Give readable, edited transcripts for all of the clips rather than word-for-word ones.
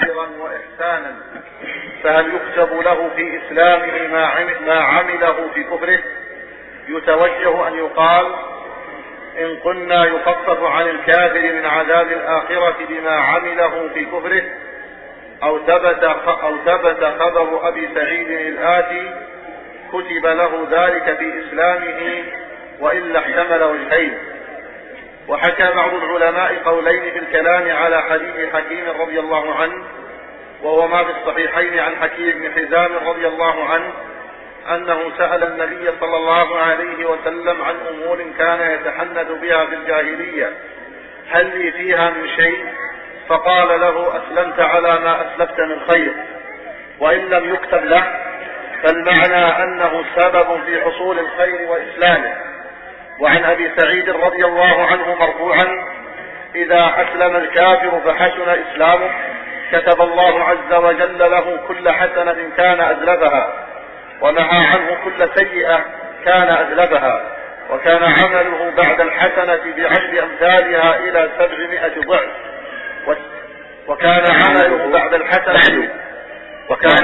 خيرا وإحسانا، فهل يكتب له في إسلامه ما عمله في كفره؟ يتوجه أن يقال: إن كنا يخفف عن الكافر من عذاب الآخرة بما عمله في كفره، أو ثبت خبر أبي سعيد الآتي، كتب له ذلك في إسلامه، وإلا احتمل وجهين. وحكى بعض العلماء قولين في الكلام على حديث حكيم رضي الله عنه، وهو ما في الصحيحين عن حكيم بن حزام رضي الله عنه أنه سأل النبي صلى الله عليه وسلم عن أمور كان يتحنث بها في الجاهلية: هل لي فيها من شيء؟ فقال له: أسلمت على ما أسلفت من خير. وإن لم يكتب له فالمعنى أنه سبب في حصول الخير وإسلامه. وعن أبي سعيد رضي الله عنه مرفوعا: إذا أسلم الكافر فحسن إسلامه كتب الله عز وجل له كل حسنة كان أذلبها، ونهى عنه كل سيئة كان أذلبها، وكان عمله بعد الحسنة بعشر أمثالها إلى 700 ضعف. وكان عمله بعد الحسنة بعشر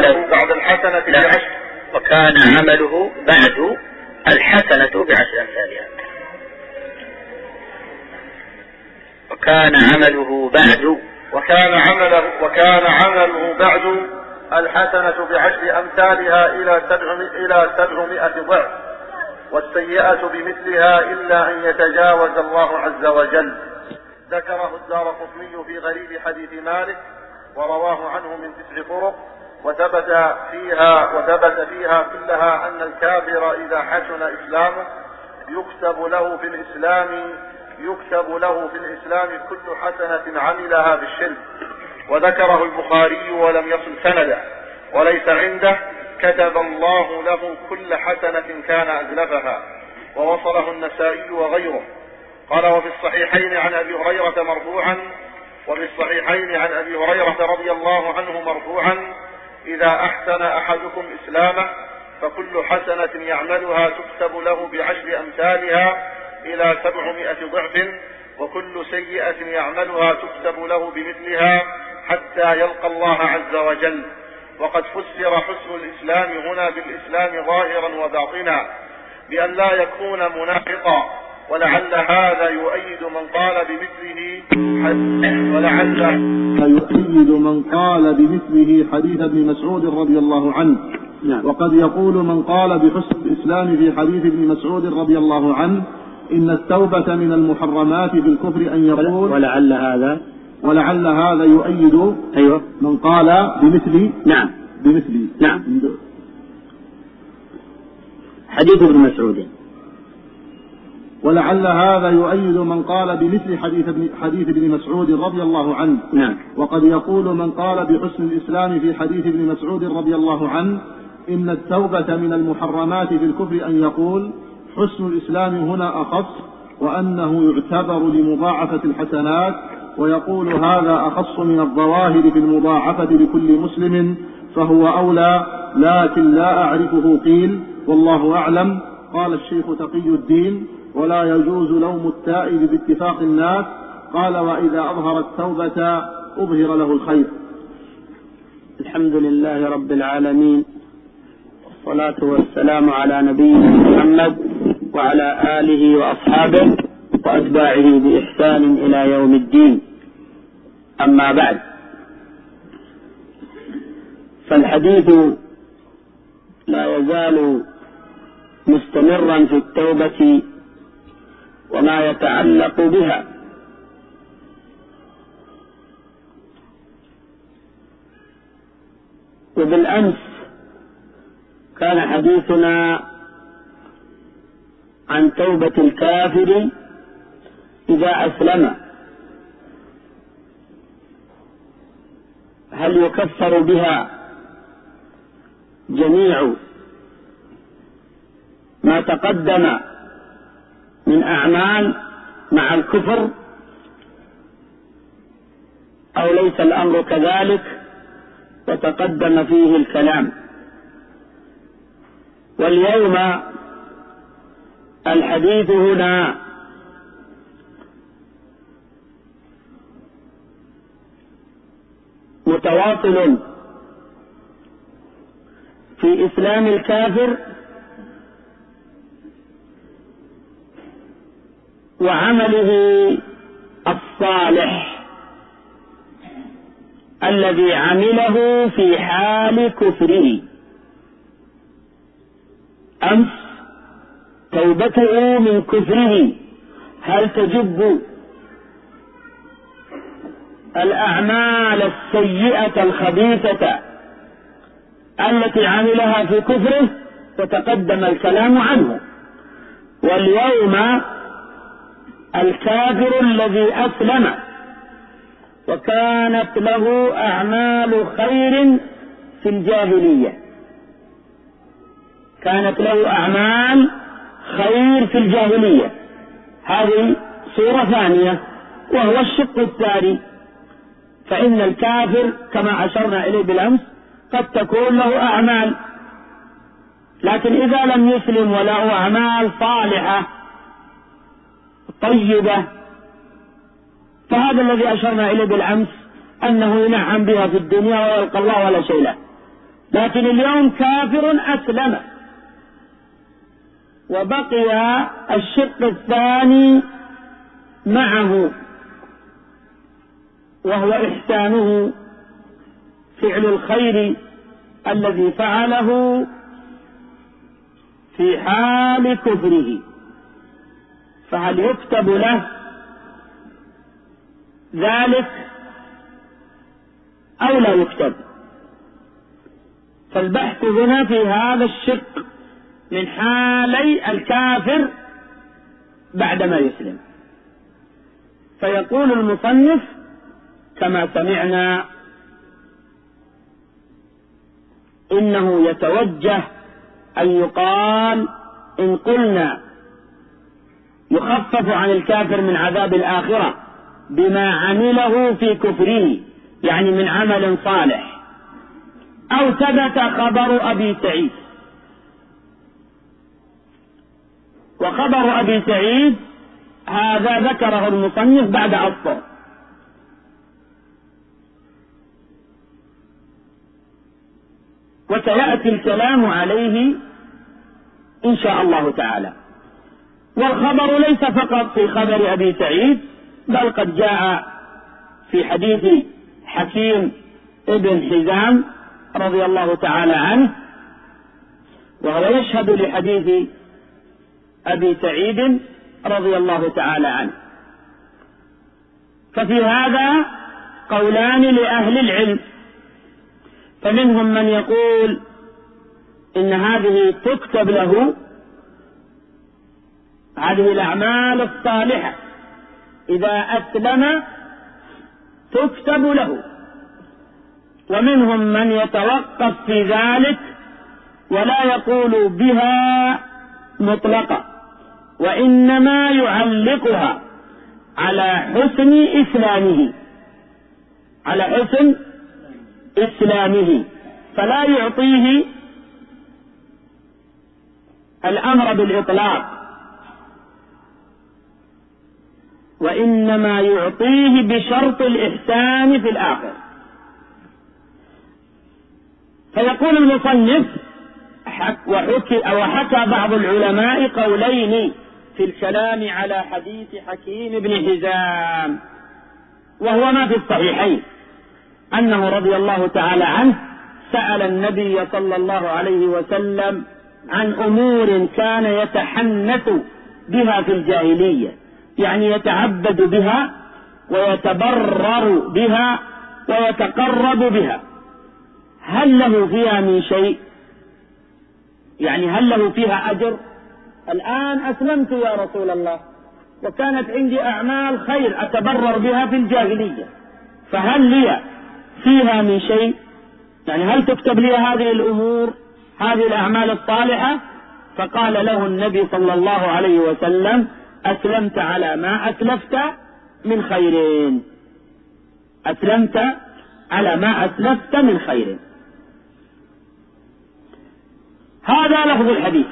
أمثالها. وكان عمله بعد الحسنة بعشر أمثالها إلى 700 ضعف، والسيئة بمثلها إلا أن يتجاوز الله عز وجل. ذكره الدارقطني في غريب حديث مالك، ورواه عنه من 9 طرق، وثبت فيها كلها أن الكافر إذا حسن إسلامه يكتب له في الإسلام كل حسنة عملها بالشرك. وذكره البخاري ولم يصل سنده، وليس عنده: كتب الله له كل حسنة كان أذلبها. ووصله النسائي وغيره. قال: وفي الصحيحين عن أبي هريرة رضي الله عنه مرفوعا: إذا أحسن أحدكم إسلامه فكل حسنة يعملها تكتب له بعشر أمثالها إلى 700 ضعف، وكل سيئة يعملها تكتب له بمثلها حتى يلقى الله عز وجل. وقد فسر حسن الإسلام هنا بالإسلام ظاهرا وباطنا، بأن لا يكون منافقا، ولعل هذا يؤيد من قال بمثله حديث ابن مسعود رضي الله عنه. وقد يقول من قال بحسن الإسلام في حديث ابن مسعود رضي الله عنه: إن التوبة من المحرمات في الكفر أن يقول. ولعل هذا يؤيد من قال بمثل. نعم. حديث ابن مسعود. ولعل هذا يؤيد من قال بمثل حديث ابن مسعود رضي الله عنه. وقد يقول من قال بحسن الإسلام في حديث ابن مسعود رضي الله عنه: إن التوبة من المحرمات في الكفر أن يقول. حسن الإسلام هنا أخص، وأنه يعتبر لمضاعفة الحسنات، ويقول هذا أخص من الظواهر في المضاعفة لكل مسلم، فهو أولى، لكن لا أعرفه قيل، والله أعلم. قال الشيخ تقي الدين: ولا يجوز لوم التائب باتفاق الناس. قال: وإذا أظهر التوبة أظهر له الخير. الحمد لله رب العالمين، والصلاة والسلام على نبينا محمد وعلى آله وأصحابه وأتباعه بإحسان إلى يوم الدين. أما بعد، فالحديث لا يزال مستمرا في التوبة وما يتعلق بها. وبالأمس كان حديثنا عن توبة الكافر إذا أسلم، هل يكفر بها جميع ما تقدم من أعمال مع الكفر، أو ليس الأمر كذلك؟ وتقدم فيه الكلام. واليوم الحديث هنا متواصل في إسلام الكافر وعمله الصالح الذي عمله في حال كفره. أمس توبته من كفره هل تجب الأعمال السيئة الخبيثة التي عملها في كفره؟ وتقدم الكلام عنه. واليوم الكافر الذي أسلم وكانت له أعمال خير في الجاهلية، كانت له أعمال خير في الجاهلية، هذه صورة ثانية، وهو الشق الثاني. فإن الكافر كما أشرنا إليه بالأمس قد تكون له أعمال، لكن إذا لم يسلم وله أعمال صالحة طيبة فهذا الذي أشرنا إليه بالأمس أنه ينعم بها في الدنيا ويلقى الله ولا شيء له. لكن اليوم كافر أسلم وبقي الشق الثاني معه، وهو إحسانه، فعل الخير الذي فعله في حال كفره. فهل يكتب له ذلك أو لا يكتب؟ فالبحث هنا في هذا الشق من حالي الكافر بعدما يسلم. فيقول المصنف كما سمعنا إنه يتوجه أن يقال إن قلنا يخفف عن الكافر من عذاب الآخرة بما عمله في كفره، يعني من عمل صالح، أو ثبت خبر أبي سعيد. وخبر أبي سعيد هذا ذكره المصنف بعد أسطر، وسيأتي الكلام عليه إن شاء الله تعالى. والخبر ليس فقط في خبر أبي سعيد، بل قد جاء في حديث حكيم ابن حزام رضي الله تعالى عنه، وهو يشهد لحديث أبي سعيد رضي الله تعالى عنه. ففي هذا قولان لأهل العلم، فمنهم من يقول إن هذه تكتب له، هذه الأعمال الصالحة إذا أسلم تكتب له، ومنهم من يتوقف في ذلك ولا يقول بها مطلقة، وإنما يعلقها على حسن إسلامه، على حسن إسلامه، فلا يعطيه الأمر بالإطلاق، وإنما يعطيه بشرط الإحسان في الآخر. فيقول المصنف وحكى بعض العلماء قولين في الكلام على حديث حكيم بن حزام، وهو ما في الصحيحين أنه رضي الله تعالى عنه سأل النبي صلى الله عليه وسلم عن أمور كان يتحنث بها في الجاهلية، يعني يتعبد بها ويتبرر بها ويتقرب بها، هل له فيها من شيء؟ يعني هل له فيها أجر؟ الآن أسلمت يا رسول الله وكانت عندي أعمال خير أتبرر بها في الجاهلية، فهل لي فيها من شيء؟ يعني هل تكتب لي هذه الأمور، هذه الأعمال الصالحة؟ فقال له النبي صلى الله عليه وسلم أسلمت على ما أسلفت من خير، أسلمت على ما أسلفت من خير. هذا لفظ الحديث.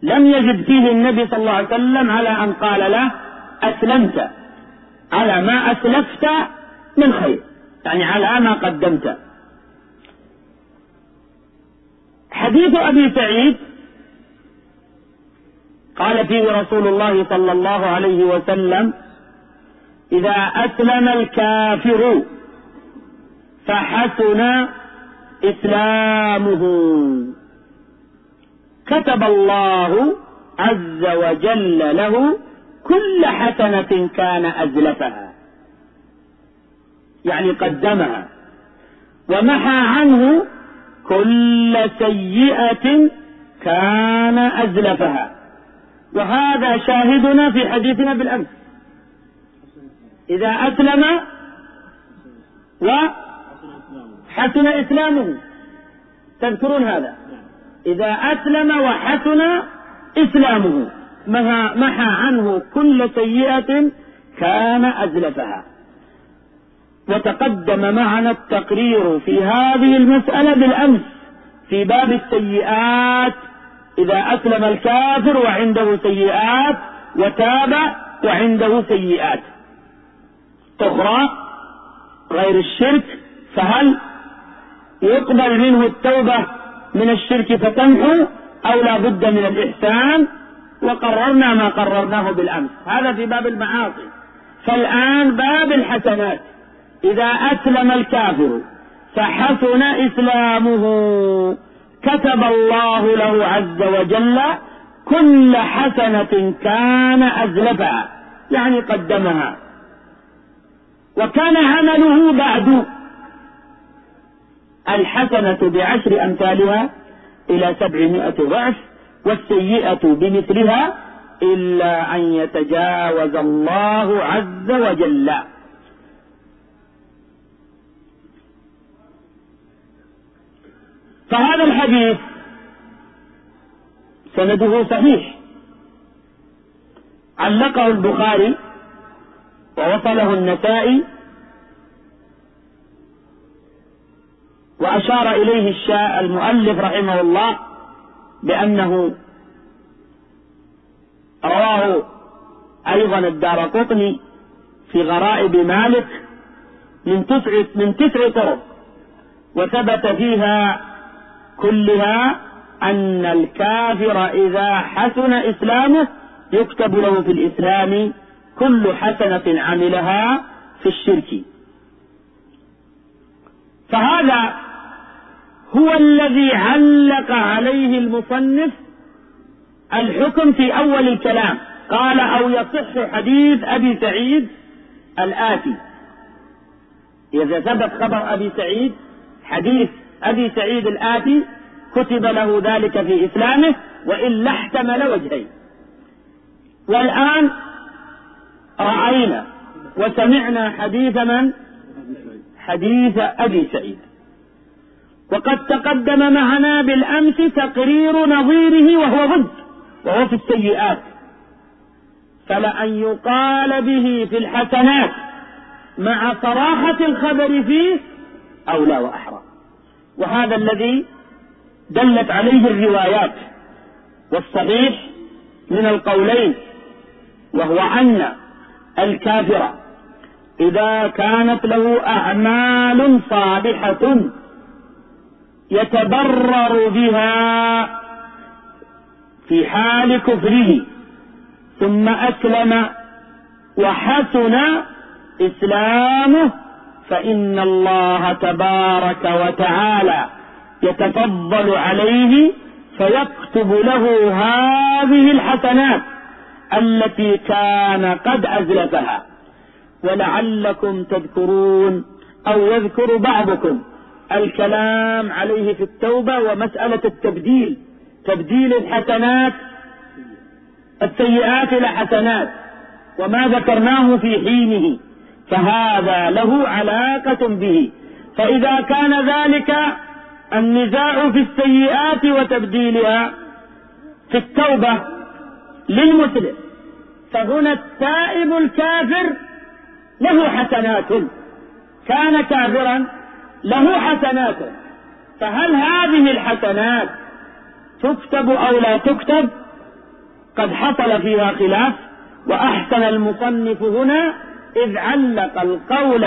لم يجد فيه النبي صلى الله عليه وسلم على أن قال له أسلمت على ما أسلفت من خير، يعني على ما قدمت. حديث أبي سعيد قال فيه رسول الله صلى الله عليه وسلم: إذا أسلم الكافر فحسن إسلامه كتب الله عز وجل له كل حسنة كان أزلفها، يعني قدمها، ومحى عنه كل سيئة كان أزلفها. وهذا شاهدنا في حديثنا بالأمس: إذا أسلم وحسن إسلامه. تذكرون هذا؟ إذا أسلم وحسن إسلامه محى عنه كل سيئة كان أزلفها. وتقدم معنا التقرير في هذه المسألة بالأمس في باب السيئات: إذا أسلم الكافر وعنده سيئات وتاب وعنده سيئات أخرى غير الشرك، فهل يقبل منه التوبة من الشرك فتمحو أو لا بد من الإحسان؟ وقررنا ما قررناه بالأمس، هذا في باب المعاصي. فالآن باب الحسنات: إذا أسلم الكافر فحسن إسلامه كتب الله له عز وجل كل حسنة كان أزلفها، يعني قدمها، وكان عمله بعد الحسنة ب10 أمثالها إلى 700 ضعف، والسيئة بمثلها إلا أن يتجاوز الله عز وجل. فهذا الحديث سنده صحيح، علقه البخاري ووصله النسائي، وأشار إليه المؤلف رحمه الله بأنه رواه أيضا الدارقطني في غرائب مالك من 9 طرق، وثبت فيها كلها أن الكافر إذا حسن إسلامه يكتب له في الإسلام كل حسنة عملها في الشرك. فهذا هو الذي علق عليه المصنف الحكم في أول الكلام، قال: أو يصح حديث أبي سعيد الآتي. إذا ثبت خبر أبي سعيد، حديث أبي سعيد الآتي كتب له ذلك في إسلامه، وإلا احتمل وجهين. والآن رأينا وسمعنا حديث من؟ حديث أبي سعيد. وقد تقدم معنا بالأمس تقرير نظيره وهو في السيئات، فلأن يقال به في الحسنات مع صراحة الخبر فيه أولى وأحرى. وهذا الذي دلت عليه الروايات. والصحيح من القولين وهو أن الكافر إذا كانت له أعمال صالحة يتبرر بها في حال كفره ثم أسلم وحسن إسلامه، فإن الله تبارك وتعالى يتفضل عليه فيكتب له هذه الحسنات التي كان قد أزلفها. ولعلكم تذكرون أو يذكر بعضكم الكلام عليه في التوبة ومسألة التبديل، تبديل الحسنات السيئات إلى حسنات، وما ذكرناه في حينه، فهذا له علاقة به. فإذا كان ذلك النزاع في السيئات وتبديلها في التوبة للمسلم، فهنا التائب الكافر له حسنات، كان كافرا له حسنات، فهل هذه الحسنات تكتب أو لا تكتب؟ قد حصل فيها خلاف، وأحسن المصنف هنا إذ علق القول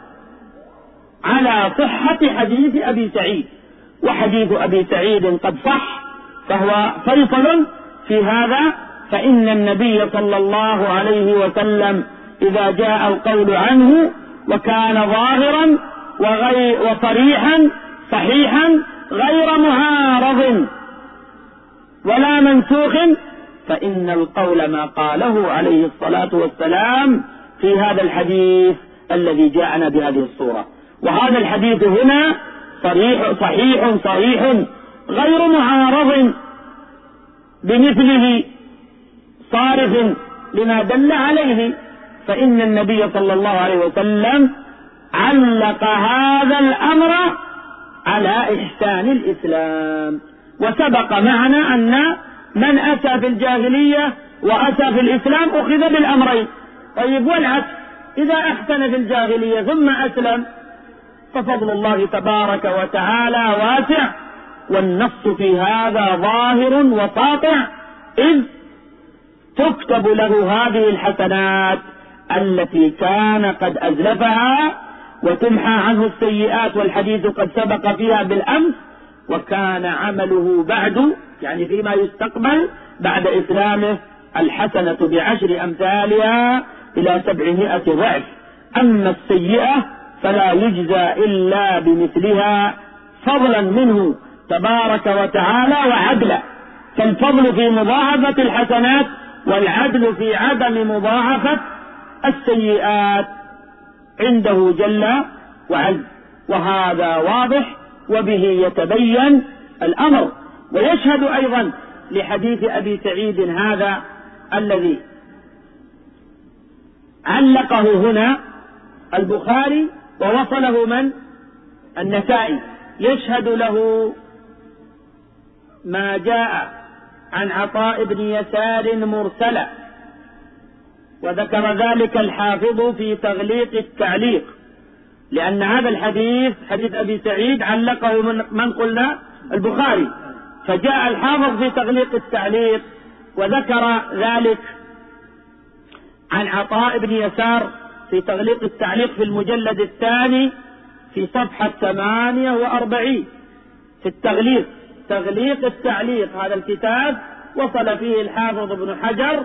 على صحة حديث أبي سعيد، وحديث أبي سعيد قد صح، فهو فيصل في هذا. فإن النبي صلى الله عليه وسلم إذا جاء القول عنه وكان ظاهرا وصريحا صحيحا غير معارض ولا منسوخ، فإن القول ما قاله عليه الصلاة والسلام في هذا الحديث الذي جاءنا بهذه الصورة. وهذا الحديث هنا صحيح غير معارض بمثله صارف لما دل عليه، فإن النبي صلى الله عليه وسلم علق هذا الأمر على إحسان الإسلام. وسبق معنا أن من أتى في الجاهلية وأتى في الإسلام أخذ بالأمرين. طيب والعكس، إذا أحسن في الجاهلية ثم أسلم ففضل الله تبارك وتعالى واسع، والنص في هذا ظاهر وساطع، إذ تكتب له هذه الحسنات التي كان قد أزلفها، وتمحى عنه السيئات، والحديث قد سبق فيها بالأمس، وكان عمله بعد يعني فيما يستقبل بعد إسلامه الحسنة ب10 أمثالها إلى 700 ضعف. أما السيئة فلا يجزى إلا بمثلها فضلا منه تبارك وتعالى وعدلا، فالفضل في مضاعفة الحسنات والعدل في عدم مضاعفة السيئات عنده جل وعز، وهذا واضح وبه يتبين الأمر. ويشهد أيضا لحديث أبي سعيد هذا الذي علقه هنا البخاري ووصله من؟ النسائي. يشهد له ما جاء عن عطاء بن يسار مرسلا، وذكر ذلك الحافظ في تغليق التعليق، لأن هذا الحديث حديث أبي سعيد علقه من قلنا؟ البخاري، فجاء الحافظ في تغليق التعليق وذكر ذلك عن عطاء بن يسار في تغليق التعليق في المجلد الثاني في صفحة 48 في التغليق، تغليق التعليق. هذا الكتاب وصل فيه الحافظ ابن حجر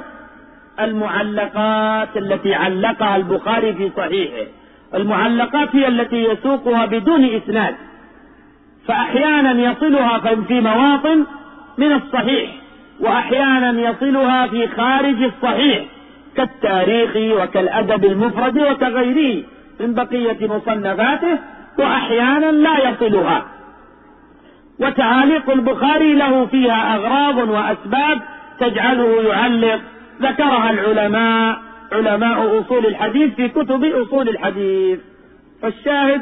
المعلقات التي علقها البخاري في صحيحه. المعلقات هي التي يسوقها بدون إسناد، فأحيانا يصلها في مواطن من الصحيح، وأحيانا يصلها في خارج الصحيح كالتاريخ وكالأدب المفرد وكغيره من بقية مصنفاته، وأحيانا لا يصلها. وتعاليق البخاري له فيها أغراض وأسباب تجعله يعلق، ذكرها العلماء علماء أصول الحديث في كتب أصول الحديث. فالشاهد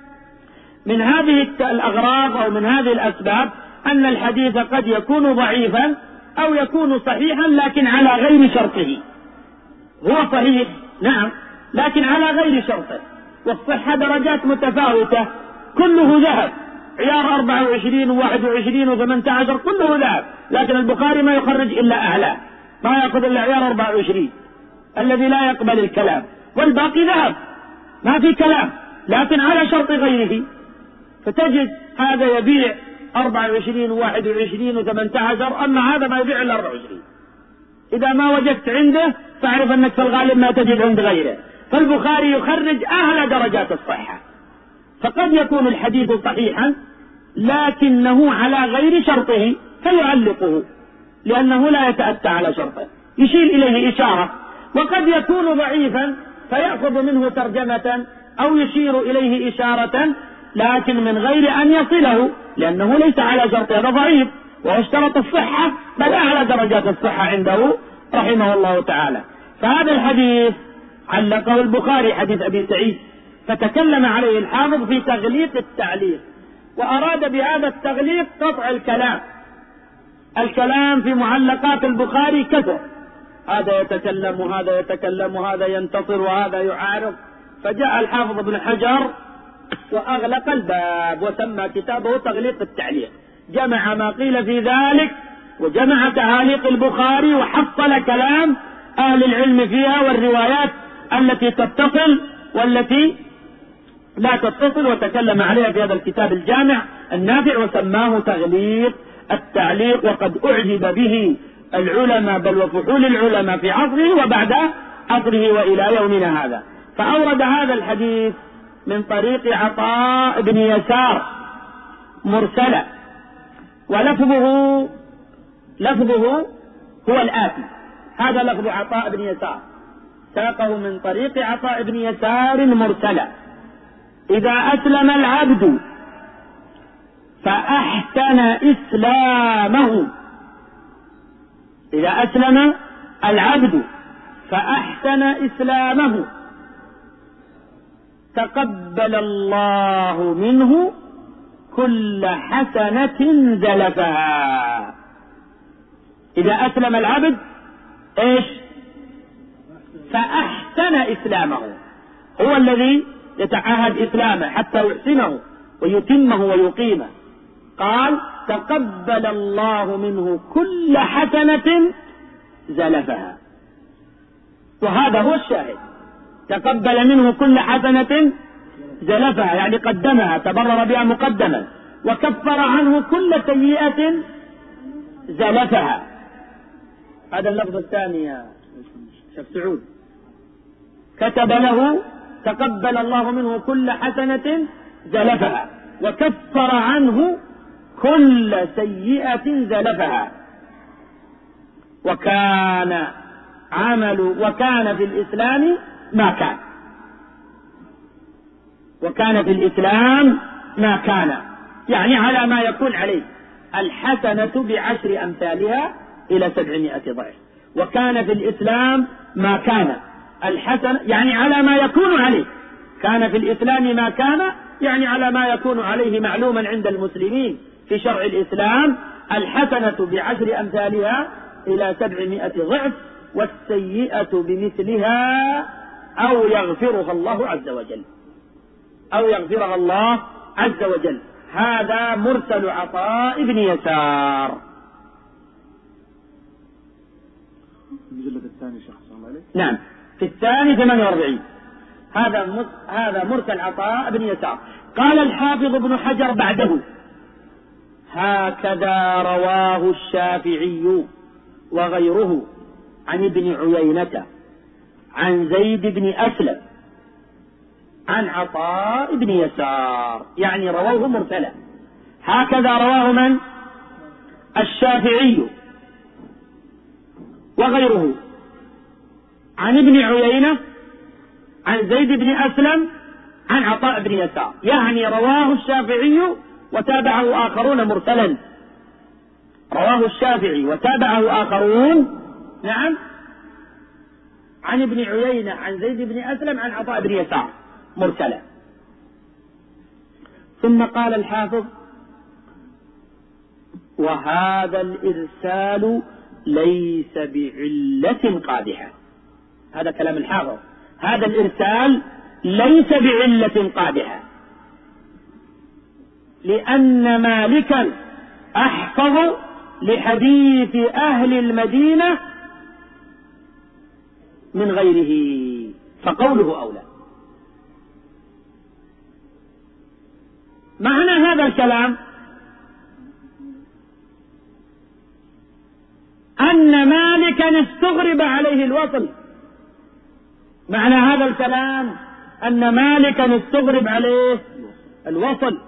من هذه الأغراض أو من هذه الأسباب أن الحديث قد يكون ضعيفا أو يكون صحيحا لكن على غير شرطه. هو صحيح نعم لكن على غير شرطه، والصحة درجات متفاوتة، كله ذهب، عيار 24 و21 و18 كله ذهب، لكن البخاري ما يخرج إلا أعلى، ما يأخذ إلا عيار 24 الذي لا يقبل الكلام، والباقي ذهب ما في كلام لكن على شرط غيره. فتجد هذا يبيع 24 و21 و18، أما هذا ما يبيع إلا 24. إذا ما وجدت عنده فاعرف أنك في الغالب ما تجد عند غيره. فالبخاري يخرج أعلى درجات الصحة، فقد يكون الحديث صحيحا لكنه على غير شرطه فيعلقه لأنه لا يتأتى على شرطه، يشير إليه إشارة. وقد يكون ضعيفا فيأخذ منه ترجمة أو يشير إليه إشارة لكن من غير أن يصله، لأنه ليس على شرطه، هذا ضعيف واشترط الصحة بل أعلى درجات الصحة عنده رحمه الله تعالى. فهذا الحديث علقه البخاري حديث أبي سعيد، فتكلم عليه الحافظ في تغليق التعليق، وأراد بهذا التغليق قطع الكلام في معلقات البخاري كثر، هذا يتكلم وهذا يتكلم وهذا ينتصر وهذا يعارض، فجاء الحافظ ابن حجر وأغلق الباب وسمى كتابه تغليق التعليق، جمع ما قيل في ذلك وجمع تعاليق البخاري وحصل كلام أهل العلم فيها والروايات التي تتصل والتي لا تتصل، وتكلم عليها في هذا الكتاب الجامع النافع وسماه تغليق التعليق، وقد أعجب به العلماء بل وفحول العلماء في عصره وبعد عصره وإلى يومنا هذا. فأورد هذا الحديث من طريق عطاء بن يسار مرسلا، لفظه هو الآتي، هذا لفظ عطاء بن يسار، ساقه من طريق عطاء بن يسار مرسلا: إذا أسلم العبد فأحسن إسلامه، إذا أسلم العبد فأحسن إسلامه تقبل الله منه كل حسنة زلفها. إذا أسلم العبد إيش؟ فأحسن إسلامه، هو الذي يتعاهد إسلامه حتى يحسنه ويتمه ويقيمه. قال: تقبل الله منه كل حسنة زلفها، وهذا هو الشاهد، تقبل منه كل حسنة زلفها، يعني قدمها، تبرر بها مقدما، وكفر عنه كل سيئة زلفها. هذا اللفظ الثاني يا شيخ سعود، كتب له: تقبل الله منه كل حسنة زلفها، وكفر عنه كل سيئة زلفها. وكان في الإسلام ما كان، وكان في الإسلام ما كان، يعني على ما يكون عليه، الحسنة ب10 أمثالها إلى 700 ضعف. وكان في الإسلام ما كان، الحسنة يعني على ما يكون عليه، كان في الإسلام ما كان يعني على ما يكون عليه معلوما عند المسلمين في شرع الإسلام، الحسنة ب10 أمثالها إلى 700 ضعف، والسيئة بمثلها أو يغفرها الله عز وجل، أو يغفرها الله عز وجل. هذا مرسل عطاء بن يسار. المجلد الثاني شيخ عليه. نعم، في الثاني 48. هذا مرسل عطاء بن يسار. قال الحافظ ابن حجر بعده: هكذا رواه الشافعي وغيره عن ابن عيينة عن زيد بن أسلم عن عطاء بن يسار، يعني رواه مرسلا. هكذا رواه من؟ الشافعي وغيره عن ابن عيينة عن زيد بن أسلم عن عطاء بن يسار، يعني رواه الشافعي وتابعه آخرون مرسلا، رواه الشافعي وتابعه آخرون، نعم، عن ابن عيينة عن زيد بن أسلم عن عطاء بن يسار مرسلا. ثم قال الحافظ: وهذا الإرسال ليس بعلة قادحة. هذا كلام الحافظ، هذا الإرسال ليس بعلة قادحة، لأن مالكا أحفظ لحديث أهل المدينة من غيره، فقوله أولى. معنى هذا الكلام أن مالكا استغرب عليه الوصل. معنى هذا الكلام أن مالكا استغرب عليه الوصل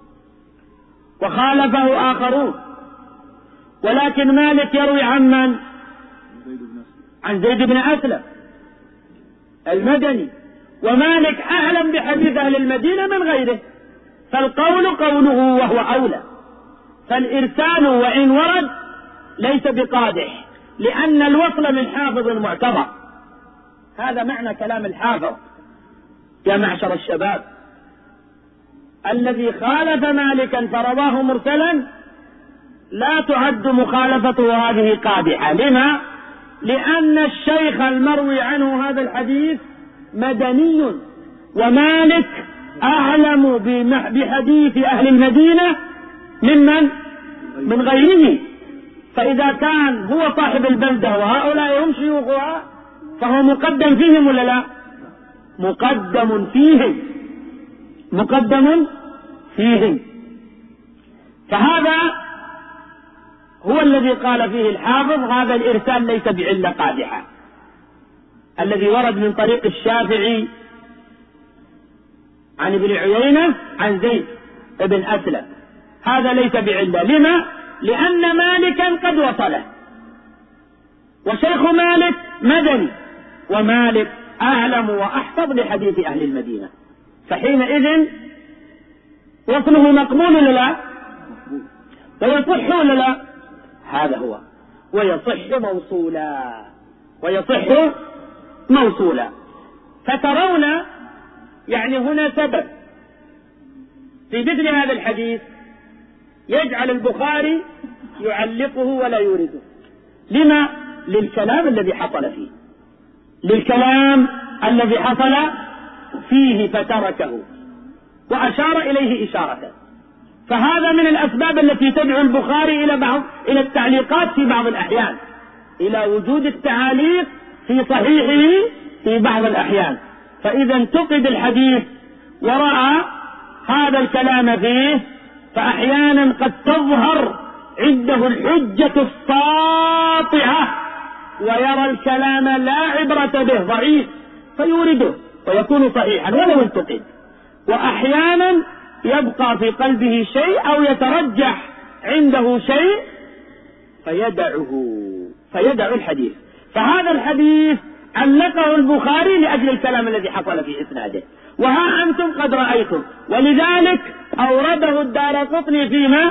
وخالفه آخرون، ولكن مالك يروي عن من؟ عن زيد بن أسلم المدني، ومالك أعلم بحديث أهل المدينة من غيره، فالقول قوله وهو أولى. فالإرسال وإن ورد ليس بقادح، لأن الوصل من حافظ معتبر. هذا معنى كلام الحافظ يا معشر الشباب. الذي خالف مالكا فرواه مرسلا لا تعد مخالفته هذه قادحة. لما؟ لأن الشيخ المروي عنه هذا الحديث مدني، ومالك أعلم بحديث أهل المدينة من غيره، فإذا كان هو صاحب البلدة وهؤلاء هم شيوخها فهو مقدم فيهم ولا لا؟ مقدم فيهم، مقدم فيهم. فهذا هو الذي قال فيه الحافظ هذا الإرسال ليس بعلة قادحة، الذي ورد من طريق الشافعي عن ابن عيينة عن زيد بن أسلم، هذا ليس بعلة. لما؟ لأن مالكا قد وصله، وشيخ مالك مدني، ومالك أعلم وأحفظ لحديث أهل المدينة، فحينئذ وصله مقبول ولا لا؟ ويصح ولا لا؟ هذا هو، ويصح موصولا، ويصح موصولا. فترون يعني هنا سبب في مثل هذا الحديث يجعل البخاري يعلقه ولا يورده. لما؟ للكلام الذي حصل فيه، للكلام الذي حصل فيه فتركه وأشار إليه إشارة. فهذا من الأسباب التي تدعو البخاري إلى التعليقات في بعض الأحيان، إلى وجود التعاليق في صحيحه في بعض الأحيان. فإذا انتقد الحديث ورأى هذا الكلام فيه، فأحيانا قد تظهر عنده الحجة الساطعة ويرى الكلام لا عبرة به ضعيف فيورده ويكون صحيحا ولو انتقد، وأحيانا يبقى في قلبه شيء أو يترجح عنده شيء فيدع الحديث. فهذا الحديث علقه البخاري لأجل الكلام الذي حصل في إسناده، وها أنتم قد رأيتم، ولذلك أورده الدارقطني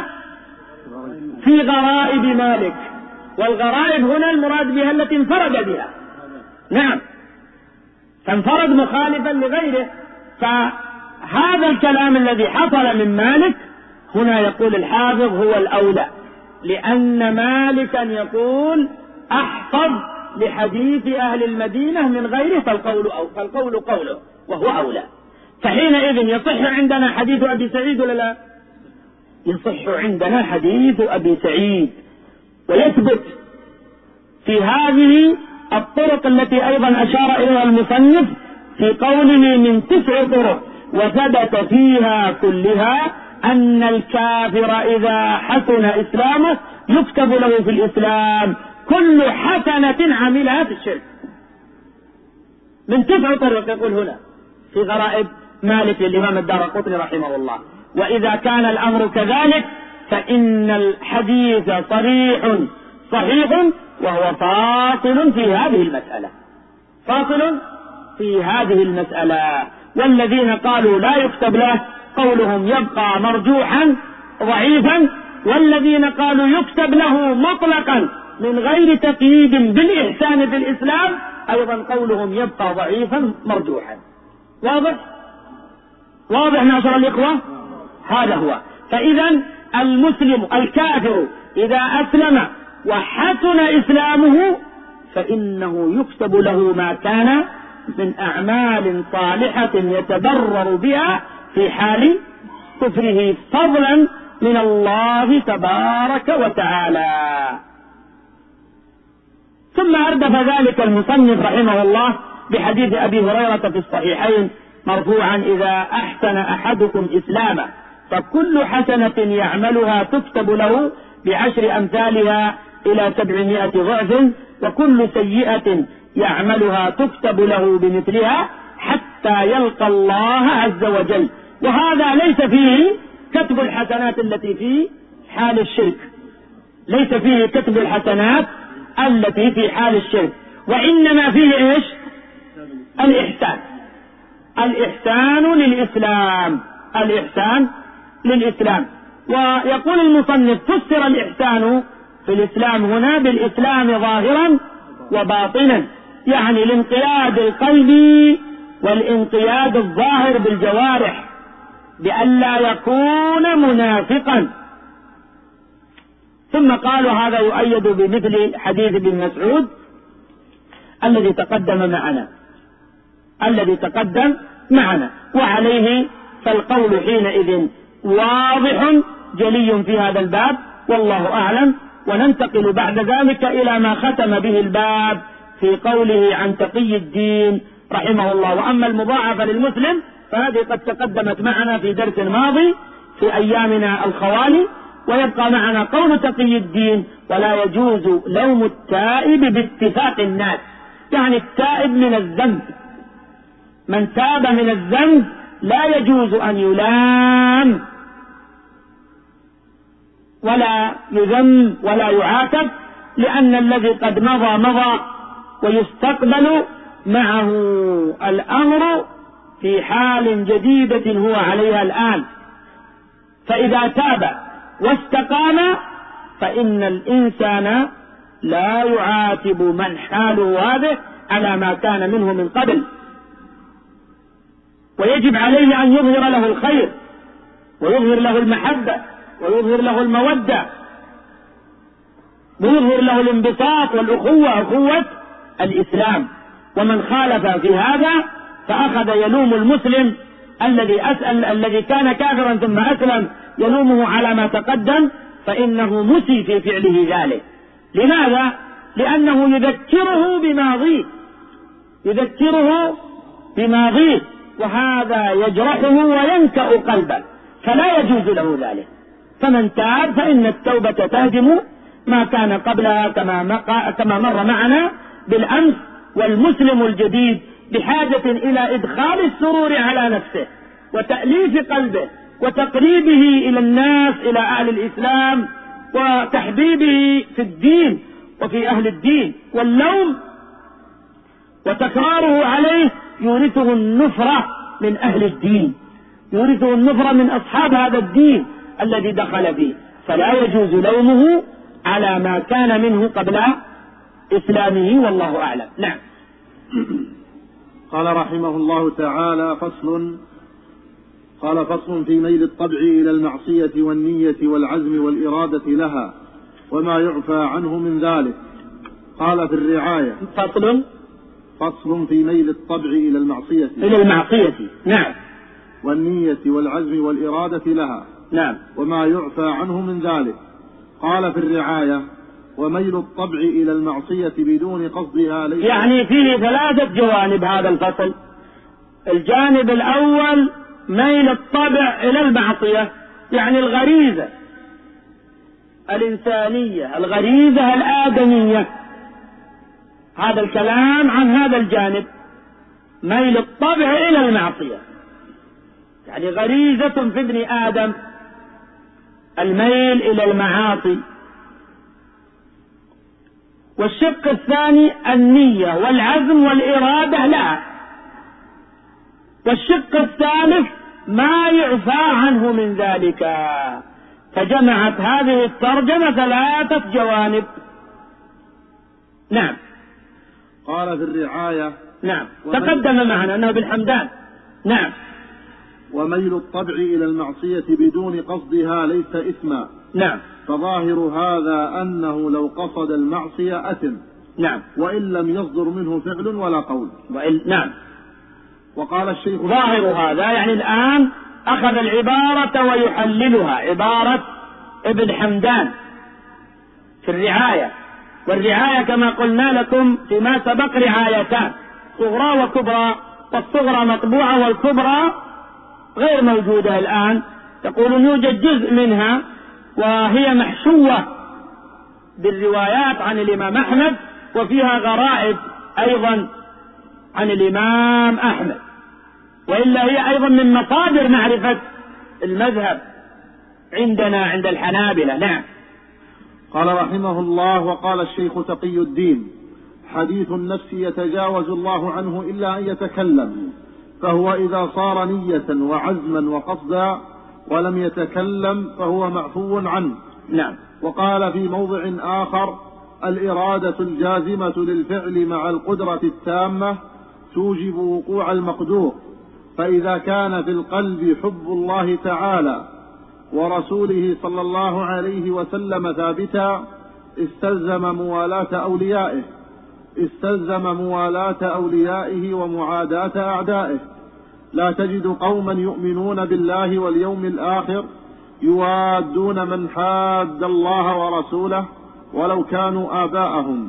في غرائب مالك، والغرائب هنا المراد بها التي انفرد بها، نعم، فانفرد مخالفا لغيره. فهذا الكلام الذي حصل من مالك هنا يقول الحافظ هو الأولى، لأن مالكا يقول أحفظ لحديث أهل المدينة من غيره، فالقول قوله وهو أولى. فحينئذ يصح عندنا حديث أبي سعيد ولا لا؟ يصح عندنا حديث أبي سعيد، ويثبت في هذه الطرق التي أيضا أشار إليها المصنف في قوله من 9 طرق، وثبت فيها كلها أن الكافر إذا حسن إسلامه يكتب له في الإسلام كل حسنة عملها في الشرك. من 9 طرق يقول هنا في غرائب مالك للإمام الدارقطني رحمه الله. وإذا كان الأمر كذلك فإن الحديث صحيح وهو فاصل في هذه المسألة، فاصل في هذه المسألة. والذين قالوا لا يكتب له قولهم يبقى مرجوحا ضعيفا، والذين قالوا يكتب له مطلقا من غير تقييد بالإحسان في الإسلام أيضا قولهم يبقى ضعيفا مرجوحا. واضح معشر الإخوة؟ هذا هو. فإذا المسلم الكافر إذا أسلم وحسن إسلامه فإنه يكتب له ما كان من أعمال صالحة يتبرر بها في حال كفره فضلا من الله تبارك وتعالى. ثم أردف ذلك المصنف رحمه الله بحديث أبي هريرة في الصحيحين مرفوعا إذا أحسن أحدكم إسلامه فكل حسنة يعملها تكتب له ب10 أمثالها إلى 700 ضعف، وكل سيئة يعملها تكتب له بمثلها حتى يلقى الله عز وجل. وهذا ليس فيه كتب الحسنات التي في حال الشرك، ليس فيه كتب الحسنات التي في حال الشرك، وإنما فيه إيش؟ الإحسان للإسلام، الإحسان للإسلام. ويقول المصنف فسر الإحسان في الإسلام هنا بالإسلام ظاهرا وباطنا، يعني الانقياد القلبي والانقياد الظاهر بالجوارح بألا يكون منافقا. ثم قالوا هذا يؤيد بمثل حديث ابن مسعود الذي تقدم معنا، وعليه فالقول حينئذ واضح جلي في هذا الباب، والله أعلم، وننتقل بعد ذلك إلى ما ختم به الباب في قوله عن تقي الدين رحمه الله. وأما المضاعفة للمسلم فهذه قد تقدمت معنا في درس ماضي في أيامنا الخوالي. ويبقى معنا قول تقي الدين: ولا يجوز لوم التائب باتفاق الناس، يعني التائب من الذنب، من تاب من الذنب لا يجوز أن يلام ولا يذم ولا يعاتب، لأن الذي قد مضى مضى، ويستقبل معه الأمر في حال جديدة هو عليها الآن. فإذا تاب واستقام فإن الإنسان لا يعاتب من حاله هذه على ما كان منه من قبل، ويجب عليه أن يظهر له الخير ويظهر له المحبة ويظهر له المودة ويظهر له الانبساط والأخوة، أخوة الإسلام. ومن خالف في هذا فأخذ يلوم المسلم الذي كان كافرا ثم أسلم، يلومه على ما تقدم، فإنه مسي في فعله ذلك. لماذا؟ لأنه يذكره بماضيه، وهذا يجرحه وينكأ قلبه، فلا يجوز له ذلك. فمن تاب فإن التوبة تهدم ما كان قبلها، كما مر معنا بالأمس. والمسلم الجديد بحاجة إلى إدخال السرور على نفسه وتأليف قلبه وتقريبه إلى الناس، إلى أهل الإسلام، وتحبيبه في الدين وفي أهل الدين. واللوم وتكراره عليه يورثه النفرة من أهل الدين، يورثه النفرة من أصحاب هذا الدين الذي دخل فيه، فلا يجوز لومه على ما كان منه قبل إسلامه، والله أعلم. نعم. قال رحمه الله تعالى: فصل في ميل الطبع إلى المعصية والنية والعزم والإرادة لها وما يعفى عنه من ذلك. قال في الرعاية: فصل في ميل الطبع إلى المعصية نعم، والنية والعزم والإرادة لها، نعم، وما يعفى عنه من ذلك. قال في الرعاية: وميل الطبع إلى المعصية بدون قصدها ليس، يعني فيه 3 جوانب هذا الفصل. الجانب الأول ميل الطبع إلى المعصية، يعني الغريزة الإنسانية، الغريزة الآدمية. هذا الكلام عن هذا الجانب، ميل الطبع إلى المعصية، يعني غريزة في ابن آدم الميل إلى المعاصي. والشق الثاني النية والعزم والإرادة لها. والشق الثالث ما يعفى عنه من ذلك. فجمعت هذه الترجمة 3 جوانب. نعم. قال في الرعاية: نعم، تقدم معنا أنه بالحمدان. نعم. وميل الطبع إلى المعصية بدون قصدها ليس إثما. نعم. فظاهر هذا أنه لو قصد المعصية أثم. نعم. وإن لم يصدر منه فعل ولا قول. نعم. وقال الشيخ: ظاهر هذا يعني الآن أخذ العبارة ويحللها، عبارة ابن حمدان في الرعاية. والرعاية كما قلنا لكم فيما سبق رعايتان، صغرى وكبرى، والصغرى مطبوعة والكبرى غير موجودة الآن. يقولون يوجد جزء منها وهي محشوة بالروايات عن الإمام أحمد، وفيها غرائب أيضا عن الإمام أحمد، وإلا هي أيضا من مصادر معرفة المذهب عندنا عند الحنابلة. نعم. قال رحمه الله: وقال الشيخ تقي الدين: حديث النفس يتجاوز الله عنه إلا أن يتكلم، فهو إذا صار نية وعزما وقصدا ولم يتكلم فهو معفو عنه. نعم. وقال في موضع آخر: الإرادة الجازمة للفعل مع القدرة التامة توجب وقوع المقدور، فإذا كان في القلب حب الله تعالى ورسوله صلى الله عليه وسلم ثابتا استلزم موالاة أوليائه ومعاداة أعدائه. لا تجد قوما يؤمنون بالله واليوم الآخر يوادون من حاد الله ورسوله ولو كانوا آباءهم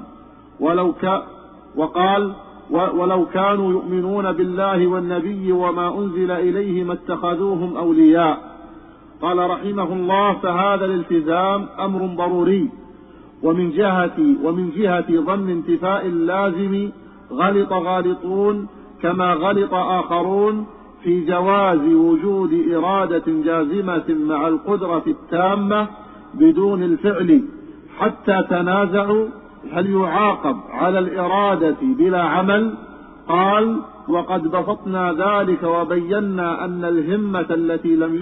وقال ولو كانوا يؤمنون بالله والنبي وما أنزل إليه ما اتخذوهم أولياء. قال رحمه الله: فهذا الالتزام أمر ضروري. ومن جهة ضمن انتفاء اللازم غلط غالطون كما غلط آخرون في جواز وجود إرادة جازمة مع القدرة التامة بدون الفعل حتى تنازعوا هل يعاقب على الإرادة بلا عمل. قال: وقد بسطنا ذلك وبينا أن الهمة التي لم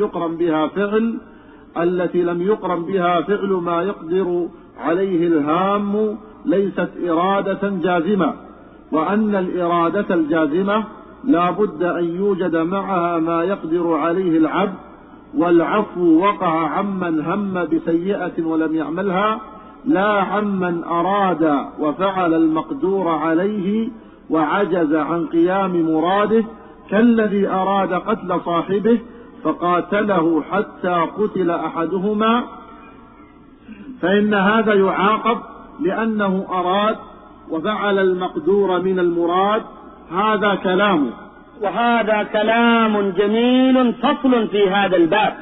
يقرن بها فعل ما يقدر عليه الهام ليست إرادة جازمة، وأن الإرادة الجازمة لا بد أن يوجد معها ما يقدر عليه العبد، والعفو وقع عمن هم بسيئة ولم يعملها لا عمن أراد وفعل المقدور عليه وعجز عن قيام مراده، كالذي أراد قتل صاحبه فقاتله حتى قتل أحدهما، فإن هذا يعاقب لأنه أراد وفعل المقدور من المراد. هذا كلامه. وهذا كلام جميل فصل في هذا الباب،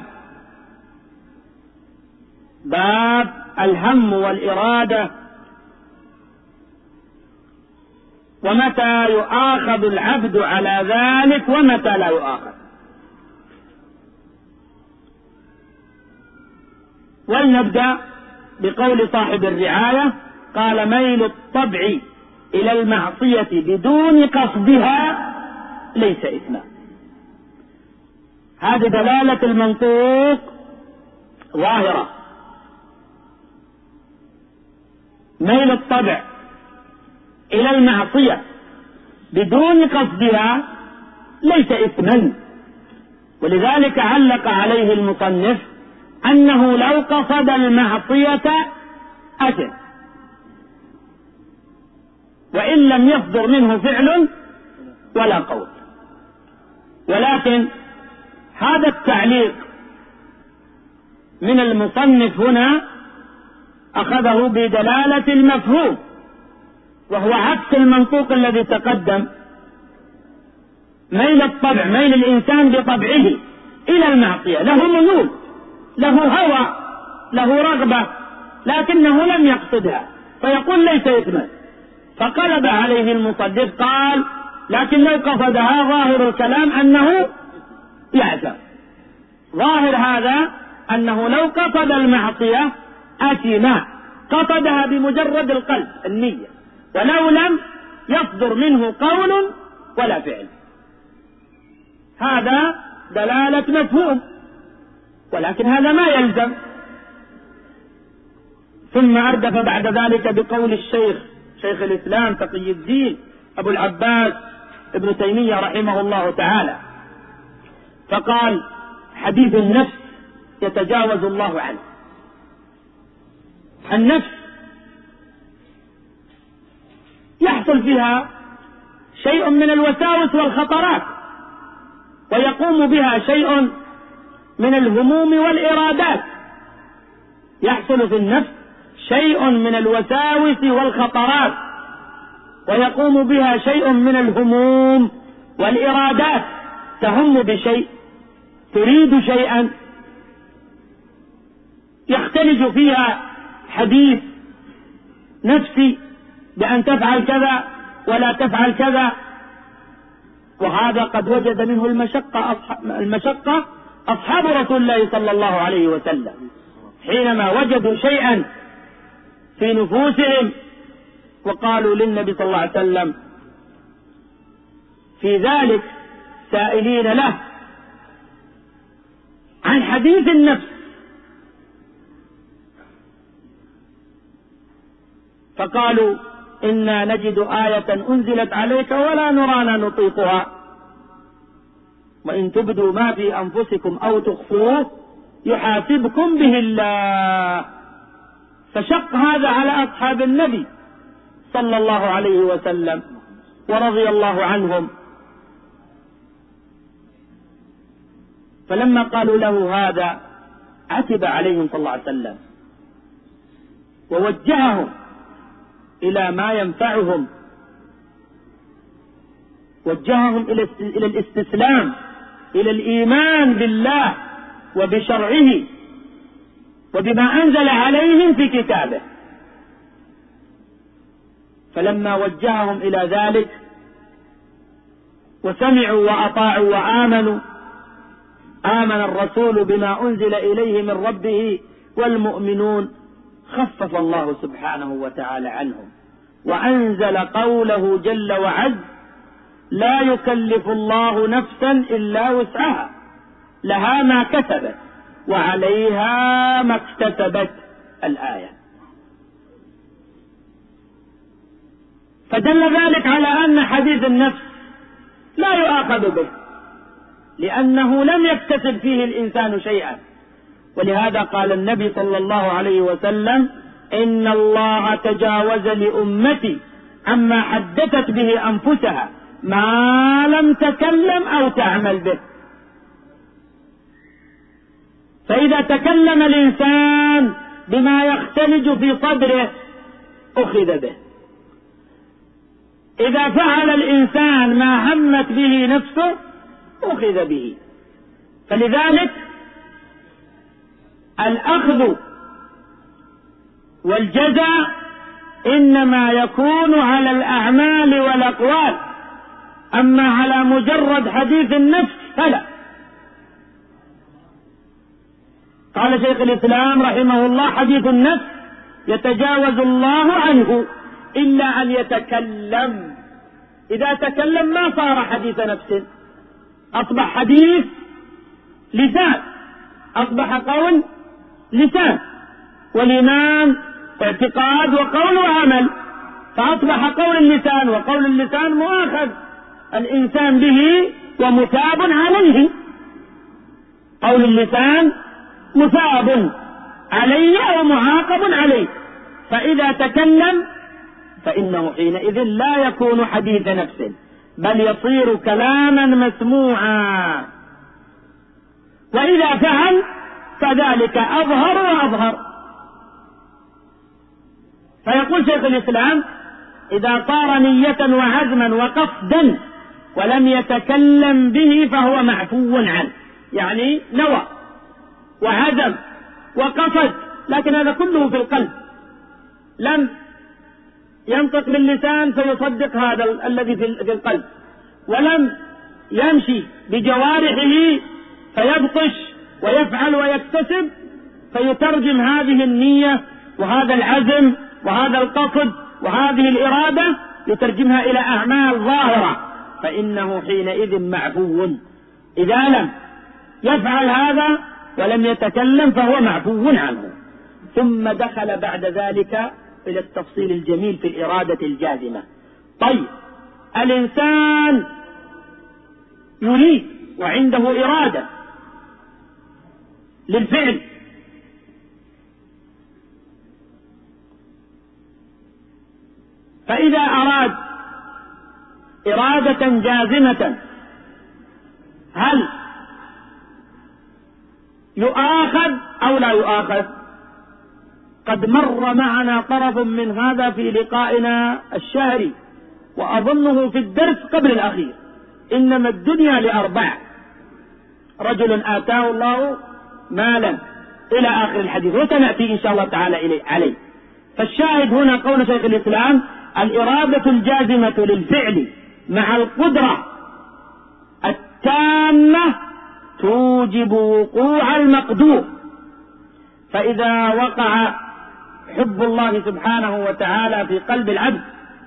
باب الهم والإرادة، ومتى يؤاخذ العبد على ذلك ومتى لا يؤاخذ. ولنبدأ بقول صاحب الرعاية: قال: ميل الطبع إلى المعصية بدون قصدها ليس إثما. هذه دلالة المنطوق ظاهرة. ميل الطبع إلى المعصية بدون قصدها ليس إثما، ولذلك علق عليه المصنف أنه لو قصد المعصية أثم، وإن لم يصدر منه فعل ولا قول. ولكن هذا التعليق من المصنف هنا أخذه بدلالة المفهوم، وهو عكس المنطوق الذي تقدم. ميل الطبع، ميل الإنسان بطبعه إلى المعصية، له ميول، له هوى، له رغبة، لكنه لم يقصدها، فيقول ليس إثما. فقلب عليه المصدق قال: لكن لو قصدها ظاهر الكلام أنه يعثم. ظاهر هذا أنه لو قصد المعصية أثم، قصدها بمجرد القلب النية، ولو لم يصدر منه قول ولا فعل. هذا دلالة مفهوم، ولكن هذا ما يلزم. ثم أردف بعد ذلك بقول شيخ الإسلام تقي الدين أبو العباس ابن تيمية رحمه الله تعالى، فقال: حديث النفس يتجاوز الله عنه. النفس يحصل فيها شيء من الوساوس والخطرات، ويقوم بها شيء من الهموم والإرادات. يحصل في النفس شيء من الوساوس والخطرات، ويقوم بها شيء من الهموم والإرادات. تهم بشيء، تريد شيئا، يختلج فيها حديث نفسي بأن تفعل كذا ولا تفعل كذا، وهذا قد وجد منه المشقة أصحاب رسول الله صلى الله عليه وسلم، حينما وجدوا شيئا في نفوسهم وقالوا للنبي صلى الله عليه وسلم في ذلك سائلين له عن حديث النفس، فقالوا: إنا نجد آية أنزلت عليك ولا نرانا نطيقها، وإن تبدوا ما في أنفسكم أو تخفوه يحاسبكم به الله. فشق هذا على أصحاب النبي صلى الله عليه وسلم ورضي الله عنهم. فلما قالوا له هذا عتب عليهم صلى الله عليه وسلم ووجههم إلى ما ينفعهم، وجههم إلى الاستسلام، إلى الإيمان بالله وبشرعه وبما أنزل عليهم في كتابه. فلما وجههم إلى ذلك وسمعوا وأطاعوا وآمنوا، آمن الرسول بما أنزل إليه من ربه والمؤمنون، خفف الله سبحانه وتعالى عنهم وأنزل قوله جل وعز: لا يكلف الله نفسا إلا وسعها، لها ما كسبت وعليها ما اكتسبت. الآية. فدل ذلك على أن حديث النفس لا يؤاخذ به، لأنه لم يكتسب فيه الإنسان شيئا. ولهذا قال النبي صلى الله عليه وسلم: إن الله تجاوز لأمتي عما حدثت به أنفسها ما لم تكلم أو تعمل به. فإذا تكلم الإنسان بما يختلج في صدره أخذ به، إذا فعل الإنسان ما همت به نفسه أخذ به. فلذلك الأخذ والجزاء إنما يكون على الأعمال والأقوال، أما على مجرد حديث النفس فلا. قال شيخ الإسلام رحمه الله: حديث النفس يتجاوز الله عنه إلا أن يتكلم. إذا تكلم ما صار حديث نفس، أصبح حديث لسان، أصبح قول لسان، والإيمان اعتقاد وقول وعمل، فأصبح قول اللسان وقول اللسان مؤاخذ الإنسان به ومثاب عليه. قول اللسان مثاب عليه أو معاقب عليه، فإذا تكلم فإنه حينئذ لا يكون حديث نفس، بل يصير كلاما مسموعا. وإذا فعل فذلك أظهر وأظهر. فيقول شيخ الإسلام: إذا صار نية وعزما وقصدا ولم يتكلم به فهو معفو عنه. يعني نوى وعزم وقصد، لكن هذا كله في القلب، لم ينطق باللسان فيصدق هذا الذي في القلب، ولم يمشي بجوارحه فيبطش ويفعل ويكتسب فيترجم هذه النية وهذا العزم وهذا القصد وهذه الإرادة يترجمها إلى أعمال ظاهرة، فإنه حينئذ معفو. إذا لم يفعل هذا ولم يتكلم فهو معفو عنه. ثم دخل بعد ذلك إلى التفصيل الجميل في الإرادة الجازمة. طيب، الإنسان يريد وعنده إرادة للفعل، فإذا أراد إرادة جازمة هل يؤاخذ أو لا يؤاخذ؟ قد مر معنا طرف من هذا في لقائنا الشهري، وأظنه في الدرس قبل الأخير. إنما الدنيا لأربع: رجل آتاه الله مالا إلى آخر الحديث، وسنأتي إن شاء الله تعالى عليه. فالشاهد هنا قول شيخ الإسلام: الإرادة الجازمة للفعل مع القدرة التامة توجب وقوع المقدور. فإذا وقع حب الله سبحانه وتعالى في قلب العبد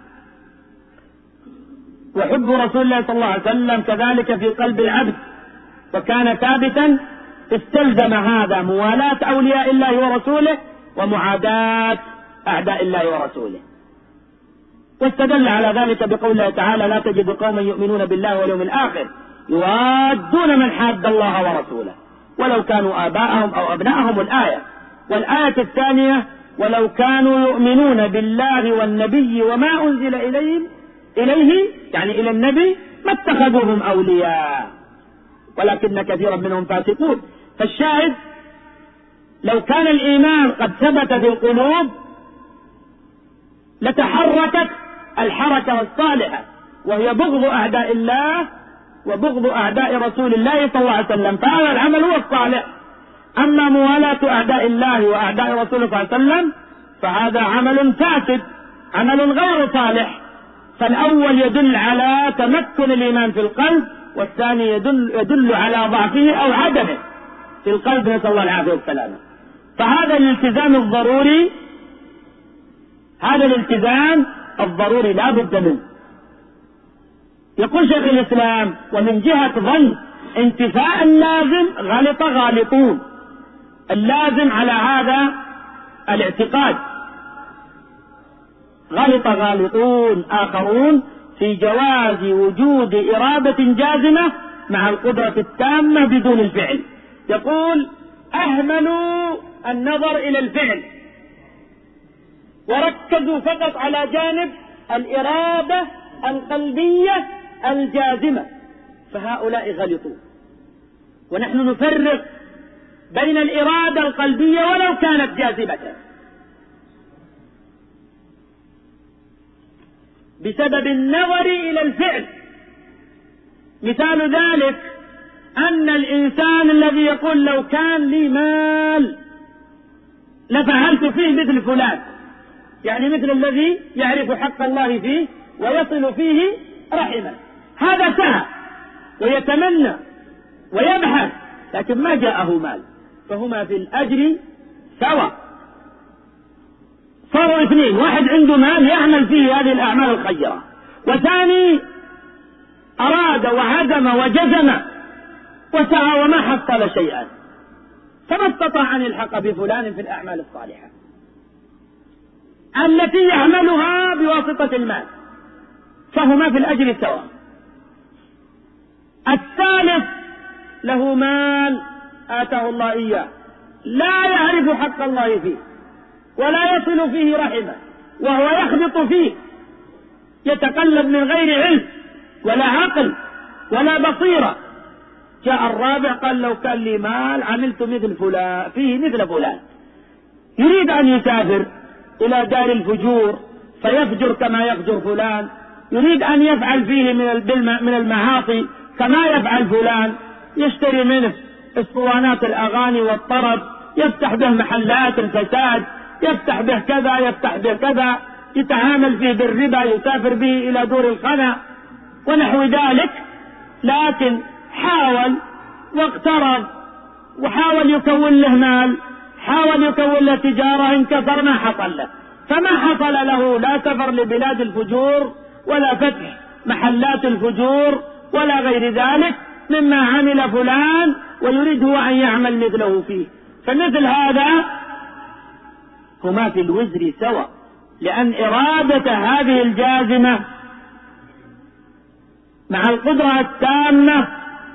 وحب رسول الله صلى الله عليه وسلم كذلك في قلب العبد وكان ثابتا، استلزم هذا موالاة أولياء الله ورسوله ومعاداة أعداء الله ورسوله. واستدل على ذلك بقول الله تعالى: لا تجد قوما يؤمنون بالله واليوم الآخر يوادون من حاد الله ورسوله ولو كانوا آباءهم أو أبناءهم. الآية. والآية الثانية: ولو كانوا يؤمنون بالله والنبي وما أنزل إليه يعني إلى النبي ما اتخذوهم أولياء ولكن كثيرا منهم فاسقون. فالشاهد: لو كان الإيمان قد ثبت في القلوب لتحركت الحركة الصالحة، وهي بغض أعداء الله وبغض أعداء رسول الله صلى الله عليه وسلم، فهذا العمل هو الصالح. أما موالاة أعداء الله وأعداء رسوله صلى الله عليه وسلم فهذا عمل فاسد، عمل غير صالح. فالأول يدل على تمكن الإيمان في القلب، والثاني يدل على ضعفه أو عدمه في القلب، نسأل الله العافية والسلامة. فهذا الالتزام الضروري، هذا الالتزام الضروري لا بد منه. يقول شيخ الإسلام: ومن جهة ظن انتفاء اللازم غلط غالطون. اللازم على هذا الاعتقاد غلط غالطون آخرون في جواز وجود إرادة جازمة مع القدرة التامة بدون الفعل. يقول: أهملوا النظر إلى الفعل وركزوا فقط على جانب الإرادة القلبية الجازمة، فهؤلاء غلطوا. ونحن نفرق بين الإرادة القلبية ولو كانت جاذبة بسبب النظر إلى الفعل. مثال ذلك أن الإنسان الذي يقول: لو كان لي مال لفعلت فيه مثل فلان، يعني مثل الذي يعرف حق الله فيه ويصل فيه رحمه، هذا سعى ويتمنى ويبحث لكن ما جاءه مال، فهما في الأجر سواء، صاروا اثنين، واحد عنده مال يعمل فيه هذه الأعمال الخيرة، وثاني أراد وعزم وجزم وسعى وما حصل شيئا، فما استطاع أن يلحق بفلان في الأعمال الصالحة التي يعملها بواسطة المال، فهما في الأجر سواء. الثالث له مال آتاه الله إياه، لا يعرف حق الله فيه ولا يصل فيه رحمه، وهو يخبط فيه، يتقلب من غير علم ولا عقل ولا بصيرة. جاء الرابع قال: لو كان لي مال عملت مثل فلان فيه مثل فلان، يريد أن يسافر إلى دار الفجور فيفجر كما يفجر فلان، يريد أن يفعل فيه من المعاصي كما يفعل فلان، يشتري منه اسطوانات الأغاني والطرب، يفتح به محلات الفساد، يفتح به كذا يفتح به كذا، يتعامل فيه بالربا، يسافر به إلى دور الخنا ونحو ذلك. لكن حاول واقترض وحاول يكون له مال، حاول يكون له تجارة، انكسر ما حصل له، فما حصل له لا سفر لبلاد الفجور ولا فتح محلات الفجور ولا غير ذلك مما عمل فلان، ويريد هو أن يعمل مثله فيه. فمثل هذا هما في الوزر سواء، لأن إرادة هذه الجازمة مع القدرة التامة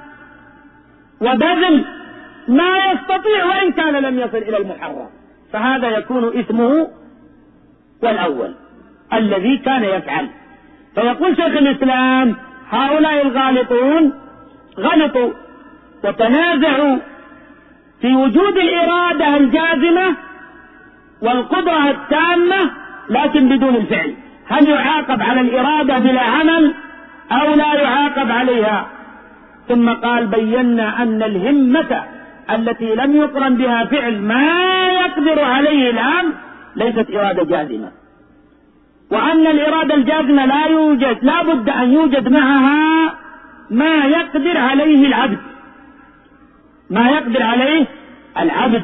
وبذل ما يستطيع وإن كان لم يصل إلى المحرم، فهذا يكون إثمه والأول الذي كان يفعل. فيقول شيخ الإسلام: هؤلاء الغالطون غلطوا وتنازعوا في وجود الإرادة الجازمة والقدرة التامة لكن بدون الفعل. هل يعاقب على الإرادة بلا عمل أو لا يعاقب عليها؟ ثم قال: بينا أن الهمة التي لم يقرن بها فعل ما يقدر عليه العبد ليست إرادة جازمة، وأن الإرادة الجازمة لا بد أن يوجد معها ما يقدر عليه العبد، ما يقدر عليه العبد.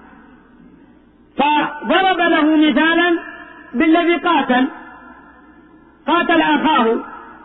فضرب له مثالا بالذي قاتل أخاه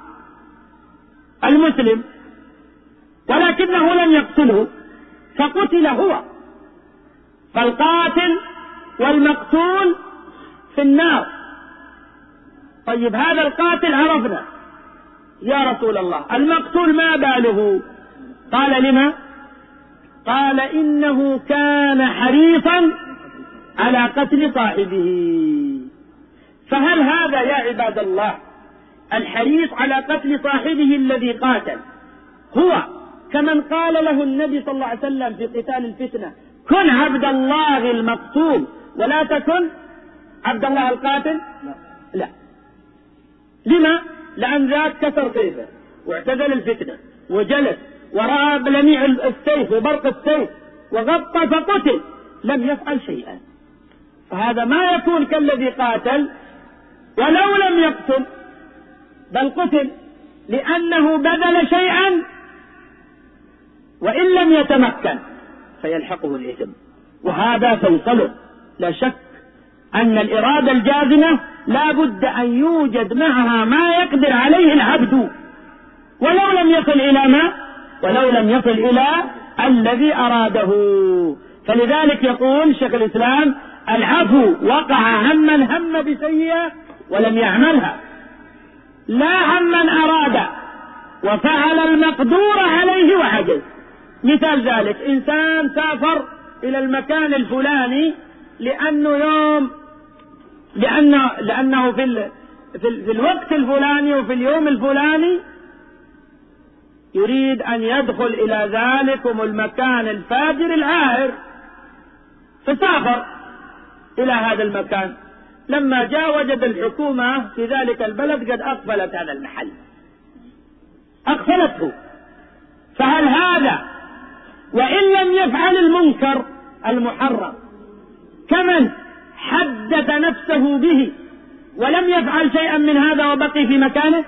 المسلم ولكنه لم يقتله فقتل هو، فالقاتل والمقتول في النار. طيب هذا القاتل عرفنا، يا رسول الله المقتول ما باله؟ قال: لما؟ قال: إنه كان حريصا على قتل صاحبه. فهل هذا يا عباد الله الحريص على قتل صاحبه الذي قاتل هو كمن قال له النبي صلى الله عليه وسلم في قتال الفتنة: كن عبد الله المقتول ولا تكن عبد الله القاتل؟ لا. لما؟ لأن ذاك كسر سيفه واعتزل الفتنة وجلس ورأى بلميع السيف وبرق السيف وغطى فقتل، لم يفعل شيئا. فهذا ما يكون كالذي قاتل ولو لم يقتل بل قتل، لأنه بذل شيئا وإن لم يتمكن فيلحقه الإثم. وهذا فيصله. لا شك أن الإرادة الجازمة لا بد أن يوجد معها ما يقدر عليه العبد ولو لم يصل إلى الذي أراده. فلذلك يقول شيخ الإسلام: العفو وقع همن هم بسيئة ولم يعملها، لا همن أراد وفعل المقدور عليه وعجز. مثال ذلك: إنسان سافر إلى المكان الفلاني لأنه في الوقت الفلاني وفي اليوم الفلاني يريد أن يدخل إلى ذلكم المكان الفاجر العاهر، فسافر إلى هذا المكان. لما جاء وجد الحكومة في ذلك البلد قد أقفلت هذا المحل، أقفلته. فهل هذا وإن لم يفعل المنكر المحرم كمن حدث نفسه به ولم يفعل شيئا من هذا وبقي في مكانه؟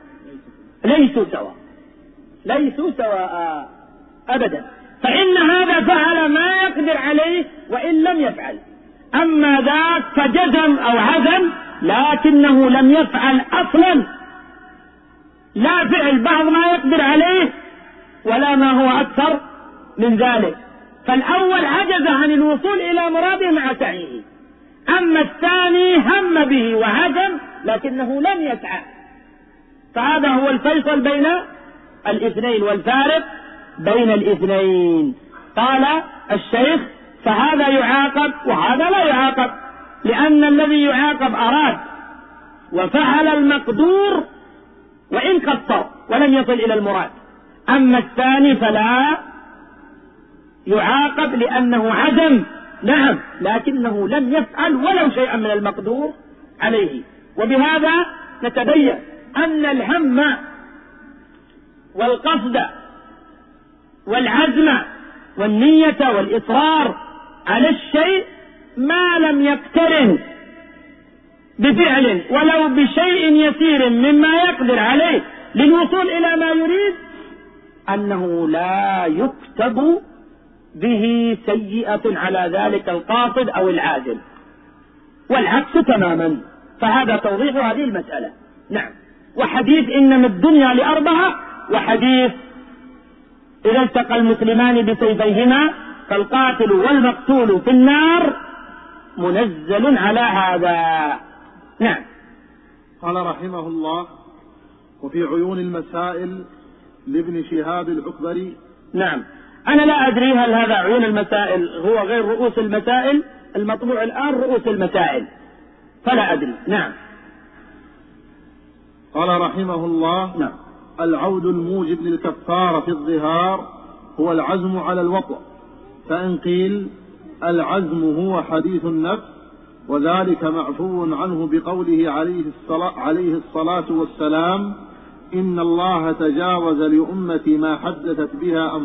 ليسوا سواء أبدا. فإن هذا فعل ما يقدر عليه وإن لم يفعل، أما ذاك فجزم أو عزم لكنه لم يفعل أصلا، لا فعل بعض ما يقدر عليه ولا ما هو أكثر من ذلك. فالأول عجز عن الوصول إلى مراده مع سعيه، أما الثاني هم به وعزم لكنه لم يسعى. فهذا هو الفيصل بين الاثنين والفارق بين الاثنين. قال الشيخ: فهذا يعاقب وهذا لا يعاقب، لأن الذي يعاقب أراد وفعل المقدور وإن قصر ولم يصل إلى المراد، أما الثاني فلا يعاقب لأنه عزم نعم لكنه لم يفعل ولو شيئا من المقدور عليه. وبهذا نتبين أن الهم والقصد والعزم والنية والإصرار على الشيء ما لم يقترن بفعل ولو بشيء يسير مما يقدر عليه للوصول إلى ما يريد، أنه لا يكتب به سيئة على ذلك القاصد أو العازم، والعكس تماما. فهذا توضيح هذه المسألة. نعم. وحديث إنما الدنيا لأربعة، وحديث إذا التقى المسلمان بسيفيهما فالقاتل والمقتول في النار منزل على هذا. نعم. قال رحمه الله: وفي عيون المسائل لابن شهاب العكبري. نعم. أنا لا أدري هل هذا عيون المسائل هو غير رؤوس المسائل، المطبوع الآن رؤوس المسائل، فلا أدري. نعم. قال رحمه الله: نعم. العود الموجب للكفارة في الظهار هو العزم على الوطء، فإن قيل العزم هو حديث النفس، وذلك معفو عنه بقوله عليه الصلاة والسلام: إن الله تجاوز لأمتي ما حدثت بها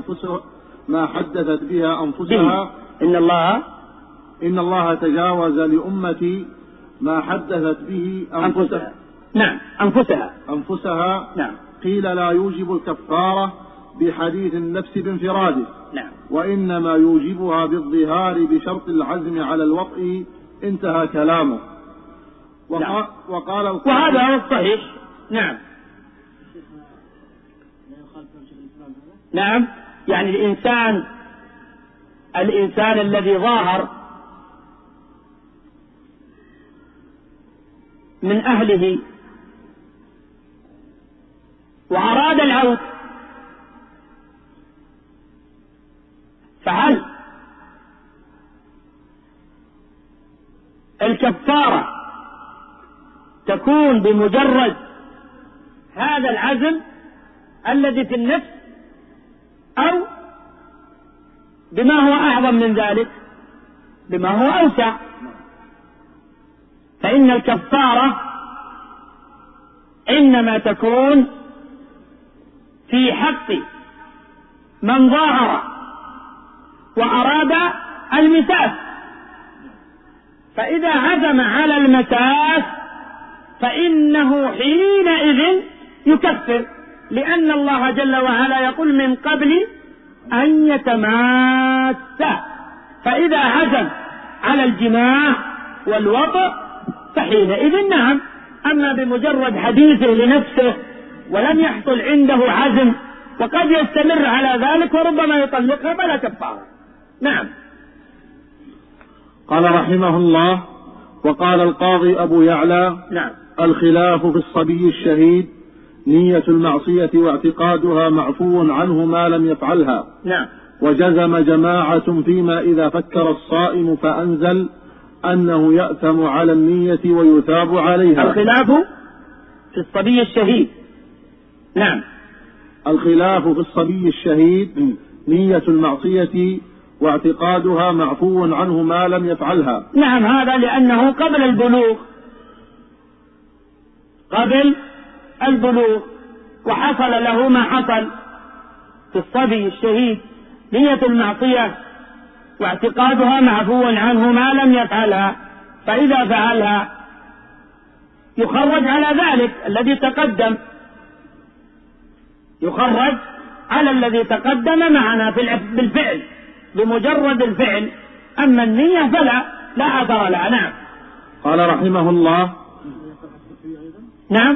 أنفسها إن الله تجاوز لأمتي ما حدثت به أنفسها. نعم. أنفسها. نعم. قيل لا يوجب الكفارة بحديث النفس بانفراده، نعم، وإنما يوجبها بالظهار بشرط العزم على الوطء. انتهى كلامه. نعم. وقال وهذا هو الصحيح. نعم. نعم. يعني الإنسان الذي ظاهر من أهله وأراد العود، فهل الكفارة تكون بمجرد هذا العزم الذي في النفس أو بما هو أعظم من ذلك، بما هو أوسع؟ فإن الكفارة إنما تكون في حق من ظاهر وأراد المساس، فإذا عزم على المساس فإنه حينئذ يكفر، لأن الله جل وعلا يقول من قبل أن يتماسا، فإذا عزم على الجماع والوطء فحينئذ نعم. أما بمجرد حديثه لنفسه ولم يحصل عنده عزم وقد يستمر على ذلك وربما يطلقها فلا كفارة. نعم. قال رحمه الله: وقال القاضي أبو يعلى: نعم. الخلاف في الصبي الشهيد نية المعصية واعتقادها معفو عنه ما لم يفعلها. نعم. وجزم جماعة فيما إذا فكر الصائم فأنزل أنه يأثم على النية ويثاب عليها. الخلاف في الصبي الشهيد. نعم. الخلاف في الصبي الشهيد نية المعصية واعتقادها معفو عنه ما لم يفعلها. نعم، هذا لأنه قبل البلوغ، وحصل له ما حصل في الصبي الشهيد، نية المعصية واعتقادها معفو عنه ما لم يفعلها، فإذا فعلها يخرج على ذلك الذي تقدم، يخرج على الذي تقدم معنا بالفعل بمجرد الفعل، أما النية فلا أثر لها. نعم. قال رحمه الله: نعم.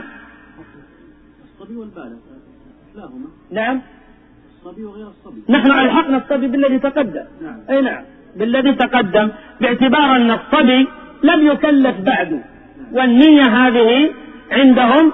الصبي والبالغ كلاهما. نعم. الصبي وغير الصبي. نحن ألحقنا الصبي بالذي تقدم. نعم. أي نعم، بالذي تقدم، باعتبار أن الصبي لم يكلف بعد، والنية هذه عندهم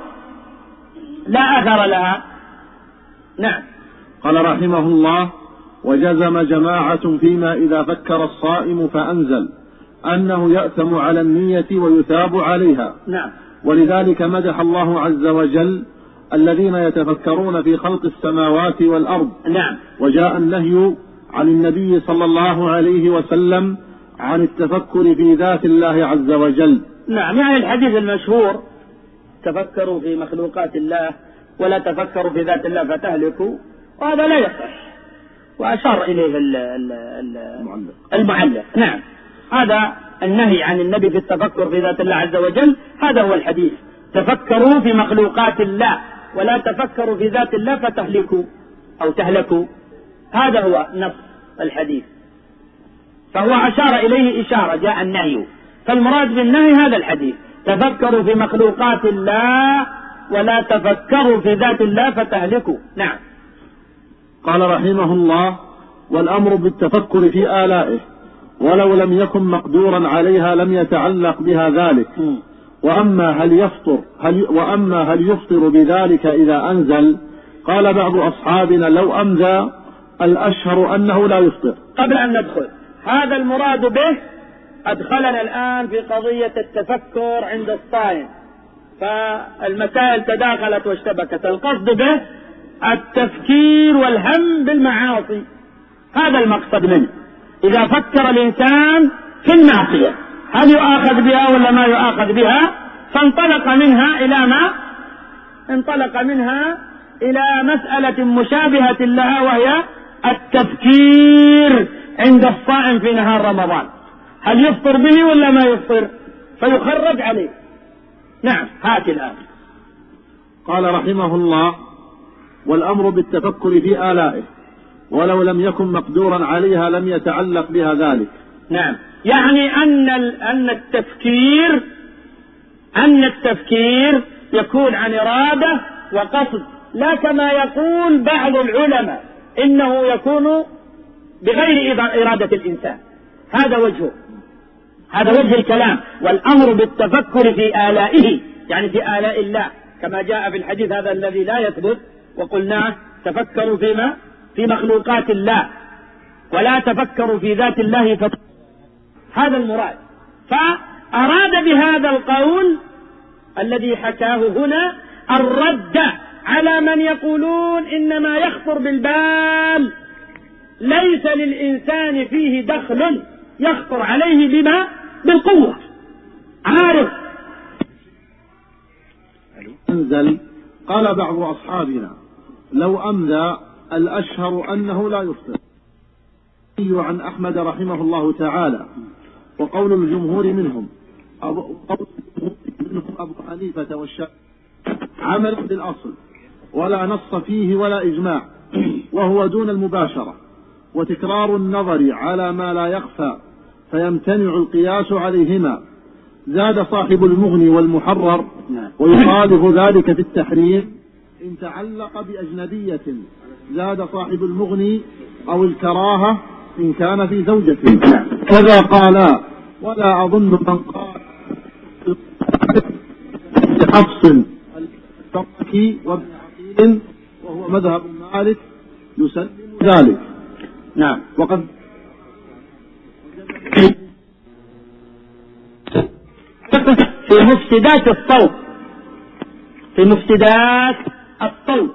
لا أثر لها. نعم. قال رحمه الله: وجزم جماعة فيما إذا فكر الصائم فأنزل أنه يأثم على النية ويثاب عليها. نعم. ولذلك مدح الله عز وجل الذين يتفكرون في خلق السماوات والأرض. نعم. وجاء النهي عن النبي صلى الله عليه وسلم عن التفكر في ذات الله عز وجل. نعم، يعني الحديث المشهور: تفكروا في مخلوقات الله ولا تفكروا في ذات الله فتهلكوا، وهذا لا يصح، وأشار إليه المعلق. نعم، هذا النهي عن النبي في التفكر في ذات الله عز وجل، هذا هو الحديث: تفكروا في مخلوقات الله ولا تفكروا في ذات الله فتهلكوا أو تهلكوا، هذا هو نص الحديث، فهو أشار إليه إشارة، جاء النهي، فالمراد بالنهي هذا الحديث: تفكروا في مخلوقات الله ولا تفكروا في ذات الله فتهلكوا. نعم. قال رحمه الله: والأمر بالتفكر في آلائه ولو لم يكن مقدورا عليها لم يتعلق بها ذلك. وأما هل يفطر بذلك إذا أنزل؟ قال بعض أصحابنا: لو أمذى الأشهر أنه لا يفطر. قبل أن ندخل هذا المراد به، أدخلنا الآن في قضية التفكر عند الصائم، فالمسائل تداخلت واشتبكت. القصد به التفكير والهم بالمعاصي، هذا المقصد منه. إذا فكر الإنسان في المعصية هل يؤاخذ بها ولا ما يؤاخذ بها، فانطلق منها إلى مسألة مشابهة لها، وهي التفكير عند الصائم في نهار رمضان، هل يفطر به ولا ما يفطر، فيخرج عليه. نعم. هات الآن. قال رحمه الله: والأمر بالتفكر في آلائه ولو لم يكن مقدورا عليها لم يتعلق بها ذلك. نعم، يعني أن التفكير يكون عن إرادة وقصد، لا كما يقول بعض العلماء إنه يكون بغير إرادة الإنسان. هذا وجه الكلام. والأمر بالتفكر في آلائه، يعني في آلاء الله، كما جاء في الحديث هذا الذي لا يثبت وقلناه: تفكروا في مخلوقات الله ولا تفكروا في ذات الله هذا المراد. فأراد بهذا القول الذي حكاه هنا الرد على من يقولون إنما يخطر بالبال، ليس للإنسان فيه دخل، يخطر عليه بالقوة، عارف. انزل قال بعض أصحابنا لو أمذى الأشهر أنه لا يفطر. عن أحمد رحمه الله تعالى وقول الجمهور منهم أبو حنيفة والشافعي عمل بالأصل ولا نص فيه ولا إجماع، وهو دون المباشرة، وتكرار النظر على ما لا يخفى فيمتنع القياس عليهما. زاد صاحب المغني والمحرر ويخالف ذلك في التحريم إن تعلق بأجنبية. زاد صاحب المغني أو الكراهة إن كان في زوجته. كذا قالا ولا أظن من قال حفص التركي وابن عقيل وهو مذهب مالك يسلم ذلك. نعم. وقد في مفسدات الصوت، في مفسدات الصوت،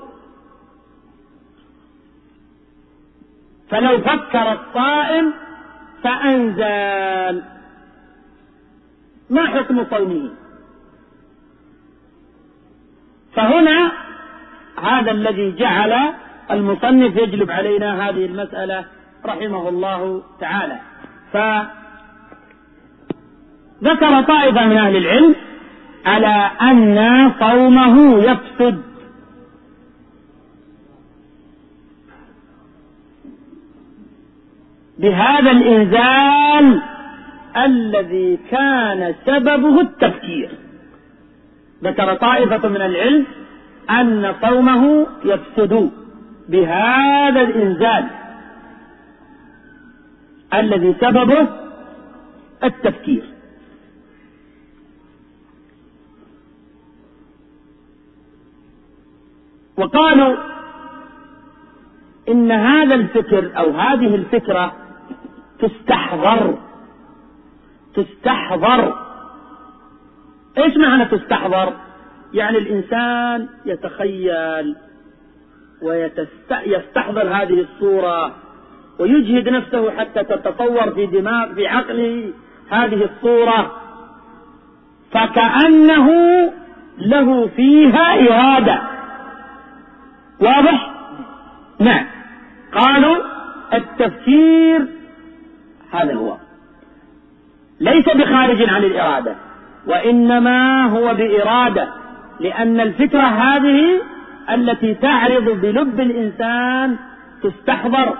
فلو فكر الصائم فأنزل ما حكم صومه؟ فهنا هذا الذي جعل المصنف يجلب علينا هذه المسألة رحمه الله تعالى. فذكر طائفة من أهل العلم على أن صومه يفسد، بهذا الإنزال الذي كان سببه التفكير. ذكر طائفة من العلم أن صومه يفسد بهذا الإنزال الذي سببه التفكير. وقالوا إن هذا الفكر أو هذه الفكرة تستحضر. إيش معنى تستحضر؟ يعني الإنسان يتخيل ويستحضر هذه الصورة ويجهد نفسه حتى تتصور في عقله هذه الصورة، فكأنه له فيها إرادة. واضح؟ نعم. قالوا التفكير هذا هو، ليس بخارج عن الإرادة، وإنما هو بإرادة، لأن الفكرة هذه التي تعرض بلب الإنسان تستحضر.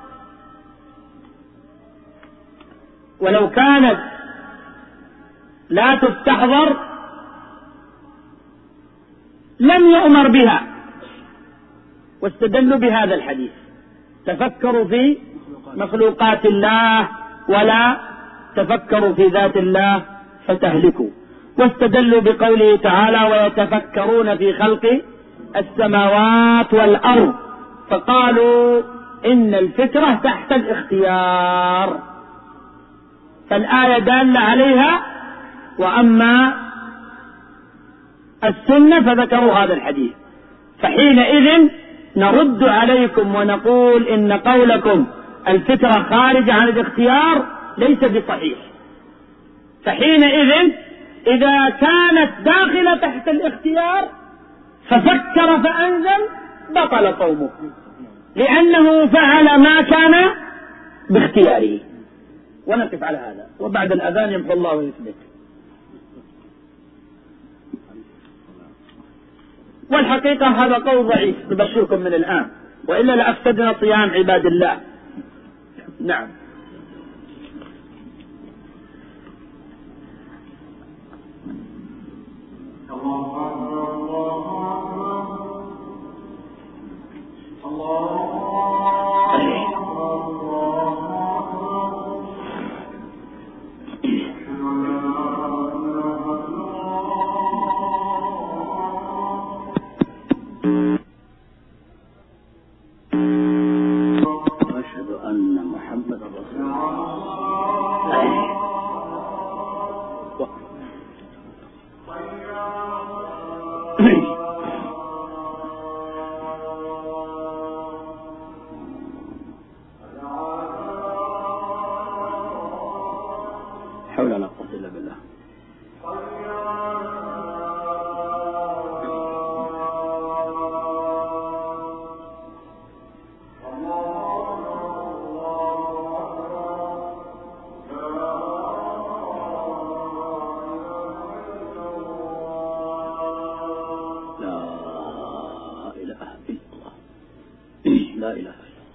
ولو كانت لا تستحضر لم يؤمر بها. واستدلوا بهذا الحديث: تفكروا في مخلوقات الله ولا تفكروا في ذات الله فتهلكوا. واستدلوا بقوله تعالى: ويتفكرون في خلق السماوات والأرض، فقالوا إن الفكرة تحت الاختيار، فالآية دالة عليها، وأما السنة فذكروا هذا الحديث. فحينئذ نرد عليكم ونقول إن قولكم الفكرة خارج عن الاختيار ليس بصحيح. فحينئذ إذا كانت داخلة تحت الاختيار ففكر فأنزل بطل صومه، لأنه فعل ما كان باختياره. ونقف على هذا، وبعد الأذان يمحو الله ويثبت. والحقيقة هذا قول ضعيف، نبشركم من الآن، وإلا لأفسدنا صيام عباد الله. نعم. حول ولا قوة إلا بالله. لا إله إلا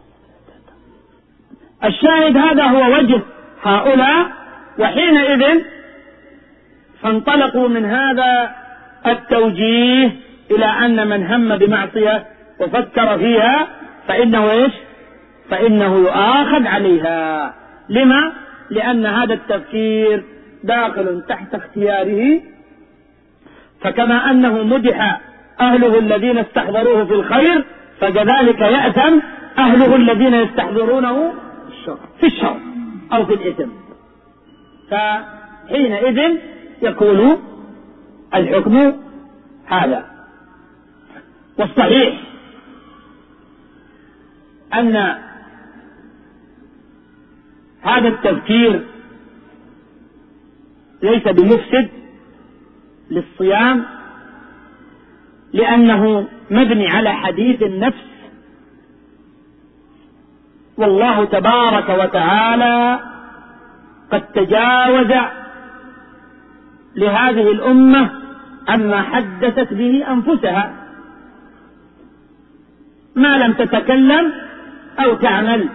الله. الشاهد هذا هو وجه هؤلاء. وحينئذ فانطلقوا من هذا التوجيه إلى أن من هم بمعصية وفكر فيها فإنه إيش؟ فإنه يؤاخذ عليها. لما؟ لأن هذا التفكير داخل تحت اختياره، فكما أنه مدح أهله الذين استحضروه في الخير فكذلك يأثم أهله الذين يستحضرونه في الشر أو في الإثم. فحينئذ يكون الحكم هذا. والصحيح أن هذا التفكير ليس بمفسد للصيام، لأنه مبني على حديث النفس، والله تبارك وتعالى قد تجاوز لهذه الأمة عما حدثت به أنفسها ما لم تتكلم أو تعمل.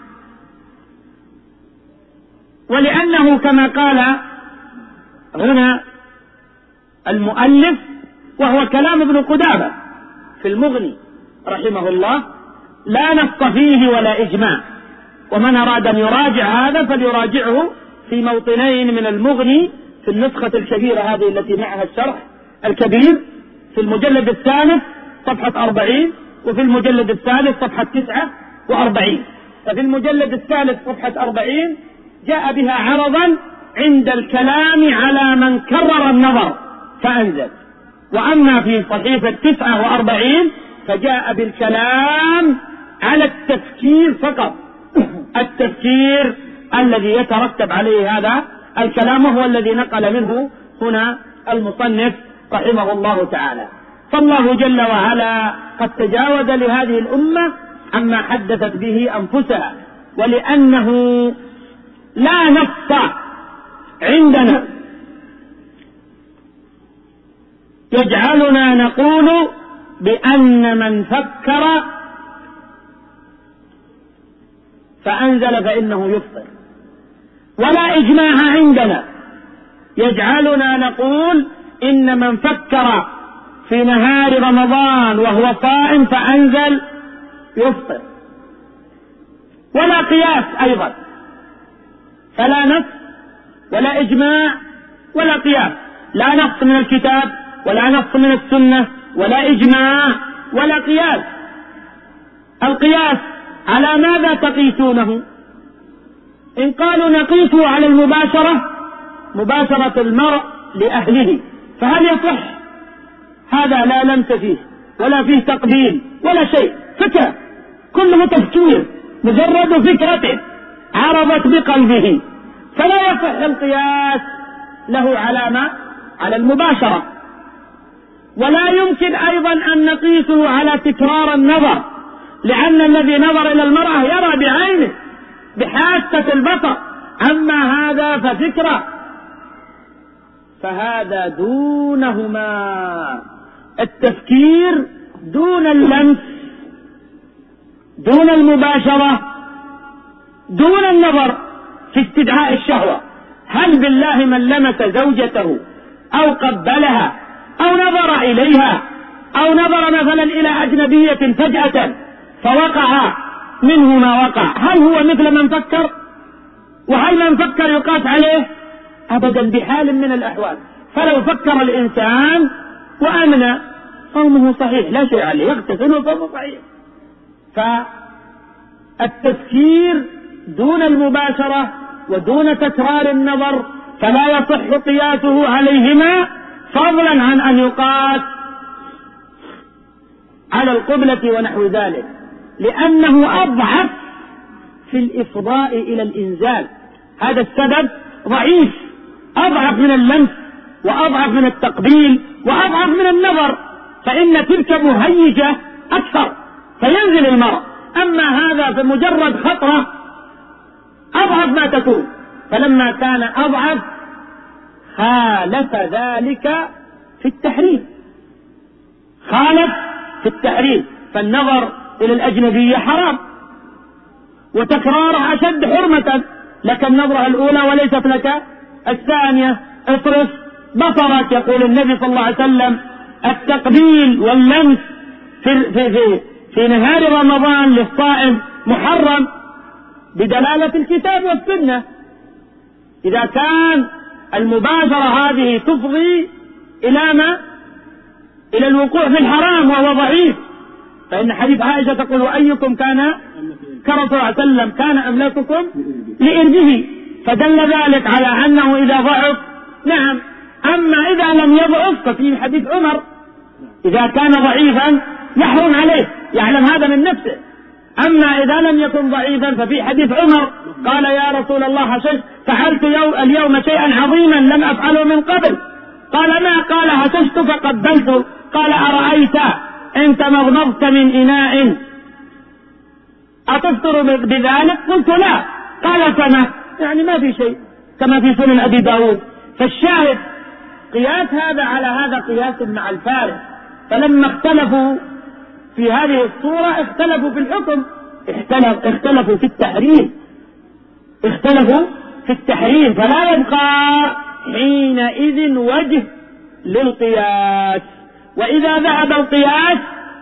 ولأنه كما قال هنا المؤلف، وهو كلام ابن قدامة في المغني رحمه الله، لا نص فيه ولا إجماع، ومن أراد أن يراجع هذا فليراجعه في موطنين من المغني في النسخة الكبيرة هذه التي معها الشرح الكبير في المجلد الثالث صفحة 40، وفي المجلد الثالث صفحة 49. ففي المجلد الثالث صفحة 40 جاء بها عرضا عند الكلام على من كرر النظر فأنزل، وأما في صحيفة 49 فجاء بالكلام على التفكير فقط، التفكير الذي يترتب عليه هذا الكلام، وهو الذي نقل منه هنا المصنف رحمه الله تعالى. فالله جل وعلا قد تجاوز لهذه الأمة عما حدثت به أنفسها، ولأنه لا نص عندنا يجعلنا نقول بأن من فكر فأنزل فإنه يفطر، ولا إجماع عندنا يجعلنا نقول إن من فكر في نهار رمضان وهو صائم فأنزل يفطر، ولا قياس أيضا، فلا نص ولا إجماع ولا قياس، لا نص من الكتاب ولا نص من السنة ولا إجماع ولا قياس. القياس على ماذا تقيسونه؟ إن قالوا نقيسه على المباشرة، مباشرة المرء لأهله، فهل يصح؟ هذا لا لمس فيه ولا فيه تقبيل ولا شيء، فكرة كله تفكير، مجرد فكرة عرضت بقلبه، فلا يصح القياس له علامة على المباشرة. ولا يمكن أيضا أن نقيسه على تكرار النظر، لأن الذي نظر إلى المرأة يرى بعينه بحاسة البصر، أما هذا ففكرة، فهذا دونهما. التفكير دون اللمس، دون المباشرة، دون النظر في استدعاء الشهوة. هل بالله من لمس زوجته أو قبلها أو نظر إليها أو نظر مثلا إلى أجنبية فجأة فوقع منه ما وقع، هل هو مثل من فكر؟ وهل من فكر يقاس عليه؟ أبدا بحال من الأحوال. فلو فكر الإنسان وأمن صومه صحيح لا شيء عليه، يغتسل وصومه صحيح. فالتفكير دون المباشرة ودون تكرار النظر فلا يصح قياسه عليهما، فضلا عن أن يقاس على القبلة ونحو ذلك، لأنه أضعف في الإفضاء إلى الإنزال. هذا السبب ضعيف، أضعف من اللمس وأضعف من التقبيل وأضعف من النظر، فإن تلك مهيجة أكثر فينزل المرء، أما هذا فمجرد خطرة أضعف ما تكون. فلما كان أضعف خالف ذلك في التحريم، خالف في التحريم، فالنظر إلى الأجنبية حرام، وتكرارها أشد حرمة، لك النظرة الأولى وليست لك الثانية. اطرف بصرك، يقول النبي صلى الله عليه وسلم: التقبيل واللمس في نهار رمضان للصائم محرم بدلالة الكتاب والسنة. إذا كان المباشرة هذه تفضي إلى ما؟ إلى الوقوع في الحرام وهو ضعيف، فإن حديث عائشة تقول: وأيكم كان كرم صلى الله عليه وسلم كان أملككم لإربه، فدل ذلك على أنه إذا ضعف نعم. أما إذا لم يضعف ففي حديث عمر إذا كان ضعيفا يحرم عليه، يعلم هذا من نفسه. أما إذا لم يكن ضعيفا ففي حديث عمر قال: يا رسول الله فعلت اليوم شيئا عظيما لم أفعله من قبل. قال: ما؟ قال: هششت فقبلت. قال: أرأيت إن تمضمضت من إناء أتفطر بذلك؟ قلت: لا. قال: فما؟ يعني ما في شيء، كما في سنن أبي داود. فالشاهد قياس هذا على هذا قياس مع الفارق، فلما اختلفوا في هذه الصورة اختلفوا في الحكم، اختلفوا في التحريم، فلا يبقى حينئذ وجه للقياس. وإذا ذهب القياس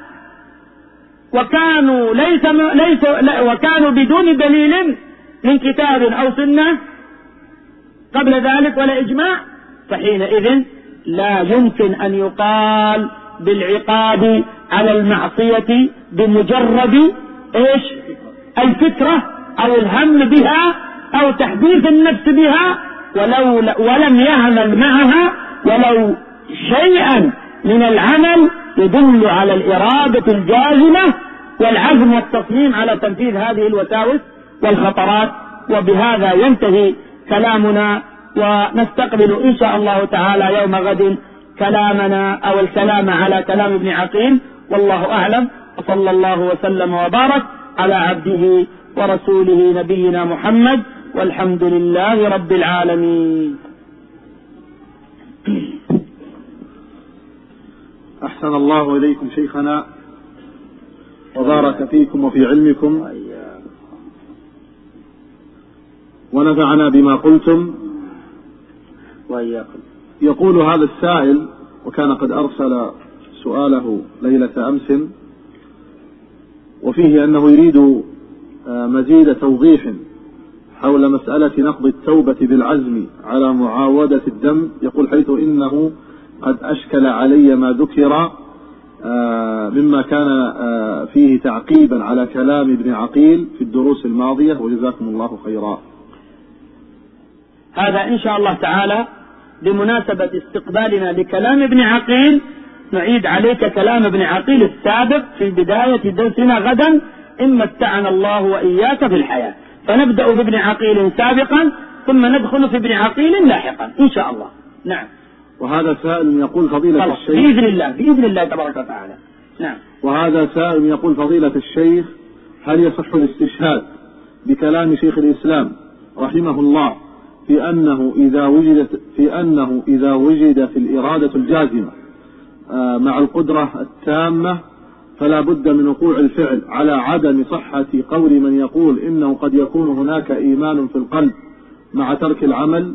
وكانوا بدون دليل من كتاب أو سنة قبل ذلك ولا إجماع، فحينئذ لا يمكن أن يقال بالعقاب على المعصية بمجرد الفكرة أو الهم بها أو تحديث النفس بها، ولم يعمل معها ولو شيئا من العمل يدل على الإرادة الجازمة والعزم والتصميم على تنفيذ هذه الوساوس والخطرات. وبهذا ينتهي كلامنا، ونستقبل إن شاء الله تعالى يوم غد كلامنا أو الكلام على كلام ابن عقيل، والله أعلم. وصلى الله وسلم وبارك على عبده ورسوله نبينا محمد، والحمد لله رب العالمين. أحسن الله إليكم شيخنا وبارك فيكم وفي علمكم ونفعنا بما قلتم وإياكم. يقول هذا السائل، وكان قد أرسل سؤاله ليلة أمس، وفيه أنه يريد مزيد توضيح حول مسألة نقض التوبة بالعزم على معاودة الدم. يقول: حيث إنه قد أشكل علي ما ذكر مما كان فيه تعقيبا على كلام ابن عقيل في الدروس الماضية، وجزاكم الله خيرا. هذا إن شاء الله تعالى بمناسبة استقبالنا لكلام ابن عقيل نعيد عليك كلام ابن عقيل السابق في بداية درسنا غدا، إن متعنا الله وإياك في الحياة. فنبدأ بابن عقيل سابقا ثم ندخل في ابن عقيل لاحقا إن شاء الله. نعم. وهذا سائل يقول: فضيلة الشيخ، بإذن الله تبارك وتعالى. نعم. وهذا سائل يقول: فضيلة الشيخ، هل يصح الاستشهاد بكلام شيخ الإسلام رحمه الله في أنه إذا وجد في الإرادة الجازمة مع القدرة التامة فلا بد من وقوع الفعل، على عدم صحة قول من يقول إنه قد يكون هناك إيمان في القلب مع ترك العمل؟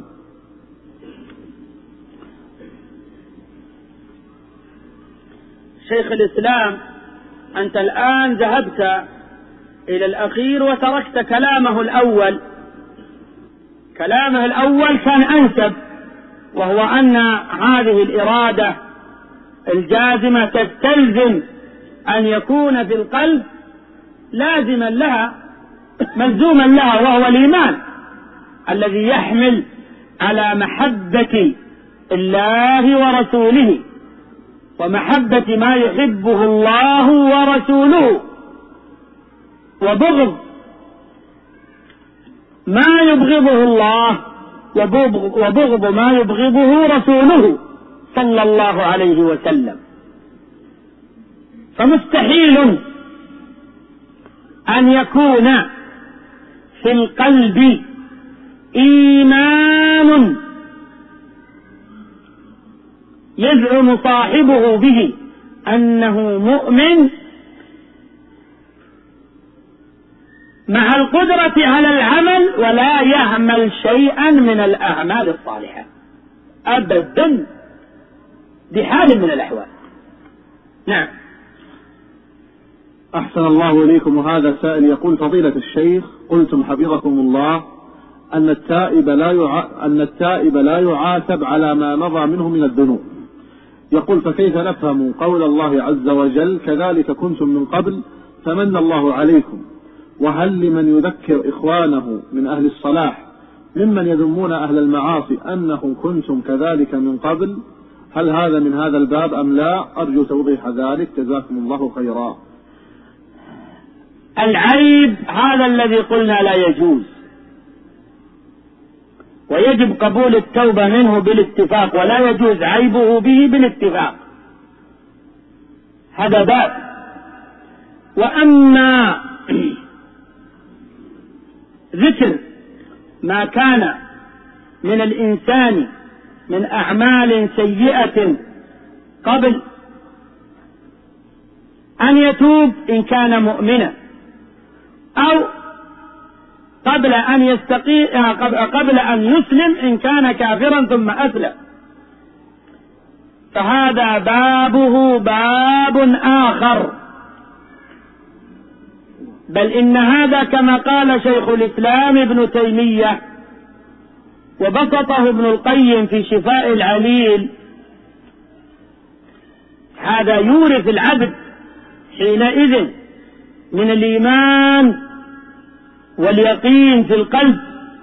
شيخ الإسلام، أنت الآن ذهبت إلى الأخير وتركت كلامه الأول. كلامه الأول كان أنسب، وهو أن هذه الإرادة الجازمة تستلزم أن يكون في القلب لازما لها ملزوما لها، وهو الإيمان الذي يحمل على محبة الله ورسوله ومحبة ما يحبه الله ورسوله، وبغض ما يبغضه الله وبغض ما يبغضه رسوله صلى الله عليه وسلم. فمستحيل أن يكون في القلب إيمان يزعم صاحبه به أنه مؤمن مع القدرة على العمل ولا يعمل شيئا من الأعمال الصالحة أبدا بحال من الأحوال. نعم. أحسن الله إليكم. وهذا سائل يقول: فضيلة الشيخ، قلتم حفظكم الله أن التائب لا يعاتب على ما مضى منه من الذنوب. يقول: فكيف نفهم قول الله عز وجل: كذلك كنتم من قبل فمن الله عليكم؟ وهل لمن يذكر إخوانه من أهل الصلاح ممن يذمون أهل المعاصي أنهم كنتم كذلك من قبل؟ هل هذا من هذا الباب أم لا؟ أرجو توضيح ذلك، جزاكم الله خيرا. العيب هذا الذي قلنا لا يجوز، ويجب قبول التوبة منه بالاتفاق، ولا يجوز عيبه به بالاتفاق، هذا باب. وأما ذكر ما كان من الإنسان من أعمال سيئة قبل أن يتوب إن كان مؤمنا، أو قبل أن يسلم إن كان كافرا ثم أسلم، فهذا بابه باب آخر. بل إن هذا كما قال شيخ الإسلام ابن تيمية وبسطه ابن القيم في شفاء العليل، هذا يورث العبد حينئذ من الإيمان واليقين في القلب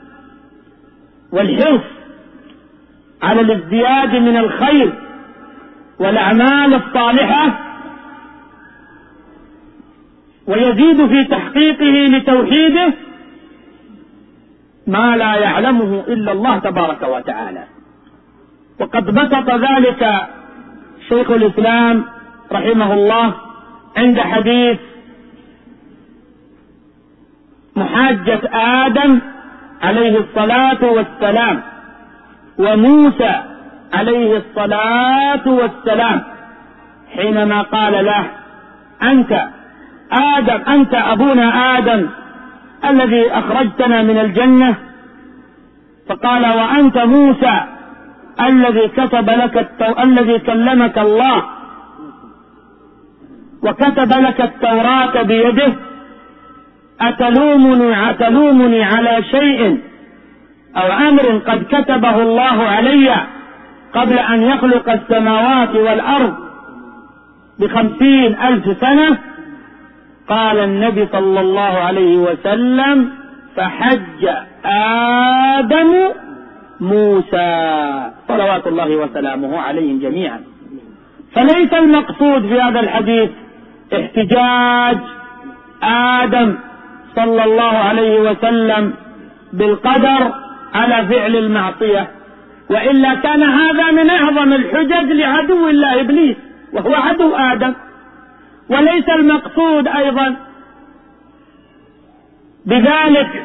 والحرص على الازدياد من الخير والأعمال الصالحة، ويزيد في تحقيقه لتوحيده ما لا يعلمه إلا الله تبارك وتعالى. وقد بسط ذلك شيخ الإسلام رحمه الله عند حديث محاجة آدم عليه الصلاة والسلام وموسى عليه الصلاة والسلام، حينما قال له: أنت أبونا آدم الذي أخرجتنا من الجنة، فقال: وأنت موسى الذي كلمك الله وكتب لك التوراة بيده، أتلومني على شيء أو أمر قد كتبه الله علي قبل أن يخلق السماوات والأرض ب50,000 سنة؟ قال النبي صلى الله عليه وسلم: فحج آدم موسى صلوات الله وسلامه عليهم جميعا. فليس المقصود في هذا الحديث احتجاج آدم صلى الله عليه وسلم بالقدر على فعل المعصية، وإلا كان هذا من أعظم الحجج لعدو الله إبليس وهو عدو آدم. وليس المقصود أيضا بذلك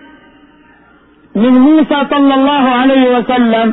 من موسى صلى الله عليه وسلم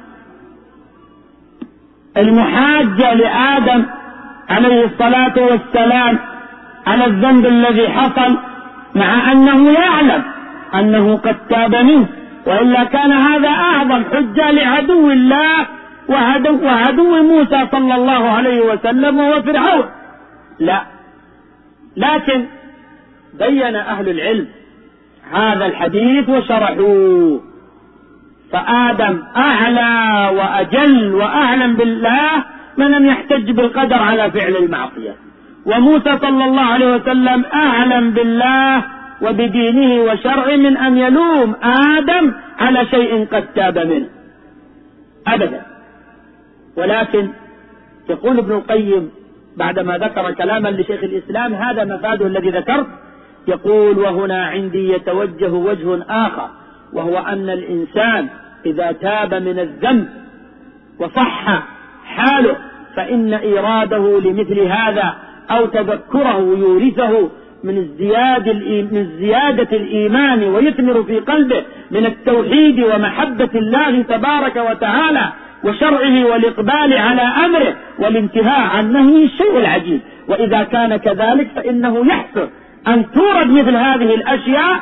المحاجة لآدم عليه الصلاة والسلام على الذنب الذي حصل، مع أنه يعلم أنه قد تاب منه، وإلا كان هذا أعظم حجة لعدو الله وعدو موسى صلى الله عليه وسلم وهو فرعون. لا، لكن بين أهل العلم هذا الحديث وشرحوه، فآدم أعلى وأجل وأعلم بالله من لم يحتج بالقدر على فعل المعصية، وموسى صلى الله عليه وسلم أعلم بالله وبدينه وشرعه من أن يلوم آدم على شيء قد تاب منه أبدا. ولكن يقول ابن القيم بعدما ذكر كلاما لشيخ الإسلام، هذا مفاده الذي ذكرت، يقول: وهنا عندي يتوجه وجه آخر، وهو أن الإنسان إذا تاب من الذنب وصح حاله فإن إراده لمثل هذا أو تذكره يورثه من زيادة الإيمان ويثمر في قلبه من التوحيد ومحبة الله تبارك وتعالى وشرعه والإقبال على أمره والانتهاء عن نهيه الشيء العجيب. وإذا كان كذلك فإنه يحسن أن تورد مثل هذه الأشياء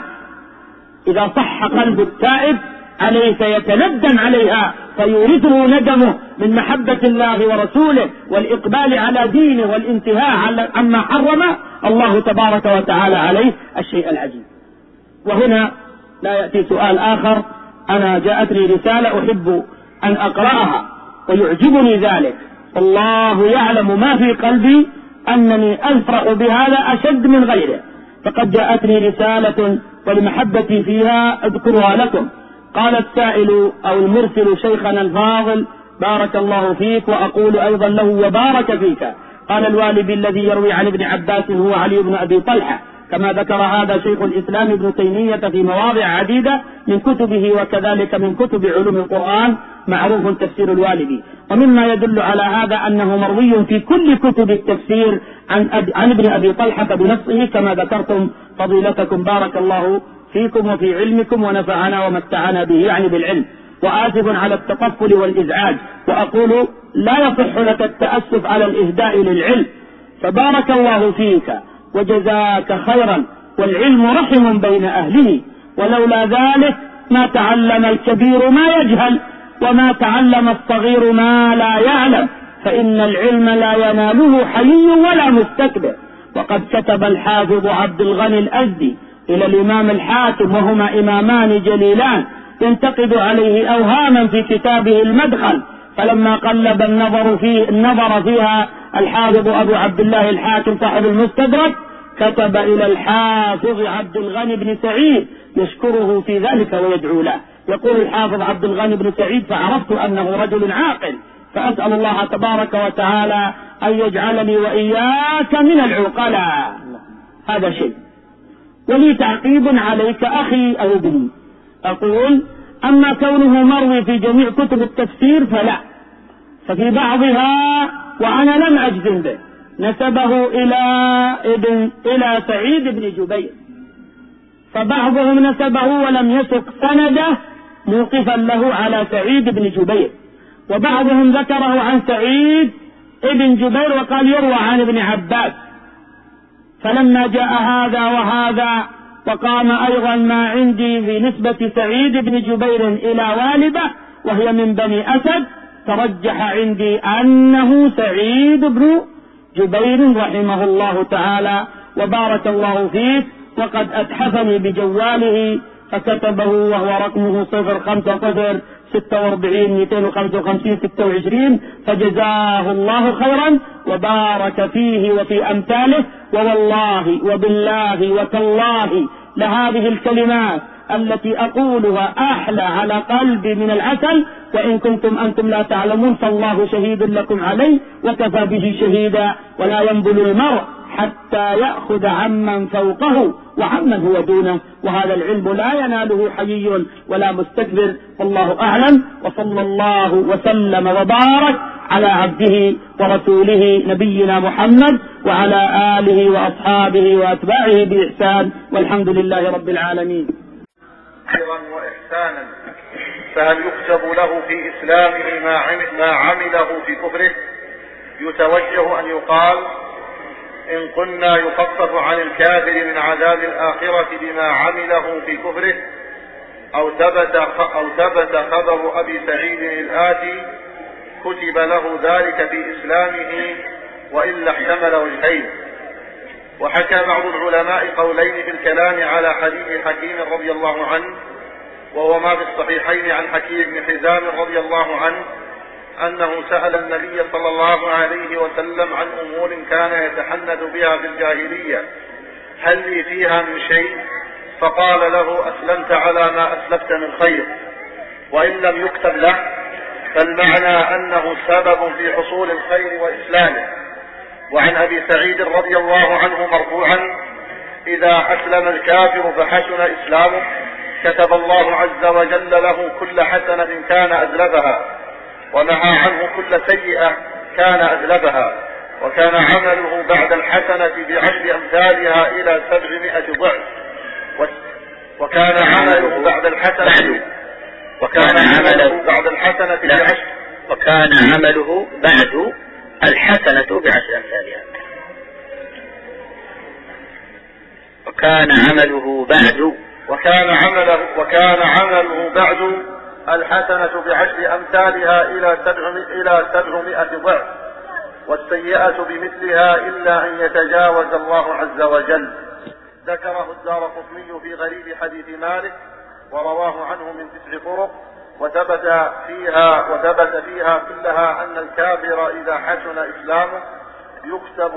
إذا صح قلب التائب عليه فيتندم عليها فيورثه ندمه من محبة الله ورسوله والإقبال على دينه والانتهاء عما حرم الله تبارك وتعالى عليه الشيء العجيب. وهنا لا يأتي سؤال آخر. أنا جاءتني رسالة أحب أن أقرأها ويعجبني ذلك، الله يعلم ما في قلبي أنني أفرح بهذا أشد من غيره. فقد جاءتني رسالة ولمحبتي فيها أذكرها لكم. قال السائل أو المرسل: شيخنا الفاضل بارك الله فيك، وأقول أيضا له وبارك فيك. قال الوالبي الذي يروي عن ابن عباس هو علي بن أبي طلحة، كما ذكر هذا شيخ الإسلام ابن تيمية في مواضع عديدة من كتبه، وكذلك من كتب علوم القرآن معروف تفسير الوالبي. ومما يدل على هذا أنه مروي في كل كتب التفسير عن ابن أبي طلحة بنفسه كما ذكرتم فضيلتكم، بارك الله فيكم وفي علمكم ونفعنا ومتعنا به، يعني بالعلم. وآسف على التطفل والإزعاج، وأقول لا يصح لك التأسف على الإهداء للعلم، فبارك الله فيك وجزاك خيرا، والعلم رحم بين أهله، ولولا ذلك ما تعلم الكبير ما يجهل، وما تعلم الصغير ما لا يعلم، فإن العلم لا يناله حي ولا مستكبر. وقد كتب الحافظ عبد الغني الأزدي إلى الإمام الحاكم، وهما إمامان جليلان، ينتقد عليه أوهاما في كتابه المدخل، فلما قلب النظر فيها الحافظ أبو عبد الله الحاكم صاحب المستدرك كتب إلى الحافظ عبد الغني بن سعيد يشكره في ذلك ويدعو له. يقول الحافظ عبد الغني بن سعيد: فعرفت أنه رجل عاقل، فأسأل الله تبارك وتعالى أن يجعلني وإياك من العقلاء. هذا شيء. ولي تعقيب عليك أخي أو ابني، أقول: أما كونه مروي في جميع كتب التفسير فلا، ففي بعضها وأنا لم أجزم به نسبه إلى سعيد بن جبير، فبعضهم نسبه ولم يسق سنده موقفا له على سعيد بن جبير، وبعضهم ذكره عن سعيد بن جبير وقال يروى عن ابن عباس. فلما جاء هذا وهذا وقام أيضا ما عندي في نسبة سعيد بن جبير إلى والبة وهي من بني أسد، ترجح عندي أنه سعيد بن جبير رحمه الله تعالى وبارك الله فيه. وقد أتحفني بجواله فكتبه وهو رقمه 0546-255-26، فجزاه الله خيرا وبارك فيه وفي أمثاله. ووالله وبالله وتالله لهذه الكلمات التي أقولها أحلى على قلبي من العسل، وإن كنتم أنتم لا تعلمون فالله شهيد لكم عليه وكفى به شهيدا. ولا ينبل المرء حتى يأخذ عمن فوقه وعمن هو دونه، وهذا العلم لا يناله حيي ولا مستكبر. والله أعلم، وصلى الله وسلم وبارك على عبده ورسوله نبينا محمد وعلى آله وأصحابه وأتباعه بإحسان، والحمد لله رب العالمين. خيرا وإحسانا، فهل يكتب له في إسلامه ما عمله في كفره؟ يتوجه أن يقال: إن كنا يخفف عن الكافر من عذاب الآخرة بما عمله في كفره، أو ثبت خبر أبي سعيد الآتي كتب له ذلك في إسلامه، وإلا احتمل وجهين. وحكى بعض العلماء قولين في الكلام على حديث حكيم رضي الله عنه، وهو ما في الصحيحين عن حكيم بن حزام رضي الله عنه أنه سأل النبي صلى الله عليه وسلم عن أمور كان يتحنث بها في الجاهلية: هل لي فيها من شيء؟ فقال له: أسلمت على ما أسلفت من خير. وإن لم يكتب له فالمعنى أنه سبب في حصول الخير وإسلامه. وعن أبي سعيد رضي الله عنه مرفوعا: إذا أسلم الكافر فحسن إسلامه كتب الله عز وجل له كل حسنة كان أزلفها، ونهى عنه كل سيئة كان أزلفها، وكان عمله بعد الحسنة ب10 أمثالها إلى 700 ضعف. وكان عمله بعد الحسنة بعد الحسنة ب10 أمثالها. وكان عمله بعد الحسنة بعشر أمثالها إلى 700 ضعف، والسيئة بمثلها إلا أن يتجاوز الله عز وجل. ذكره الدارقطني في غريب حديث مالك ورواه عنه من 9 طرق، وثبت فيها كلها أن الكافر إذا حسن إسلامه يكتب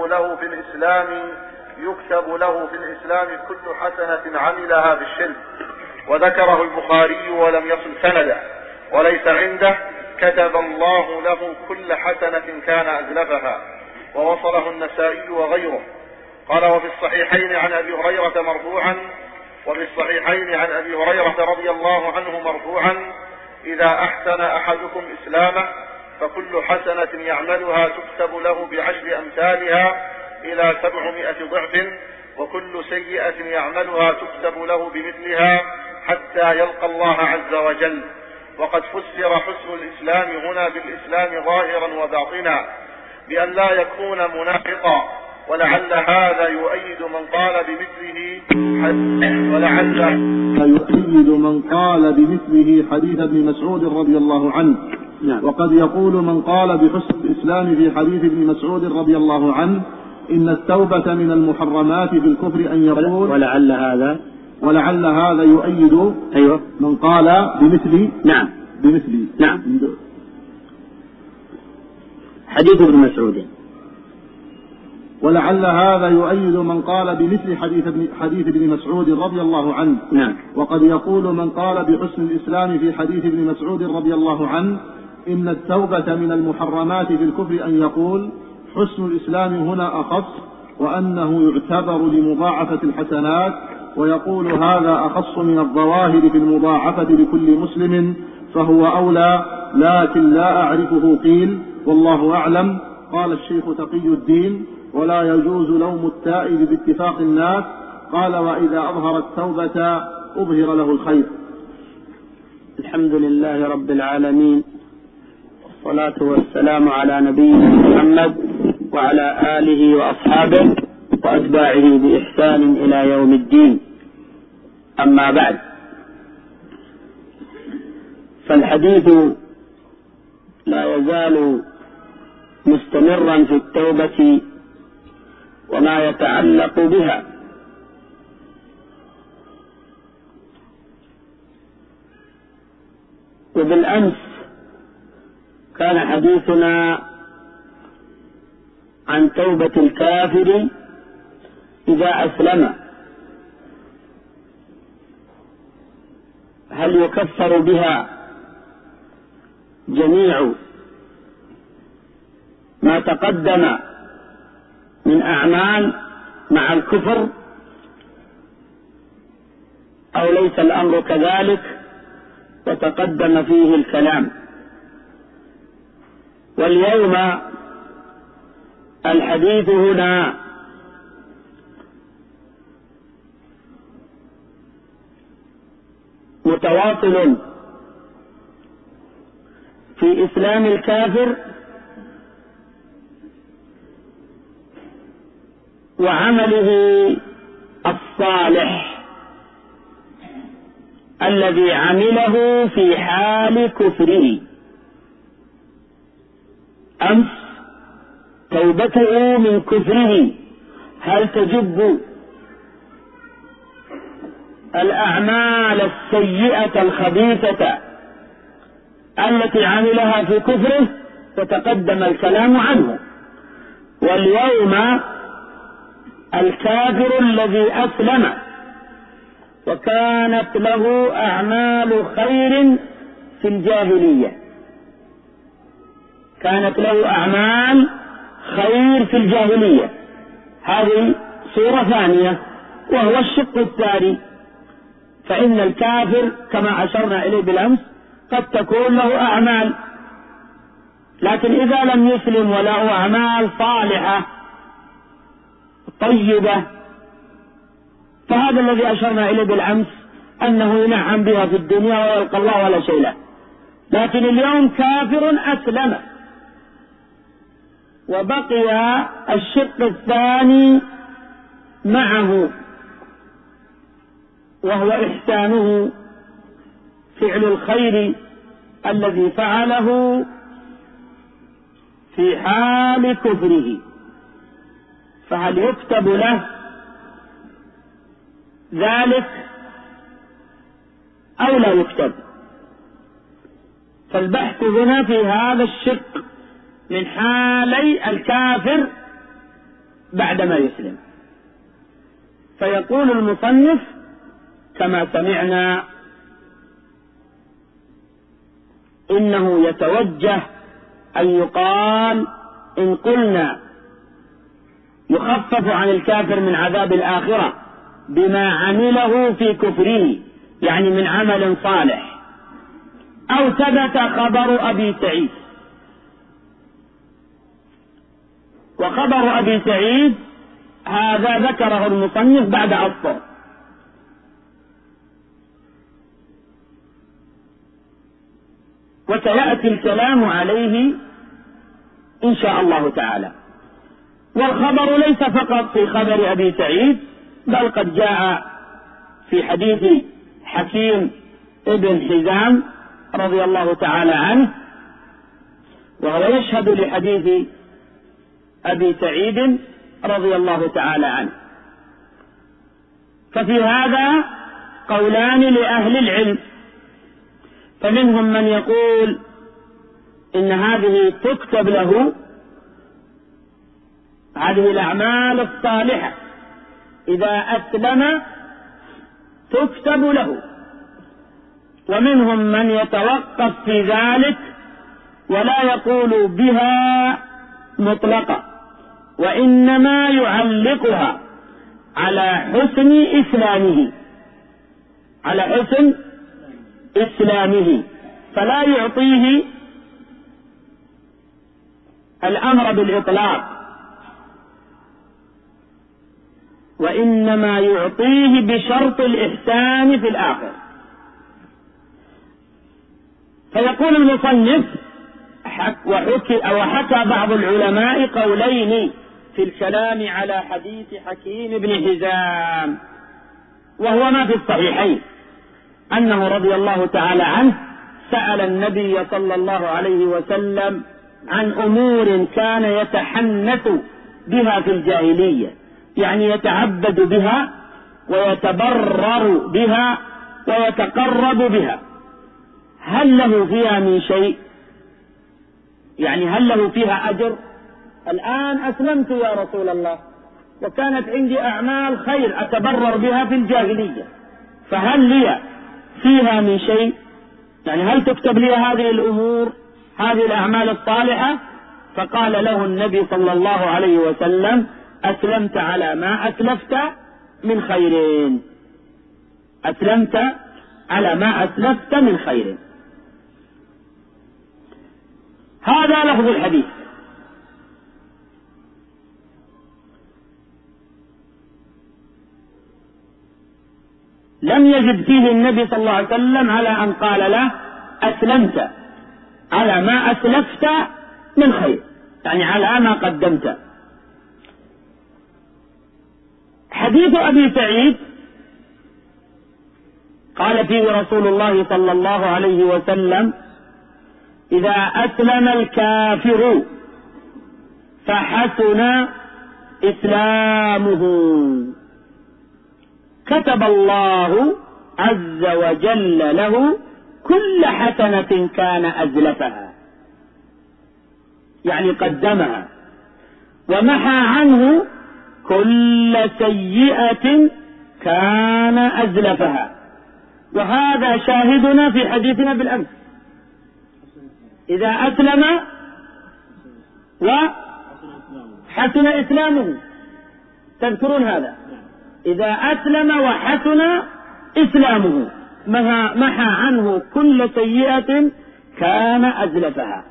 له في الإسلام كل حسنة عملها بالشرك. وذكره البخاري ولم يصل سنده، وليس عنده كتب الله له كل حسنة كان أزلفها، ووصله النسائي وغيره. قال وفي الصحيحين عن أبي هريرة رضي الله عنه مرفوعا: إذا أحسن أحدكم إسلامه فكل حسنة يعملها تكتب له ب10 أمثالها إلى 700 ضعف، وكل سيئة يعملها تكتب له بمثلها حتى يلقى الله عز وجل. وقد فسر حسن الإسلام هنا بالإسلام ظاهرا وباطنا بأن لا يكون منافقا، ولعل هذا يؤيد من قال بمثله حديث ابن مسعود رضي الله عنه. وقد يقول من قال بحسن الإسلام في حديث ابن مسعود رضي الله عنه: إن التوبة من المحرمات في الكفر أن يقول ولعل هذا يؤيد من قال بمثله. حديث ابن مسعود. ولعل هذا يؤيد من قال بمثل حديث ابن مسعود رضي الله عنه. وقد يقول من قال بحسن الإسلام في حديث ابن مسعود رضي الله عنه: إن التوبة من المحرمات في الكفر أن يقول حسن الإسلام هنا أخص، وأنه يعتبر لمضاعفة الحسنات، ويقول هذا أخص من الظواهر في المضاعفة لكل مسلم، فهو أولى، لكن لا أعرفه قيل، والله أعلم. قال الشيخ تقي الدين: ولا يجوز لوم التائب باتفاق الناس. قال: وإذا أظهر التوبة أظهر له الخير. الحمد لله رب العالمين، والصلاة والسلام على نبينا محمد وعلى آله وأصحابه وأتباعه بإحسان إلى يوم الدين. أما بعد، فالحديث لا يزال مستمرا في التوبة وما يتعلق بها. وبالأمس كان حديثنا عن توبة الكافر إذا أسلم، هل يكفر بها جميع ما تقدم من أعمال مع الكفر أو ليس الأمر كذلك؟ وتقدم فيه الكلام. واليوم الحديث هنا متواصل في إسلام الكافر وعمله الصالح الذي عمله في حال كفره. أمس توبته من كفره هل تجب الأعمال السيئة الخبيثة التي عملها في كفره؟ وتقدم الكلام عنه. واليوم الكافر الذي أسلم وكانت له أعمال خير في الجاهلية، كانت له أعمال خير في الجاهلية، هذه صورة ثانية، وهو الشق الثاني. فإن الكافر كما أشرنا إليه بالأمس قد تكون له أعمال، لكن إذا لم يسلم وله أعمال صالحة طيبة فهذا الذي أشرنا إليه بالأمس أنه ينعم بها في الدنيا ويلقى الله ولا شيء له. لكن اليوم كافر أسلم وبقي الشق الثاني معه، وهو إحسانه فعل الخير الذي فعله في حال كفره، فهل يكتب له ذلك أو لا يكتب؟ فالبحث هنا في هذا الشق من حالي الكافر بعدما يسلم. فيقول المصنف كما سمعنا إنه يتوجه أن يقال إن قلنا يخفف عن الكافر من عذاب الآخرة بما عمله في كفره، يعني من عمل صالح، أو ثبت خبر أبي سعيد. وخبر أبي سعيد هذا ذكره المصنف بعد أسطر، وسيأتي الكلام عليه إن شاء الله تعالى. والخبر ليس فقط في خبر أبي سعيد، بل قد جاء في حديث حكيم ابن حزام رضي الله تعالى عنه، وهو يشهد لحديث أبي سعيد رضي الله تعالى عنه. ففي هذا قولان لأهل العلم، فمنهم من يقول إن هذه تكتب له، هذه الأعمال الصالحة إذا أسلم تكتب له، ومنهم من يتوقف في ذلك ولا يقول بها مطلقة، وإنما يعلقها على حسن إسلامه، على حسن إسلامه، فلا يعطيه الأمر بالإطلاق، وإنما يعطيه بشرط الإحسان في الآخر. فيقول المصنف وحكى بعض العلماء قولين في الكلام على حديث حكيم بن حزام، وهو ما في الصحيحين أنه رضي الله تعالى عنه سأل النبي صلى الله عليه وسلم عن أمور كان يتحنث بها في الجاهلية، يعني يتعبد بها ويتبرر بها ويتقرب بها، هل له فيها من شيء؟ يعني هل له فيها أجر؟ الآن أسلمت يا رسول الله وكانت عندي أعمال خير أتبرر بها في الجاهلية، فهل لي فيها من شيء؟ يعني هل تكتب لي هذه الأمور، هذه الأعمال الصالحة؟ فقال له النبي صلى الله عليه وسلم أسلمت على ما أسلفت من خير، أسلمت على ما أسلفت من خير. هذا لفظ الحديث. لم يجد فيه النبي صلى الله عليه وسلم على أن قال له أسلمت على ما أسلفت من خير، يعني على ما قدمت. حديث أبي سعيد قال فيه رسول الله صلى الله عليه وسلم إذا أسلم الكافر فحسن إسلامه كتب الله عز وجل له كل حسنة كان أزلفها، يعني قدمها، ومحى عنه كل سيئة كان أزلفها. وهذا شاهدنا في حديثنا بالأمس، إذا أسلم وحسن إسلامه، تذكرون هذا؟ إذا أسلم وحسن إسلامه محى عنه كل سيئة كان أزلفها.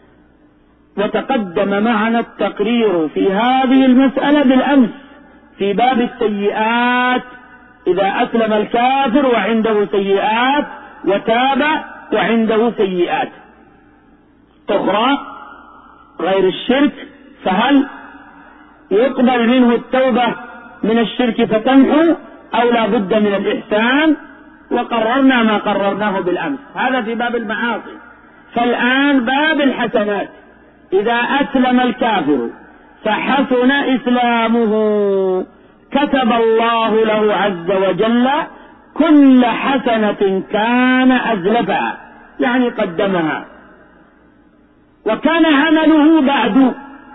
وتقدم معنا التقرير في هذه المسألة بالأمس في باب السيئات، إذا أسلم الكافر وعنده سيئات وتاب وعنده سيئات أخرى غير الشرك، فهل يقبل منه التوبة من الشرك فتمحو، أو لا بد من الإحسان، وقررنا ما قررناه بالأمس. هذا في باب المعاصي. فالآن باب الحسنات. إذا أسلم الكافر فحسن إسلامه كتب الله له عز وجل كل حسنة كان أزلفها، يعني قدمها، وكان عمله بعد.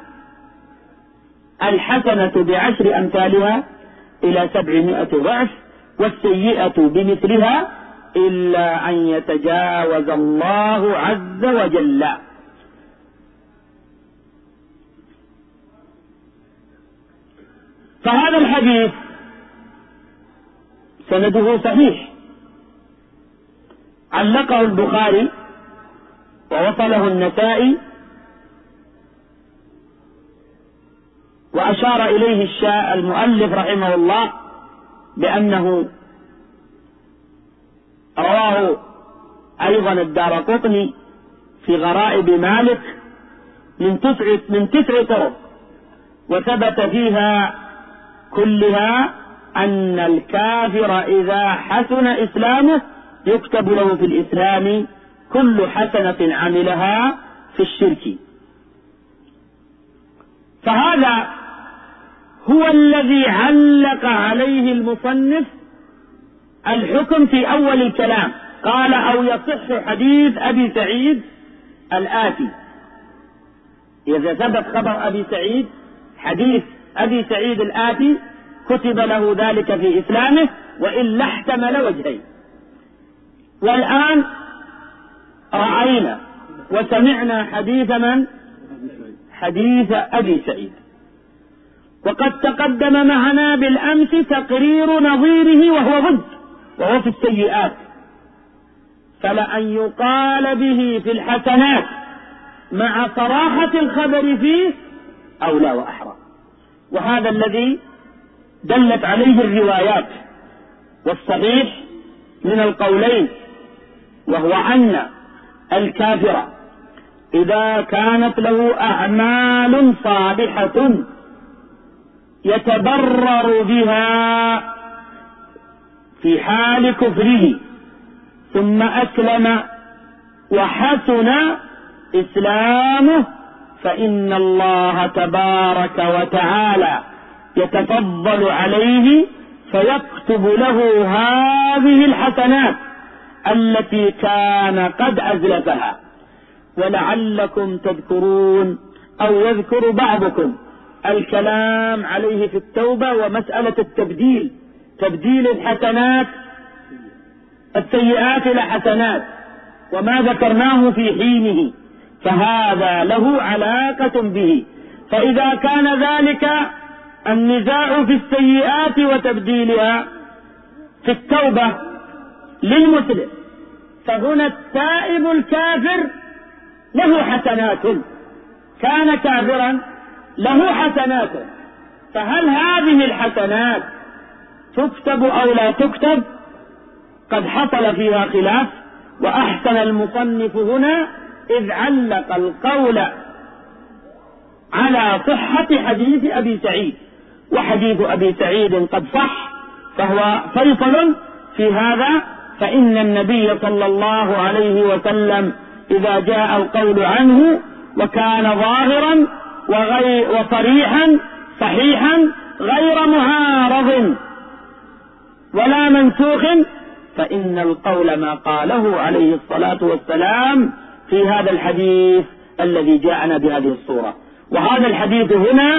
الحسنة ب10 أمثالها إلى 700 ضعف، والسيئة بمثلها إلا أن يتجاوز الله عز وجل. فهذا الحديث سنده صحيح، علقه البخاري ووصله النسائي، وأشار إليه المؤلف رحمه الله بأنه رواه أيضا الدارقطني في غرائب مالك من 9 طرق، وثبت فيها كلها أن الكافر إذا حسن إسلامه يكتب له في الإسلام كل حسنة عملها في الشرك. فهذا هو الذي علق عليه المصنف الحكم في أول الكلام. قال: أو يصح حديث أبي سعيد الآتي. إذا ثبت خبر أبي سعيد، حديث أبي سعيد الآتي كتب له ذلك في إسلامه، وإلا احتمل وجهين. والآن رأينا وسمعنا حديث من؟ حديث أبي سعيد. وقد تقدم معنا بالأمس تقرير نظيره وهو في السيئات. فلأن يقال به في الحسنات مع صراحة الخبر فيه أولى وأحرى. وهذا الذي دلت عليه الروايات. والصحيح من القولين وهو أن الكافر إذا كانت له أعمال صالحة يتبرر بها في حال كفره ثم أسلم وحسن إسلامه، فإن الله تبارك وتعالى يتفضل عليه فيكتب له هذه الحسنات التي كان قد أزلفها. ولعلكم تذكرون أو يذكر بعضكم الكلام عليه في التوبة ومسألة تبديل الحسنات السيئات إلى حسنات، وما ذكرناه في حينه، فهذا له علاقة به. فإذا كان ذلك النزاع في السيئات وتبديلها في التوبة للمسلم، فهنا التائب الكافر له حسنات، كان كافرا له حسنات، فهل هذه الحسنات تكتب أو لا تكتب؟ قد حصل فيها خلاف. وأحسن المصنف هنا إذ علق القول على صحة حديث أبي سعيد، وحديث أبي سعيد قد صح، فهو فيصل في هذا. فإن النبي صلى الله عليه وسلم إذا جاء القول عنه وكان ظاهرا وصريحا صحيحا غير معارض ولا منسوخ، فإن القول ما قاله عليه الصلاة والسلام في هذا الحديث الذي جاءنا بهذه الصورة. وهذا الحديث هنا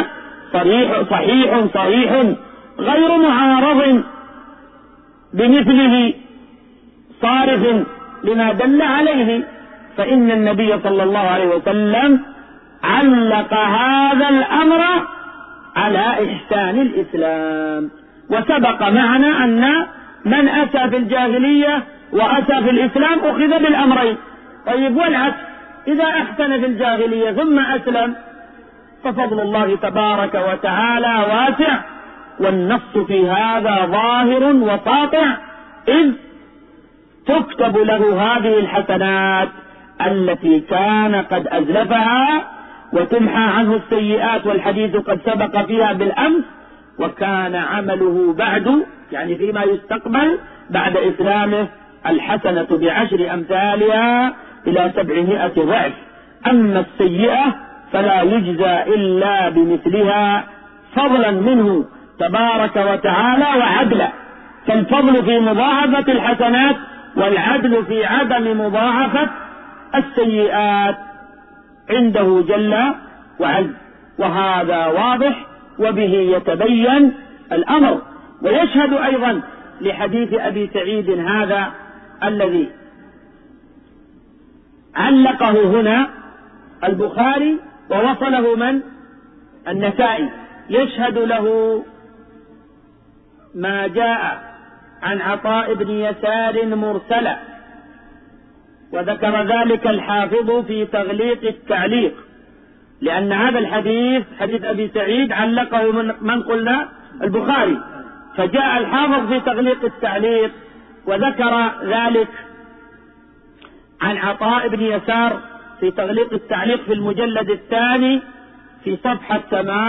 صحيح غير معارض بمثله صارف لما دل عليه. فإن النبي صلى الله عليه وسلم علق هذا الأمر على إحسان الإسلام. وسبق معنا أن من أتى في الجاهلية وأتى في الإسلام أخذ بالأمرين. طيب والعكس، إذا أحسن في الجاهلية ثم أسلم ففضل الله تبارك وتعالى واسع، والنص في هذا ظاهر وساطع، إذ تكتب له هذه الحسنات التي كان قد أزلفها وتمحى عنه السيئات، والحديث قد سبق فيها بالأمس، وكان عمله بعد يعني فيما يستقبل بعد إسلامه الحسنة ب10 أمثالها إلى 700 ضعف. أما السيئة فلا يجزى إلا بمثلها فضلا منه تبارك وتعالى وعدلا، فالفضل في مضاعفة الحسنات والعدل في عدم مضاعفة السيئات عنده جل وعز، وهذا واضح وبه يتبين الأمر. ويشهد أيضا لحديث أبي سعيد هذا الذي علقه هنا البخاري ووصله من؟ النسائي. يشهد له ما جاء عن عطاء بن يسار مرسلا، وذكر ذلك الحافظ في تغليق التعليق، لأن هذا الحديث حديث أبي سعيد علقه من قلنا؟ البخاري، فجاء الحافظ في تغليق التعليق وذكر ذلك عن عطاء بن يسار في تغليق التعليق في المجلد الثاني في صفحة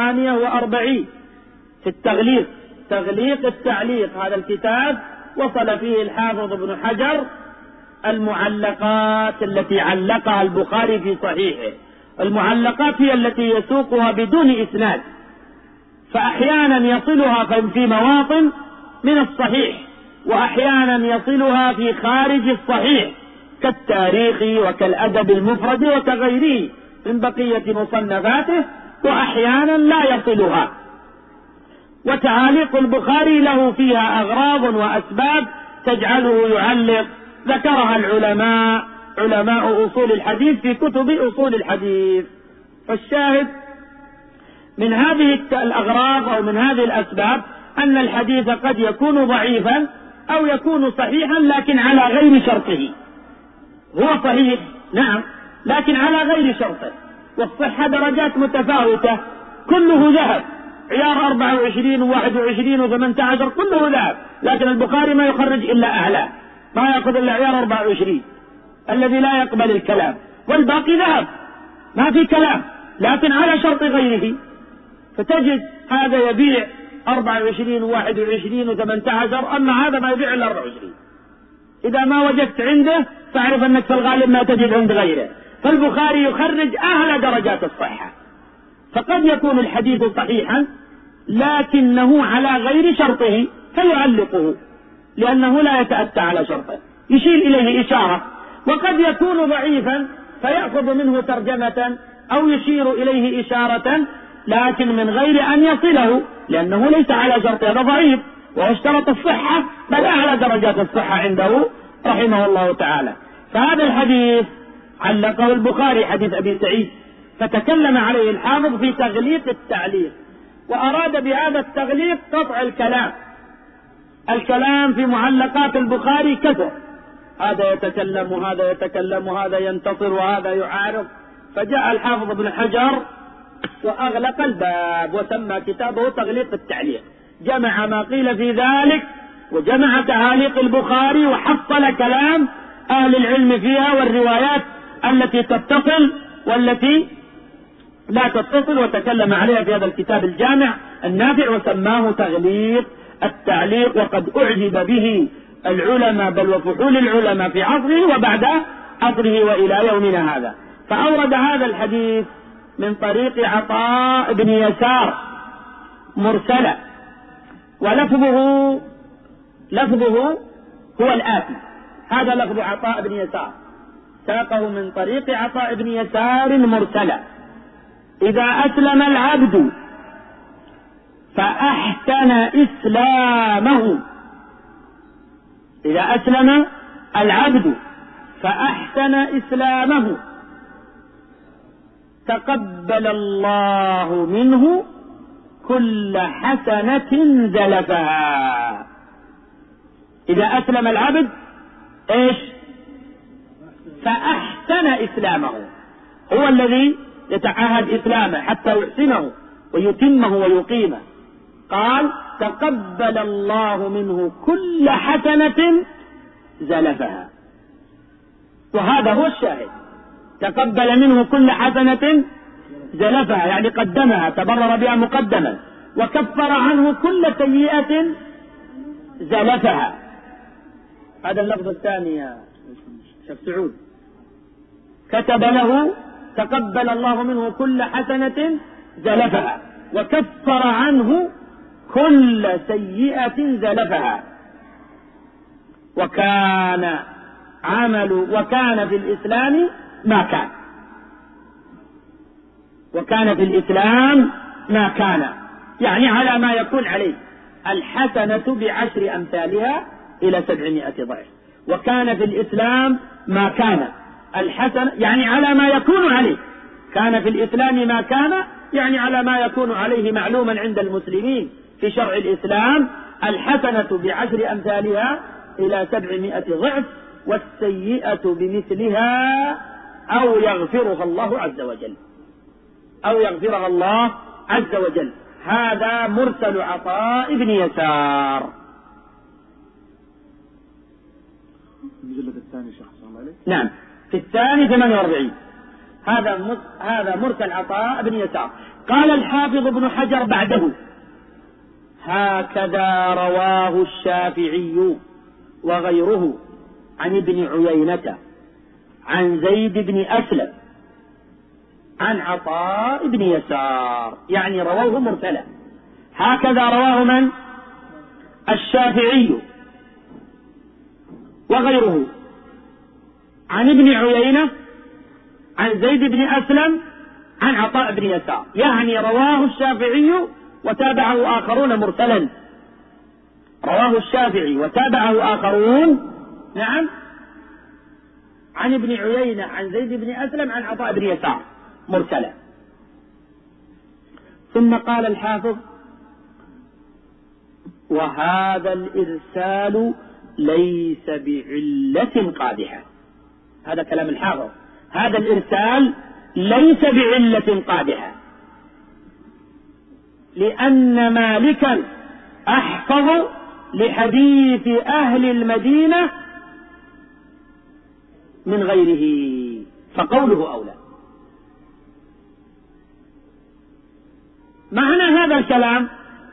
48 في التغليق، تغليق التعليق. هذا الكتاب وصل فيه الحافظ ابن حجر المعلقات التي علقها البخاري في صحيحه. المعلقات هي التي يسوقها بدون إسناد، فأحيانا يصلها في مواطن من الصحيح، وأحيانا يصلها في خارج الصحيح كالتاريخ وكالأدب المفرد وكغيره من بقية مصنفاته، وأحيانا لا يصلها. وتعاليق البخاري له فيها أغراض وأسباب تجعله يعلق، ذكرها العلماء علماء أصول الحديث في كتب أصول الحديث. فالشاهد من هذه الأغراض أو من هذه الأسباب أن الحديث قد يكون ضعيفا أو يكون صحيحا لكن على غير شرطه. هو صحيح نعم لكن على غير شرطه، والصحة درجات متفاوتة، كله ذهب، عيار 24 و21 و18 كله ذهب، لكن البخاري ما يخرج إلا أعلى، ما يأخذ إلا عيار 24 الذي لا يقبل الكلام، والباقي ذهب ما في كلام لكن على شرط غيره. فتجد هذا يبيع 24 و21 و18، أما هذا ما يبيع إلا 24. إذا ما وجدت عنده فاعرف أنك في الغالب ما تجد عند غيره. فالبخاري يخرج أعلى درجات الصحة، فقد يكون الحديث صحيحا لكنه على غير شرطه فيعلقه لأنه لا يتأتى على شرطه، يشير إليه إشارة. وقد يكون ضعيفا فيأخذ منه ترجمة أو يشير إليه إشارة لكن من غير أن يصله، لأنه ليس على شرطه، هذا ضعيف واشترط الصحة بل أعلى درجات الصحة عنده رحمه الله تعالى. فهذا الحديث علقه البخاري حديث أبي سعيد، فتكلم عليه الحافظ في تغليق التعليق، وأراد بهذا التغليق قطع الكلام في معلقات البخاري كثر، هذا يتكلم وهذا يتكلم وهذا ينتصر وهذا يعارض، فجاء الحافظ ابن حجر وأغلق الباب وسمى كتابه تغليق التعليق، جمع ما قيل في ذلك وجمع تعاليق البخاري وحصل كلام أهل العلم فيها والروايات التي تتصل والتي لا تتصل، وتكلم عليها في هذا الكتاب الجامع النافع وسماه تغليق التعليق. وقد أعجب به العلماء بل وفحول العلماء في عصره وبعد عصره وإلى يومنا هذا. فأورد هذا الحديث من طريق عطاء بن يسار مرسلا، ولفظه هو الآتي، هذا لفظ عطاء بن يسار، ساقه من طريق عطاء بن يسار مرسلا: إذا أسلم العبد فأحسن إسلامه، إذا أسلم العبد فأحسن إسلامه تقبل الله منه كل حسنة زلفها. إذا أسلم العبد إيش؟ فأحسن إسلامه، هو الذي يتعاهد إسلامه حتى يحسنه ويتمه ويقيمه. قال تقبل الله منه كل حسنة زلفها، وهذا هو الشاهد، تقبل منه كل حسنة زلفها يعني قدمها، تبرر بها مقدما، وكفر عنه كل سيئة زلفها. هذا اللفظ الثاني يا شيخ سعود. كتب له تقبل الله منه كل حسنة زلفها وكفر عنه كل سيئة زلفها. وكان في الإسلام ما كان. وكان في الإسلام ما كان يعني على ما يكون عليه. الحسنة ب10 أمثالها إلى 700 ضعف. وكان في الإسلام ما كان الحسنة يعني على ما يكون عليه. كان في الإسلام ما كان يعني على ما يكون عليه معلوما عند المسلمين في شرع الإسلام. الحسنة ب10 أمثالها إلى 700 ضعف والسيئة بمثلها أو يغفرها الله عز وجل. أو يغفرها الله عز وجل. هذا مرسل عطاء بن يسار. المجلد الثاني شيخ الله عليه. نعم في الثاني 48. هذا مرسل عطاء بن يسار. قال الحافظ ابن حجر بعده: هكذا رواه الشافعي وغيره عن ابن عيينة عن زيد بن أسلم عن عطاء بن يسار يعني رواه مرسلا. هكذا رواه من؟ الشافعي وغيره عن ابن عيينة عن زيد بن أسلم عن عطاء بن يسار يعني رواه الشافعي وتابعه آخرون مرسلا. رواه الشافعي وتابعه آخرون نعم عن ابن عيينة عن زيد بن أسلم عن عطاء بن يسار مرسلا. ثم قال الحافظ: وهذا الإرسال ليس بعلة قادحة. هذا كلام الحافظ. هذا الإرسال ليس بعلة قادحة لأن مالكا أحفظ لحديث أهل المدينة من غيره فقوله أولى. معنى هذا الكلام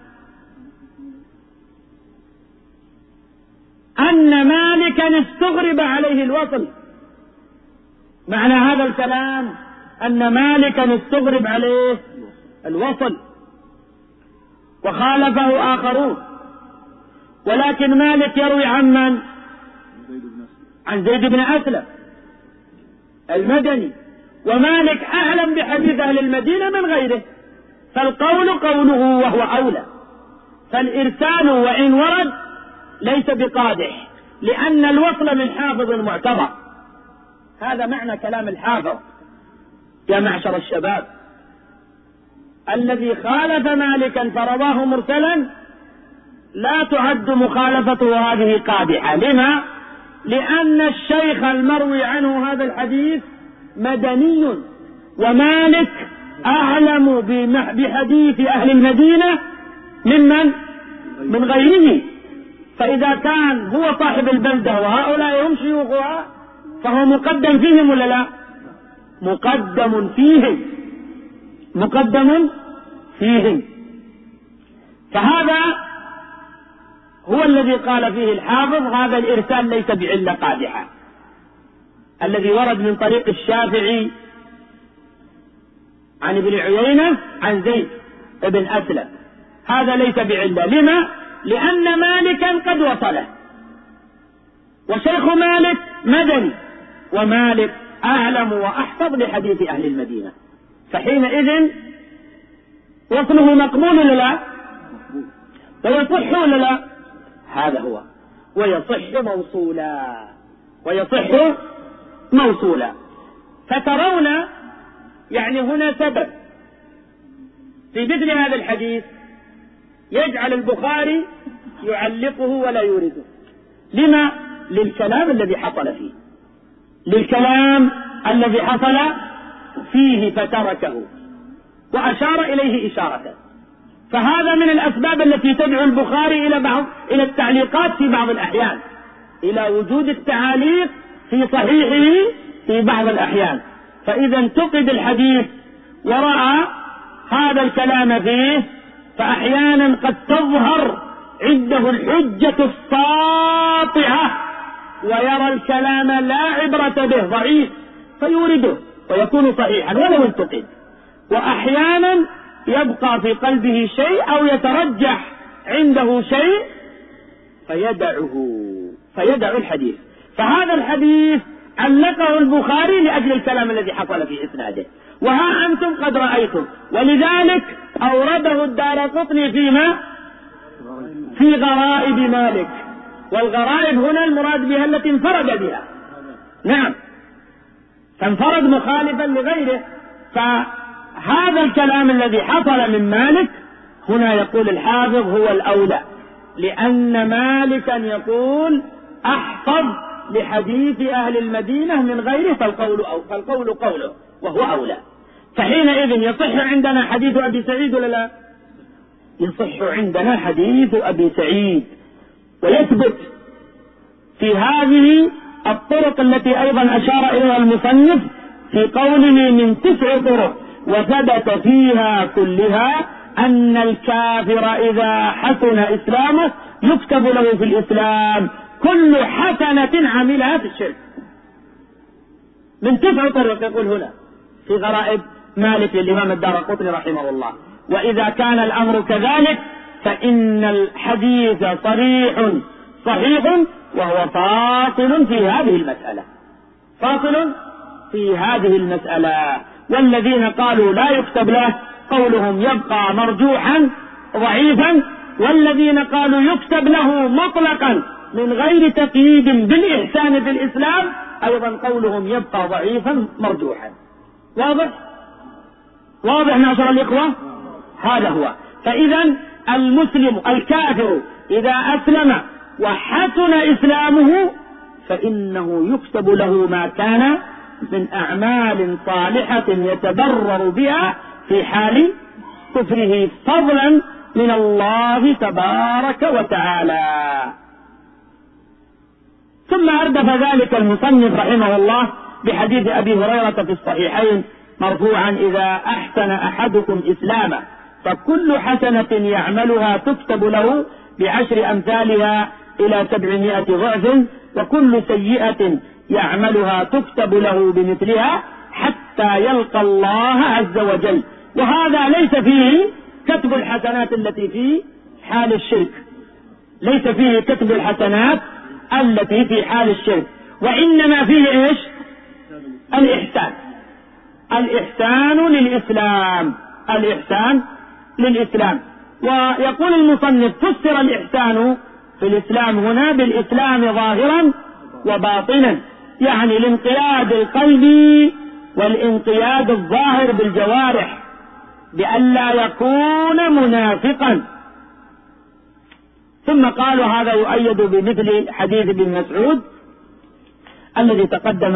أن مالكا استغرب عليه الوصل. معنى هذا الكلام أن مالكا استغرب عليه الوصل وخالفه آخرون. ولكن مالك يروي عن من؟ عن زيد بن أسلم المدني. ومالك أعلم بحديث أهل المدينة من غيره فالقول قوله وهو أولى. فالإرسال وإن ورد ليس بقادح لأن الوصل من حافظ معتبر. هذا معنى كلام الحافظ يا معشر الشباب. الذي خالف مالكا فرواه مرسلا لا تعد مخالفته هذه قادحة. لما؟ لأن الشيخ المروي عنه هذا الحديث مدني ومالك أعلم بحديث أهل المدينة من غيره. فإذا كان هو صاحب البلدة وهؤلاء هم شيوخها فهو مقدم فيهم ولا لا؟ مقدم فيهم. فهذا هو الذي قال فيه الحافظ: هذا الإرسال ليس بعلة قادحة. الذي ورد من طريق الشافعي عن ابن عيينة عن زيد بن أسلم هذا ليس بعلة. لما؟ لأن مالكا قد وصله وشيخ مالك مدني ومالك أعلم وأحفظ لحديث أهل المدينة فحينئذ وصله مقبول ولا لا؟ ويصح ولا لا؟ هذا هو. ويصح موصولا. فترون يعني هنا سبب في مثل هذا الحديث يجعل البخاري يعلقه ولا يورده. لما؟ للكلام الذي حصل فيه فتركه وأشار إليه إشارة. فهذا من الأسباب التي تدعو البخاري إلى التعليقات في بعض الأحيان، إلى وجود التعاليق في صحيحه في بعض الأحيان. فإذا انتقد الحديث ورأى هذا الكلام فيه فأحيانا قد تظهر عنده الحجة الساطعة ويرى الكلام لا عبرة به ضعيف فيورده ويكون صحيحا ولو انتقد، وأحيانا يبقى في قلبه شيء أو يترجح عنده شيء فيدع الحديث. فهذا الحديث علقه البخاري لأجل الكلام الذي حصل في إسناده، وها أنتم قد رأيتم، ولذلك أورده الدارقطني في غرائب مالك، والغرائب هنا المراد بها التي انفرد بها، نعم، فانفرد مخالفا لغيره. فهذا الكلام الذي حصل من مالك هنا يقول الحافظ هو الأولى، لأن مالكا يقول أحفظ لحديث أهل المدينة من غيره، فالقول قوله وهو أولى. فحينئذ يصح عندنا حديث أبي سعيد ولا لا؟ يصح عندنا حديث أبي سعيد، ويثبت في هذه الطرق التي أيضا أشار إليها المصنف في قوله من 9 طرق، وثبت فيها كلها أن الكافر إذا حسن إسلامه يكتب له في الإسلام كل حسنة عملها في الشرك. من 9 طرق يقول هنا في غرائب مالك للإمام الدارقطني رحمه الله. وإذا كان الأمر كذلك فإن الحديث صحيح وهو فاصل في هذه المسألة. والذين قالوا لا يكتب له قولهم يبقى مرجوحا ضعيفا، والذين قالوا يكتب له مطلقا من غير تقييد بالإحسان في الإسلام أيضا قولهم يبقى ضعيفا مرجوحا. واضح معشر الإخوة؟ هذا هو. فإذا المسلم الكافر إذا أسلم وحسن إسلامه فإنه يكتب له ما كان من أعمال صالحة يتبرر بها في حال كفره فضلا من الله تبارك وتعالى. ثم أردف ذلك المصنف رحمه الله بحديث أبي هريرة في الصحيحين مرفوعا إذا أحسن أحدكم إسلامه فكل حسنة يعملها تكتب له ب10 أمثالها إلى 700 ضعف، وكل سيئة يعملها تكتب له بمثلها حتى يلقى الله عز وجل. وهذا ليس فيه كتب الحسنات التي في حال الشرك، ليس فيه كتب الحسنات التي في حال الشرك، وإنما فيه إيش؟ الإحسان للإسلام. ويقول المصنف فسر الإحسان في الإسلام هنا بالإسلام ظاهرا وباطنا، يعني الانقياد القلبي والانقياد الظاهر بالجوارح بألا يكون منافقا. ثم قالوا هذا يؤيد بمثل حديث ابن مسعود الذي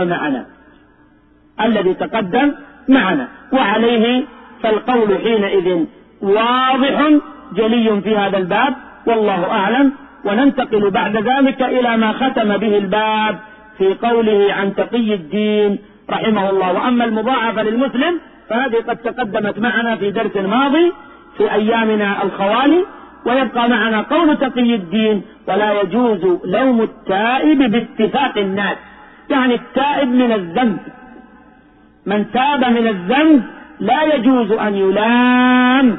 تقدم معنا، وعليه فالقول حينئذ واضح جلي في هذا الباب والله أعلم. وننتقل بعد ذلك إلى ما ختم به الباب في قوله عن تقي الدين رحمه الله. وأما المضاعفة للمسلم فهذه قد تقدمت معنا في درس ماضي في أيامنا الخوالي، ويبقى معنا قول تقي الدين ولا يجوز لوم التائب باتفاق الناس، يعني التائب من الذنب، من تاب من الذنب لا يجوز أن يلام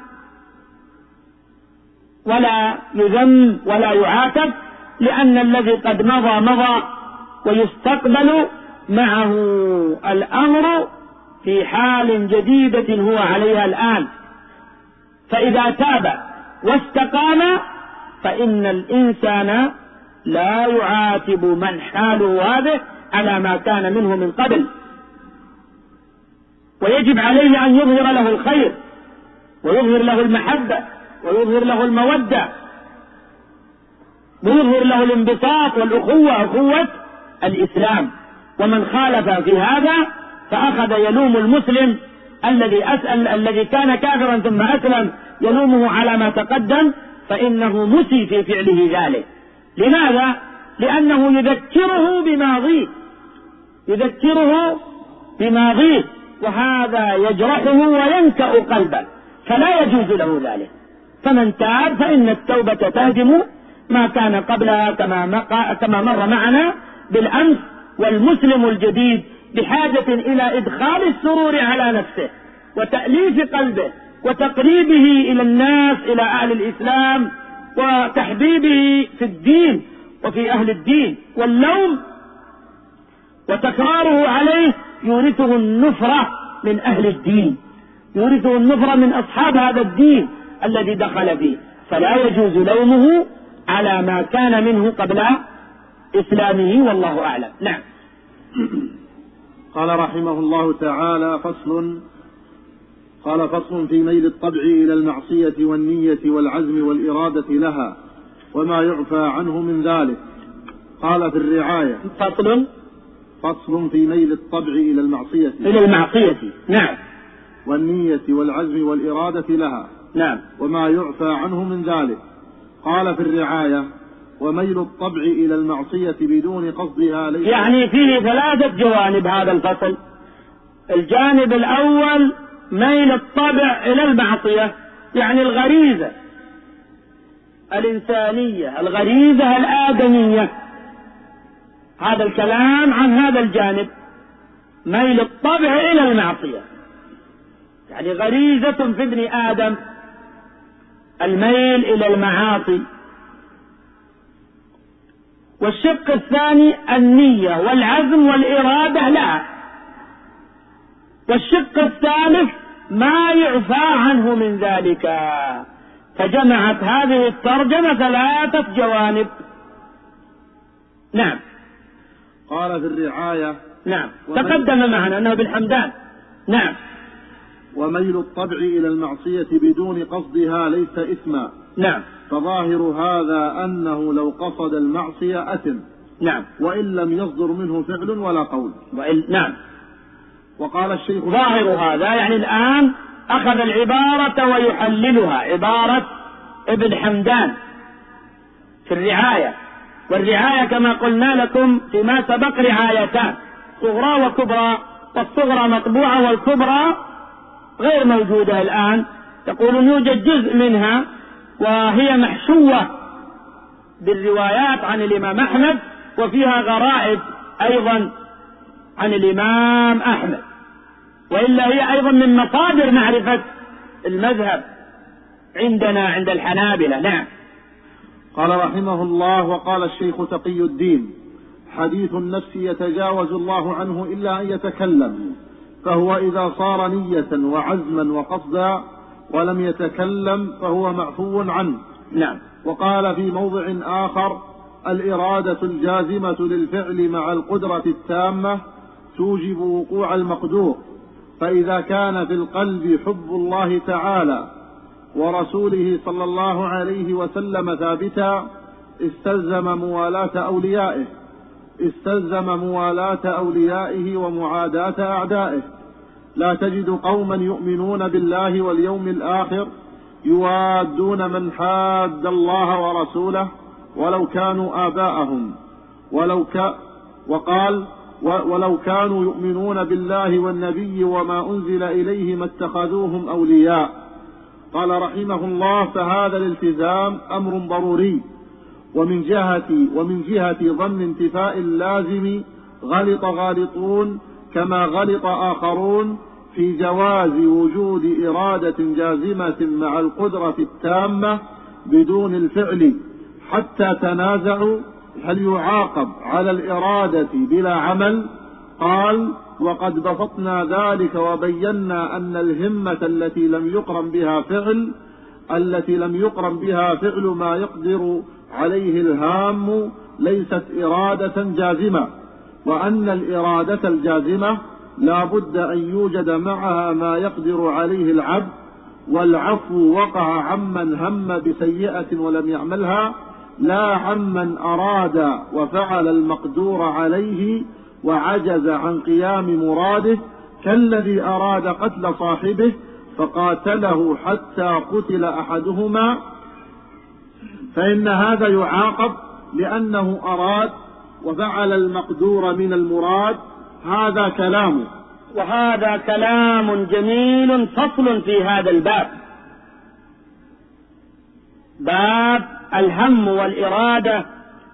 ولا يذم ولا يعاتب، لأن الذي قد مضى ويستقبل معه الأمر في حال جديدة هو عليها الآن. فإذا تاب واستقام فإن الإنسان لا يعاتب من حاله هذه على ما كان منه من قبل، ويجب عليه أن يظهر له الخير ويظهر له المحبة ويظهر له المودة ويظهر له الانبساط والأخوة، أخوة الإسلام. ومن خالف في هذا فأخذ يلوم المسلم الذي كان كافرا ثم أسلم، يلومه على ما تقدم، فإنه مسي في فعله ذلك. لماذا؟ لأنه يذكره بماضيه وهذا يجرحه وينكأ قلبه، فلا يجوز له ذلك. فمن تاب فإن التوبة تهدم ما كان قبلها كما مر معنا بالأمس. والمسلم الجديد بحاجة إلى إدخال السرور على نفسه وتأليف قلبه وتقريبه إلى الناس، إلى أهل الإسلام، وتحبيبه في الدين وفي أهل الدين. واللوم وتكراره عليه يورثه النفرة من أهل الدين، يورثه النفرة من أصحاب هذا الدين الذي دخل فيه، فلا يجوز لومه على ما كان منه قبل إسلامه، والله أعلم. نعم. قال رحمه الله تعالى: فصل في ميل الطبع إلى المعصية والنية والعزم والإرادة لها وما يعفى عنه من ذلك. قال في الرعاية: فصل في ميل الطبع إلى المعصية نعم، والنية والعزم والإرادة لها، نعم، وما يعفى عنه من ذلك. قال في الرعاية: وميل الطبع إلى المعصية بدون قصدها ليس، يعني فيه 3 جوانب هذا الفصل. الجانب الأول ميل الطبع إلى المعصية، يعني الغريزة الإنسانية، الغريزة الآدمية. هذا الكلام عن هذا الجانب، ميل الطبع إلى المعصية، يعني غريزة في ابن آدم الميل إلى المعاصي. والشق الثاني النية والعزم والإرادة لها. والشق الثالث ما يعفى عنه من ذلك. فجمعت هذه الترجمة 3 جوانب. نعم. قال في الرعاية: نعم، تقدم معنا أنه بالحمدان. نعم. وميل الطبع إلى المعصية بدون قصدها ليس إثما. نعم. فظاهر هذا أنه لو قصد المعصية أثم. نعم. وإن لم يصدر منه فعل ولا قول. نعم. وقال الشيخ: ظاهر هذا يعني الآن أخذ العبارة ويحللها، عبارة ابن حمدان في الرعاية. والرعاية كما قلنا لكم فيما سبق رعايتان، صغرى وكبرى، والصغرى مطبوعة والكبرى غير موجودة الآن. يقولون يوجد جزء منها وهي محشوة بالروايات عن الإمام أحمد، وفيها غرائب أيضا عن الإمام أحمد، وإلا هي أيضا من مصادر معرفة المذهب عندنا عند الحنابلة. نعم. قال رحمه الله: وقال الشيخ تقي الدين: حديث النفس يتجاوز الله عنه إلا أن يتكلم، فهو إذا صار نية وعزما وقصدا ولم يتكلم فهو معفو عنه. نعم. وقال في موضع آخر: الإرادة الجازمة للفعل مع القدرة التامة توجب وقوع المقدور، فإذا كان في القلب حب الله تعالى ورسوله صلى الله عليه وسلم ثابتا استلزم موالاة أوليائه ومعاداة أعدائه. لا تجد قوما يؤمنون بالله واليوم الآخر يوادون من حاد الله ورسوله ولو كانوا آباءهم، ولو كانوا يؤمنون بالله والنبي وما أنزل إليه ما اتخذوهم أولياء. قال رحمه الله: فهذا الالتزام أمر ضروري، ومن جهة ظن انتفاء اللازم غلط غالطون كما غلط آخرون في جواز وجود إرادة جازمة مع القدرة التامة بدون الفعل، حتى تنازعوا هل يعاقب على الإرادة بلا عمل. قال: وقد بسطنا ذلك وبينا أن الهمة التي لم يقرن بها فعل ما يقدر عليه الهام ليست إرادة جازمة، وأن الإرادة الجازمة لا بد أن يوجد معها ما يقدر عليه العبد، والعفو وقع عمن هم بسيئة ولم يعملها، لا عمن أراد وفعل المقدور عليه وعجز عن قيام مراده، كالذي أراد قتل صاحبه فقاتله حتى قتل أحدهما، فإن هذا يعاقب لأنه أراد وفعل المقدور من المراد. هذا كلامه. وهذا كلام جميل فصل في هذا الباب. باب الهم والإرادة،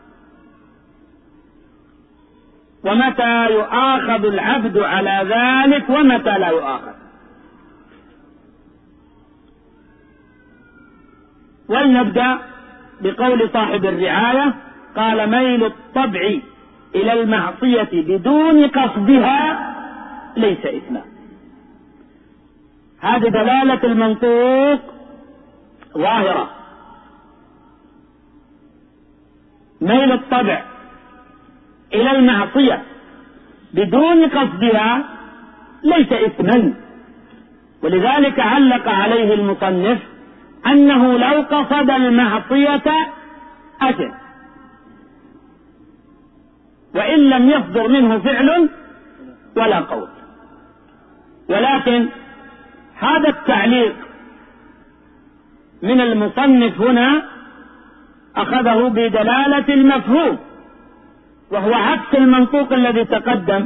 ومتى يؤاخذ العبد على ذلك ومتى لا يؤاخذ. ولنبدأ بقول صاحب الرعاية، قال: ميل الطبع إلى المعصية بدون قصدها ليس إثما. هذه دلالة المنطوق ظاهرة. ميل الطبع إلى المعصية بدون قصدها ليس إثما، ولذلك علق عليه المصنف أنه لو قصد المعصية أثم، وإن لم يصدر منه فعل ولا قول. ولكن هذا التعليق من المصنف هنا أخذه بدلالة المفهوم، وهو عكس المنطوق الذي تقدم.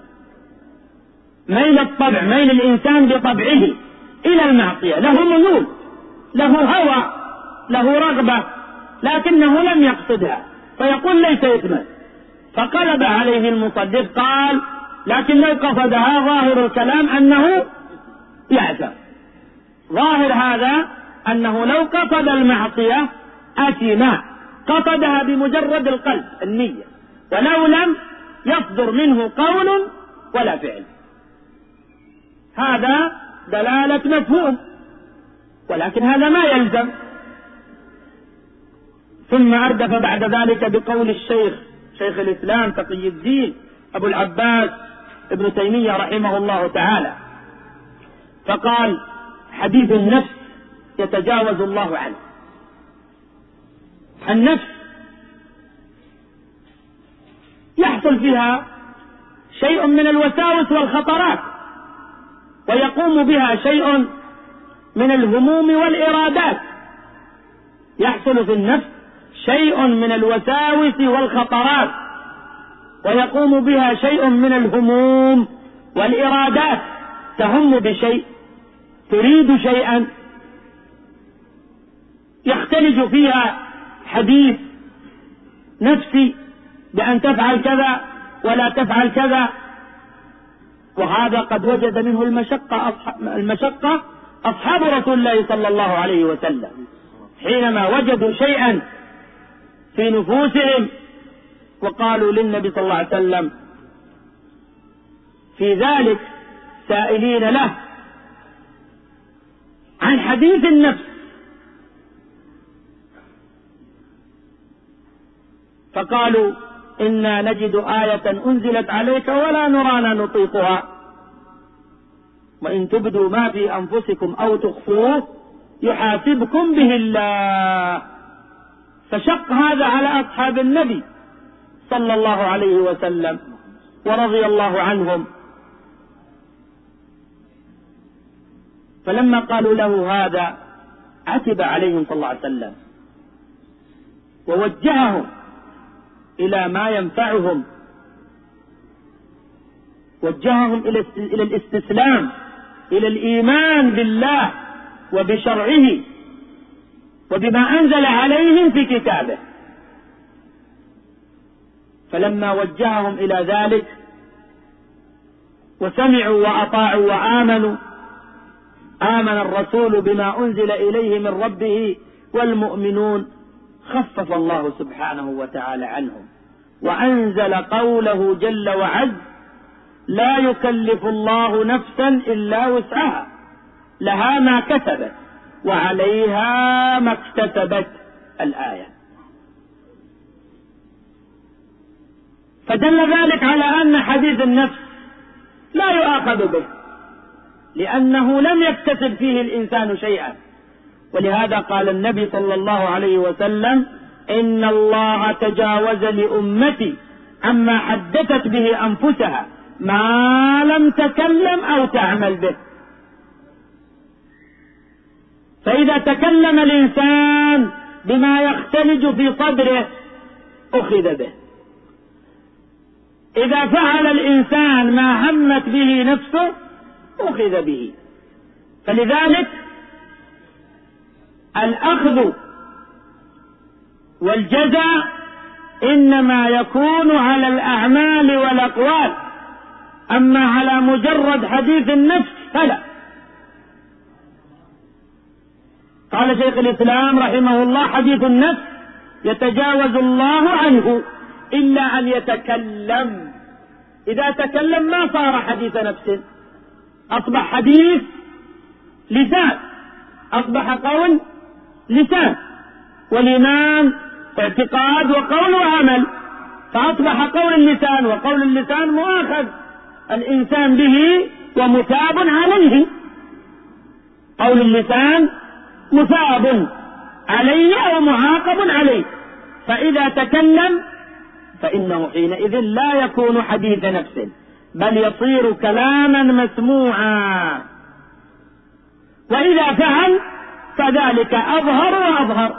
ميل الطبع، ميل الإنسان بطبعه إلى المعصية، له ميول، له هوى، له رغبة، لكنه لم يقصدها، فيقول ليس إثما. فقلب عليه المصدق قال: لكن لو قصدها ظاهر الكلام أنه يعثر. ظاهر هذا أنه لو قصد المعصية أثم، قصدها بمجرد القلب، النية، ولو لم يصدر منه قول ولا فعل. هذا دلالة مفهوم، ولكن هذا ما يلزم. ثم أردف بعد ذلك بقول شيخ الإسلام تقي الدين أبو العباس ابن تيمية رحمه الله تعالى، فقال: حديث النفس يتجاوز الله عنه. النفس يحصل فيها شيء من الوساوس والخطرات، ويقوم بها شيء من الهموم والإرادات. يحصل في النفس شيء من الوساوس والخطرات، ويقوم بها شيء من الهموم والإرادات. تهم بشيء، تريد شيئا، يختلج فيها حديث نفسي بأن تفعل كذا ولا تفعل كذا. وهذا قد وجد منه المشقة أصحاب رسول الله صلى الله عليه وسلم، حينما وجدوا شيئا في نفوسهم وقالوا للنبي صلى الله عليه وسلم في ذلك سائلين له عن حديث النفس، فقالوا: إنا نجد آية أنزلت عليك ولا نرانا نطيقها، وإن تبدوا ما في أنفسكم أو تخفوه يحاسبكم به الله. فشق هذا على أصحاب النبي صلى الله عليه وسلم ورضي الله عنهم. فلما قالوا له هذا عتب عليهم صلى الله عليه وسلم، ووجههم إلى ما ينفعهم، وجههم إلى الاستسلام، إلى الإيمان بالله وبشرعه وبما أنزل عليهم في كتابه. فلما وجههم إلى ذلك وسمعوا وأطاعوا وآمنوا، آمن الرسول بما أنزل إليه من ربه والمؤمنون، خفف الله سبحانه وتعالى عنهم وأنزل قوله جل وعز: لا يكلف الله نفسا إلا وسعها، لها ما كسبت وعليها ما اكتسبت. الآية. فدل ذلك على أن حديث النفس لا يؤاخذ به، لأنه لم يكتسب فيه الإنسان شيئا. ولهذا قال النبي صلى الله عليه وسلم: إن الله تجاوز لأمتي عما حدثت به أنفسها ما لم تكلم أو تعمل به. فإذا تكلم الإنسان بما يختلج في صدره أخذ به، إذا فعل الإنسان ما همت به نفسه أخذ به. فلذلك الأخذ والجزاء إنما يكون على الأعمال والأقوال، أما على مجرد حديث النفس فلا. قال شيخ الإسلام رحمه الله: حديث النفس يتجاوز الله عنه إلا أن يتكلم. إذا تكلم ما صار حديث نفس، أصبح حديث لسان، أصبح قول لسان، والإيمان اعتقاد وقول وعمل، فأصبح قول اللسان وقول اللسان مؤاخذ الإنسان به ومثاب عليه. قول اللسان مثاب عليه أو معاقب عليه، فإذا تكلم فإنه حينئذ لا يكون حديث نفس، بل يصير كلاما مسموعا. وإذا فعل فذلك أظهر وأظهر.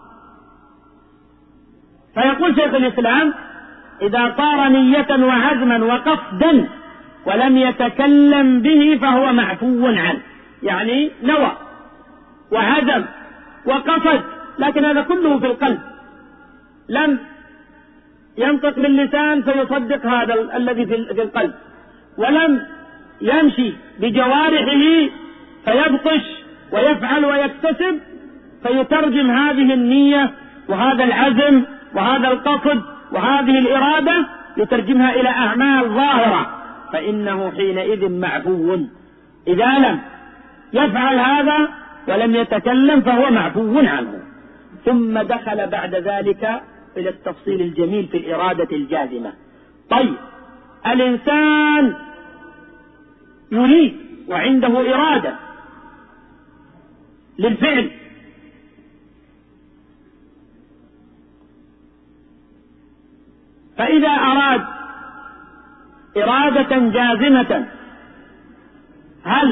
فيقول شيخ الإسلام: إذا صار نية وعزما وقصدا ولم يتكلم به فهو معفو عنه، يعني نوى وعزم وقصد، لكن هذا كله في القلب، لم ينطق باللسان فيصدق هذا الذي في القلب، ولم يمشي بجوارحه فيبطش ويفعل ويكتسب فيترجم هذه النية وهذا العزم وهذا القصد وهذه الإرادة يترجمها إلى أعمال ظاهرة، فإنه حينئذ معفو. إذا لم يفعل هذا ولم يتكلم فهو معفو عنه. ثم دخل بعد ذلك إلى التفصيل الجميل في الإرادة الجازمة. طيب، الإنسان يريد وعنده إرادة للفعل، فإذا أراد إرادة جازمة هل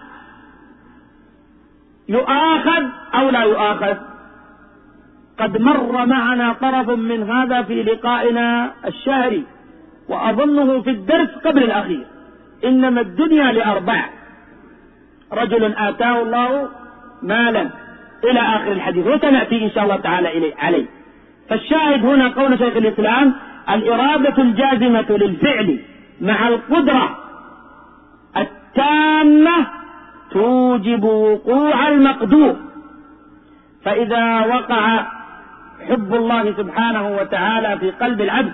يؤاخذ أو لا يؤاخذ؟ قد مر معنا طرف من هذا في لقائنا الشهري، وأظنه في الدرس قبل الأخير. إنما الدنيا لأربع: رجل آتاه الله مالا إلى آخر الحديث، وسنأتي إن شاء الله تعالى عليه. فالشاهد هنا قول شيخ الإسلام: الإرادة الجازمة للفعل مع القدرة التامة توجب وقوع المقدور. فإذا وقع حب الله سبحانه وتعالى في قلب العبد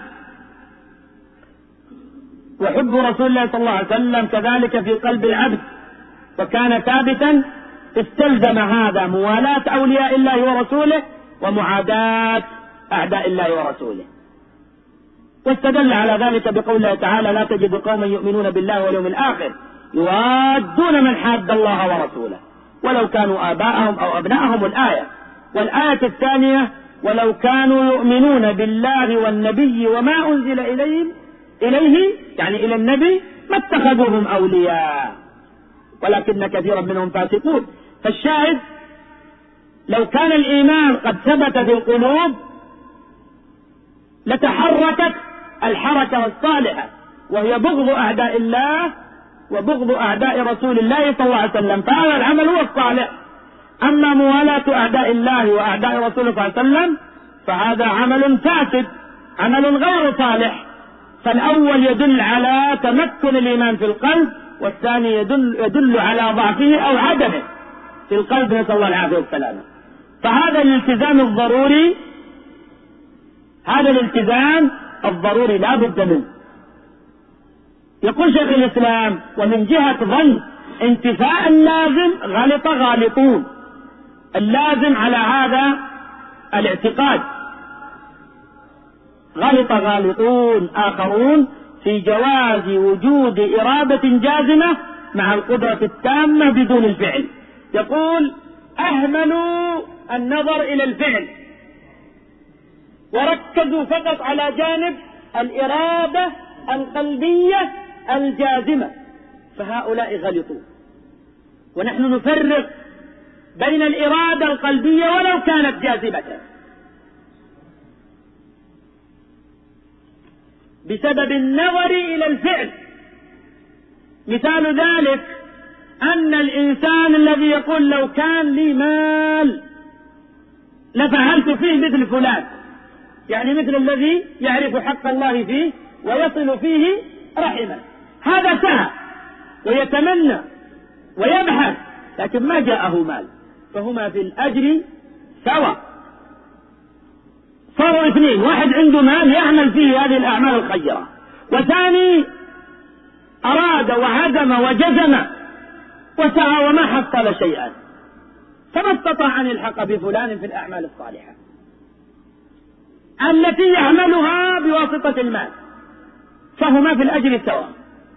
وحب رسول الله صلى الله عليه وسلم كذلك في قلب العبد وكان ثابتا، استلزم هذا موالاة أولياء الله ورسوله ومعاداة أعداء الله ورسوله. واستدل على ذلك بقول الله تعالى: لا تجد قوما يؤمنون بالله واليوم الآخر يوادون من حاد الله ورسوله ولو كانوا آباءهم أو أبناءهم، الآية. والآية الثانية: ولو كانوا يؤمنون بالله والنبي وما أنزل إليه يعني إلى النبي ما اتخذوهم أولياء ولكن كثيرا منهم فاسقون. فالشاهد: لو كان الإيمان قد ثبت في القلوب لتحركت الحركة الصالحة، وهي بغض أعداء الله وبغض أعداء رسول الله صلى الله عليه وسلم، فهذا العمل هو الصالح. أما موالاة أعداء الله وأعداء رسوله صلى الله عليه وسلم فهذا عمل فاسد، عمل غير صالح. فالأول يدل على تمكن الإيمان في القلب، والثاني يدل على ضعفه أو عدمه في القلب، نسأل الله العافية والسلامة. فهذا الالتزام الضروري، هذا الالتزام الضروري لا بد منه. يقول شيخ الإسلام: ومن جهة ظن انتفاء اللازم غلط غالطون. اللازم على هذا الاعتقاد غلط غالطون آخرون في جواز وجود إرادة جازمة مع القدرة التامة بدون الفعل. يقول: أهملوا النظر إلى الفعل وركزوا فقط على جانب الإرادة القلبية الجازمة، فهؤلاء غلطوا. ونحن نفرق بين الإرادة القلبية ولو كانت جاذبة بسبب النظر إلى الفعل. مثال ذلك أن الإنسان الذي يقول: لو كان لي مال لفعلت فيه مثل فلان، يعني مثل الذي يعرف حق الله فيه ويصل فيه رحمه. هذا سعى ويتمنى ويبحث، لكن ما جاءه مال، فهما في الأجر سواء. صاروا اثنين، واحد عنده مال يعمل فيه هذه الأعمال الخيرة، وثاني أراد وعزم وجزم وسعى وما حصل شيئا، فما استطاع أن يلحق بفلان في الأعمال الصالحة التي يعملها بواسطة المال، فهما في الأجر سواء.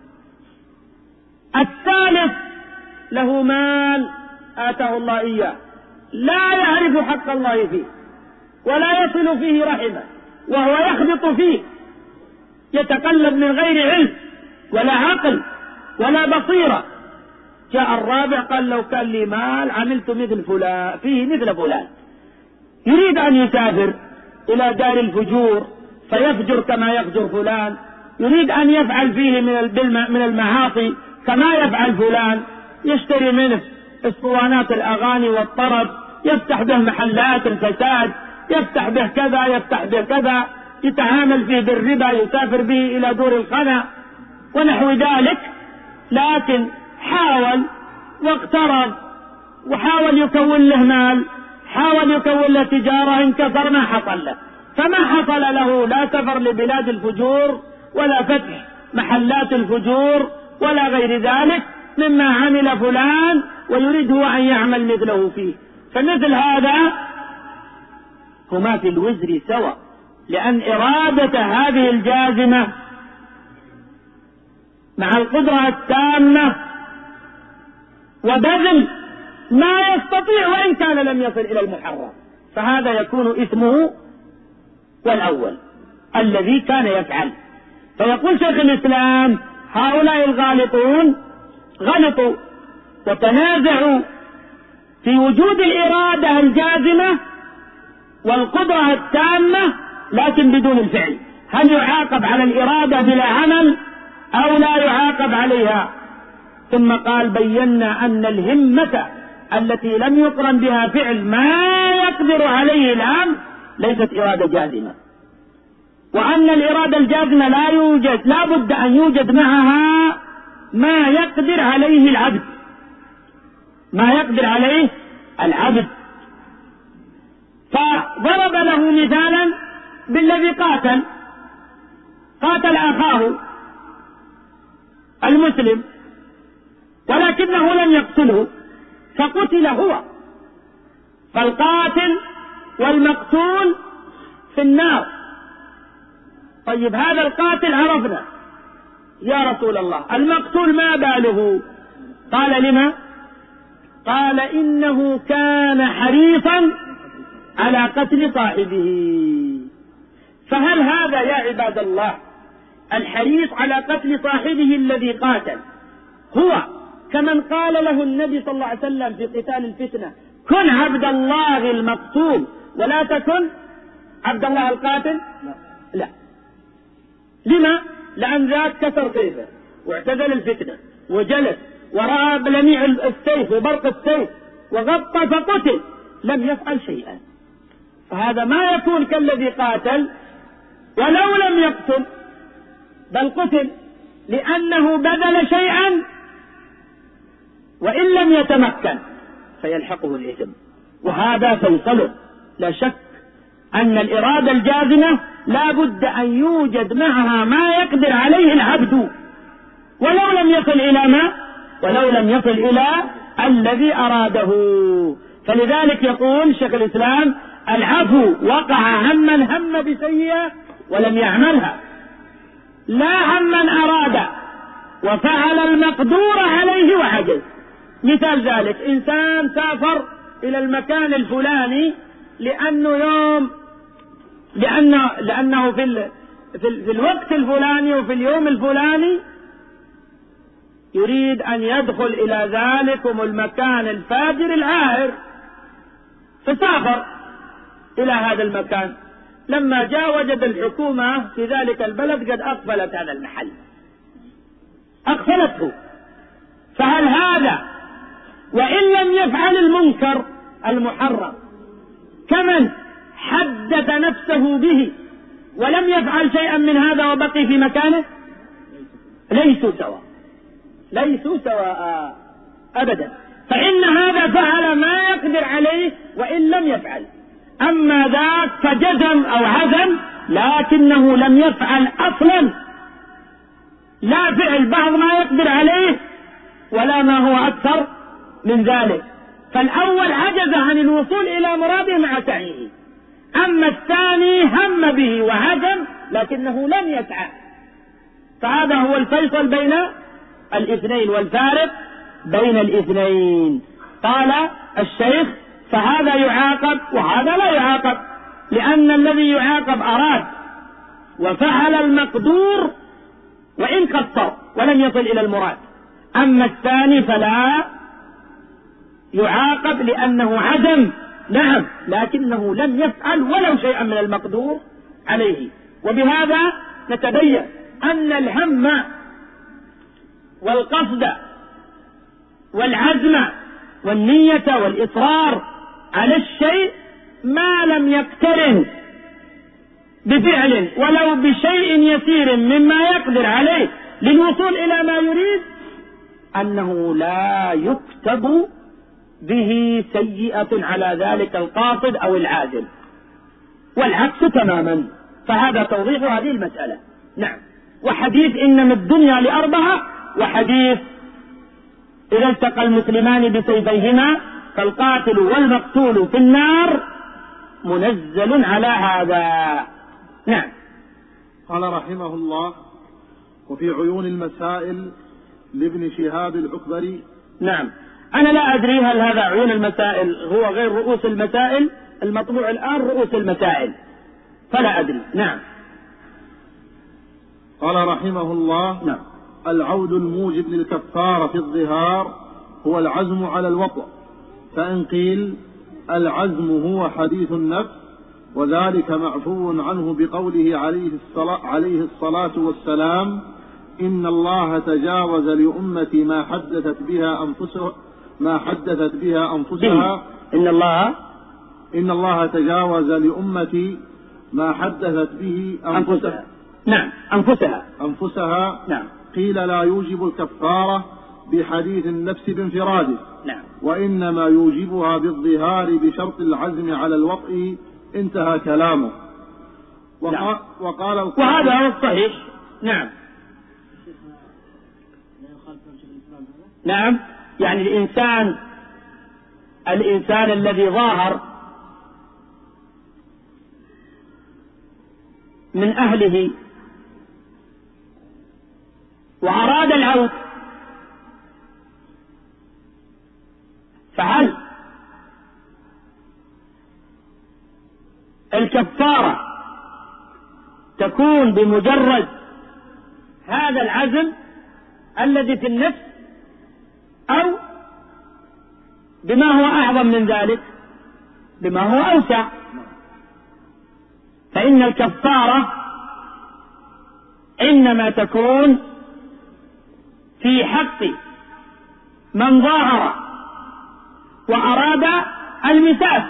الثالث له مال آتاه الله إياه، لا يعرف حق الله فيه ولا يصل فيه رحمه، وهو يخبط فيه، يتقلب من غير علم ولا عقل ولا بصيرة. جاء الرابع قال لو كان لي مال عملت مثل فلان فيه مثل فلان، يريد أن يسافر إلى دار الفجور فيفجر كما يفجر فلان، يريد أن يفعل فيه من المعاصي كما يفعل فلان، يشتري منه اسطوانات الأغاني والطرب، يفتح به محلات الفساد، يفتح به كذا يفتح به كذا، يتعامل فيه بالربا، يسافر به إلى دور الخنا ونحو ذلك. لكن حاول واقترض وحاول يكون له مال، حاول يكون له تجارة، انكسر ما حصل له، فما حصل له لا سفر لبلاد الفجور ولا فتح محلات الفجور ولا غير ذلك مما عمل فلان، ويريد هو أن يعمل مثله فيه. فمثل هذا هما في الوزر سواء، لأن إرادة هذه الجازمة مع القدرة التامة وبذل ما يستطيع وإن كان لم يصل إلى المحرم، فهذا يكون إثمه والأول الذي كان يفعل. فيقول شيخ الإسلام هؤلاء الغالطون غلطوا وتنازعوا في وجود الإرادة الجازمة والقدرة التامة لكن بدون الفعل، هل يعاقب على الإرادة بلا عمل أو لا يعاقب عليها؟ ثم قال بينا أن الهمة التي لم يقرن بها فعل ما يقدر عليه العبد ليست إرادة جازمة، وأن الإرادة الجازمة لا بد أن يوجد معها ما يقدر عليه العبد، ما يقدر عليه العبد. فضرب له مثالا بالذي قاتل أخاه المسلم ولكنه لم يقتله فقتل هو، فالقاتل والمقتول في النار. طيب هذا القاتل عرفنا يا رسول الله، المقتول ما باله؟ قال لما؟ قال إنه كان حريصا على قتل صاحبه. فهل هذا يا عباد الله الحريص على قتل صاحبه الذي قاتل هو كمن قال له النبي صلى الله عليه وسلم في قتال الفتنة كن عبد الله المقتول ولا تكن عبد الله القاتل؟ لا. لما؟ لأن ذاك كسر سيفه واعتزل الفتنة وجلس ورأى بلميع السيف وبرق السيف وغطى فقتل، لم يفعل شيئا. فهذا ما يكون كالذي قاتل ولو لم يقتل بل قتل، لأنه بذل شيئا وإن لم يتمكن فيلحقه الإثم، وهذا فيصله. لا شك أن الإرادة الجازمة لا بد أن يوجد معها ما يقدر عليه العبد ولو لم يصل إلى الذي أراده. فلذلك يقول شيخ الإسلام العفو وقع عمن هم بسيئة ولم يعملها، لا عمن أراد وفعل المقدور عليه وعجز. مثال ذلك إنسان سافر إلى المكان الفلاني لأنه في الوقت الفلاني وفي اليوم الفلاني يريد أن يدخل إلى ذلكم المكان الفاجر العاهر، فسافر إلى هذا المكان. لما جاء وجد الحكومة في ذلك البلد قد أقفلت هذا المحل، أقفلته. فهل هذا وإن لم يفعل المنكر المحرم كمن حدث نفسه به ولم يفعل شيئا من هذا وبقي في مكانه؟ ليسوا سواء أبدا. فإن هذا فعل ما يقدر عليه وإن لم يفعل، أما ذاك فجزم أو عزم لكنه لم يفعل أصلا، لا فعل بعض ما يقدر عليه ولا ما هو أكثر من ذلك. فالأول عجز عن الوصول إلى مراده مع سعيه، أما الثاني هم به وعزم لكنه لم يسعى. فهذا هو الفيصل بين الاثنين والفارق بين الاثنين. قال الشيخ: فهذا يعاقب وهذا لا يعاقب، لأن الذي يعاقب أراد وفعل المقدور وإن قصر ولم يصل إلى المراد، أما الثاني فلا يعاقب لأنه عزم نعم لكنه لم يفعل ولو شيئا من المقدور عليه. وبهذا نتبين أن الهم والقصد والعزم والنية والإصرار على الشيء ما لم يقترن بفعل ولو بشيء يسير مما يقدر عليه للوصول إلى ما يريد، أنه لا يكتب به سيئة على ذلك القاصد أو العادل، والعكس تماما. فهذا توضيح هذه المسألة. نعم. وحديث إنما الدنيا لأربعة، وحديث إذا التقى المسلمان بسيفيهما فالقاتل والمقتول في النار منزل على هذا. نعم. قال رحمه الله: وفي عيون المسائل لابن شهاب العكبري. نعم. أنا لا أدري هل هذا عيون المسائل هو غير رؤوس المسائل، المطبوع الآن رؤوس المسائل، فلا أدري. نعم. قال رحمه الله: نعم. العود الموجب للكفارة في الظهار هو العزم على الوطء، فإن قيل العزم هو حديث النفس، وذلك معفو عنه بقوله عليه الصلاة والسلام: إن الله تجاوز لأمتي ما حدثت بها أنفسها إن الله تجاوز لأمتي ما حدثت به أنفسها. نعم. أنفسها. نعم. قيل لا يوجب الكفارة بحديث النفس بانفراده، نعم. وإنما يوجبها بالظهار بشرط العزم على الوطء. انتهى كلامه. نعم. وقال وهذا هو الصحيح. نعم. نعم. يعني الإنسان الذي ظاهر من أهله وأراد العود، فهل الكفارة تكون بمجرد هذا العزم الذي في النفس أو بما هو أعظم من ذلك، بما هو أوسع؟ فإن الكفارة إنما تكون في حق من ظاهر وأراد المساس،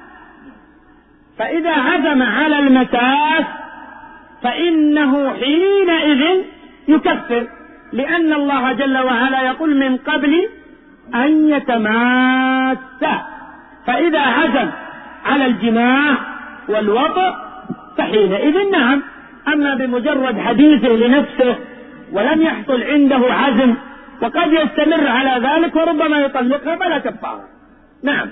فإذا عزم على المساس فإنه حينئذ يكفر، لأن الله جل وعلا يقول من قبل أن يتماسا، فإذا عزم على الجماع والوطء فحينئذ نعم. أما بمجرد حديثه لنفسه ولم يحصل عنده عزم وقد يستمر على ذلك وربما يطلقها فلا كفارة. نعم.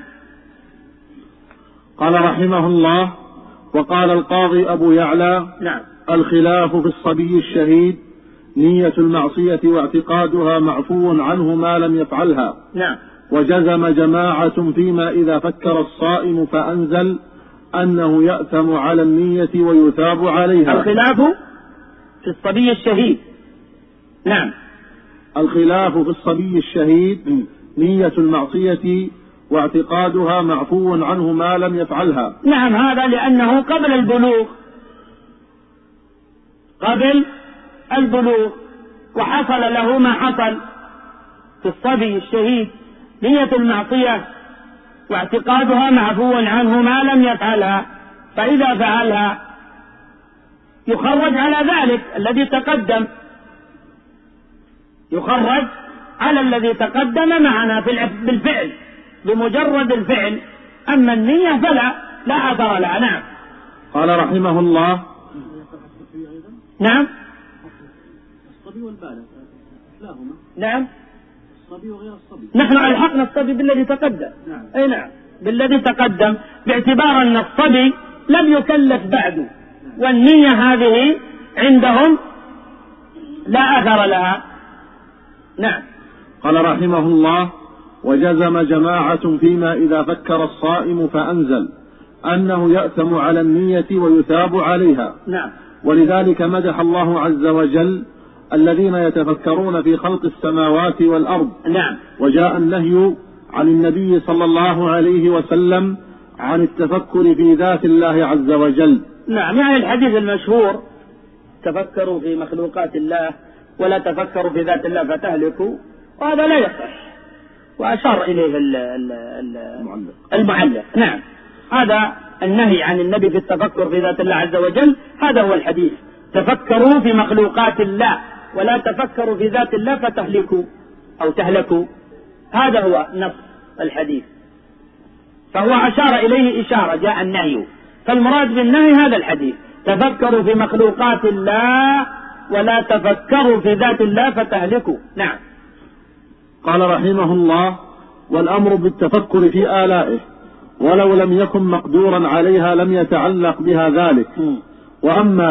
قال رحمه الله: وقال القاضي أبو يعلى: نعم. الخلاف في الصبي الشهيد نية المعصية واعتقادها معفو عنه ما لم يفعلها. نعم. وجزم جماعة فيما إذا فكر الصائم فأنزل أنه يأثم على النية ويثاب عليها. الخلاف في الصبي الشهيد. نعم. الخلاف في الصبي الشهيد نية المعصية واعتقادها معفو عنه ما لم يفعلها. نعم. هذا لأنه قبل البلوغ وحصل له ما حصل في الصبي الشهيد. نية المعصية واعتقادها معفو عنه ما لم يفعلها، فإذا فعلها يخرج على ذلك الذي تقدم، يخرج على الذي تقدم معنا بالفعل بمجرد الفعل. أما النية فلا أثر لها. نعم. قال رحمه الله: نعم. الصبي والبالغ كلاهما. نعم. الصبي وغير الصبي. نحن ألحقنا الصبي بالذي تقدم. نعم. أي نعم، بالذي تقدم، باعتبار أن الصبي لم يكلف بعد، والنية هذه عندهم لا أثر لها. نعم. قال رحمه الله: وجزم جماعة فيما إذا فكر الصائم فأنزل أنه يأثم على النية ويثاب عليها. نعم. ولذلك مدح الله عز وجل الذين يتفكرون في خلق السماوات والأرض. نعم. وجاء النهي عن النبي صلى الله عليه وسلم عن التفكر في ذات الله عز وجل. نعم، يعني الحديث المشهور: تفكروا في مخلوقات الله ولا تفكروا في ذات الله فتهلكوا، وهذا لا يصح، وأشار إليه المعلق. نعم، هذا النهي عن النبي في التفكر في ذات الله عز وجل، هذا هو الحديث: تفكروا في مخلوقات الله ولا تفكروا في ذات الله فتهلكوا أو تهلكوا، هذا هو نص الحديث. فهو أشار إليه إشارة، جاء النهي، فالمراد بالنهي هذا الحديث: تفكروا في مخلوقات الله ولا تفكروا في ذات الله فتهلكوا. نعم. قال رحمه الله: والأمر بالتفكر في آلائه ولو لم يكن مقدورا عليها لم يتعلق بها ذلك. وأما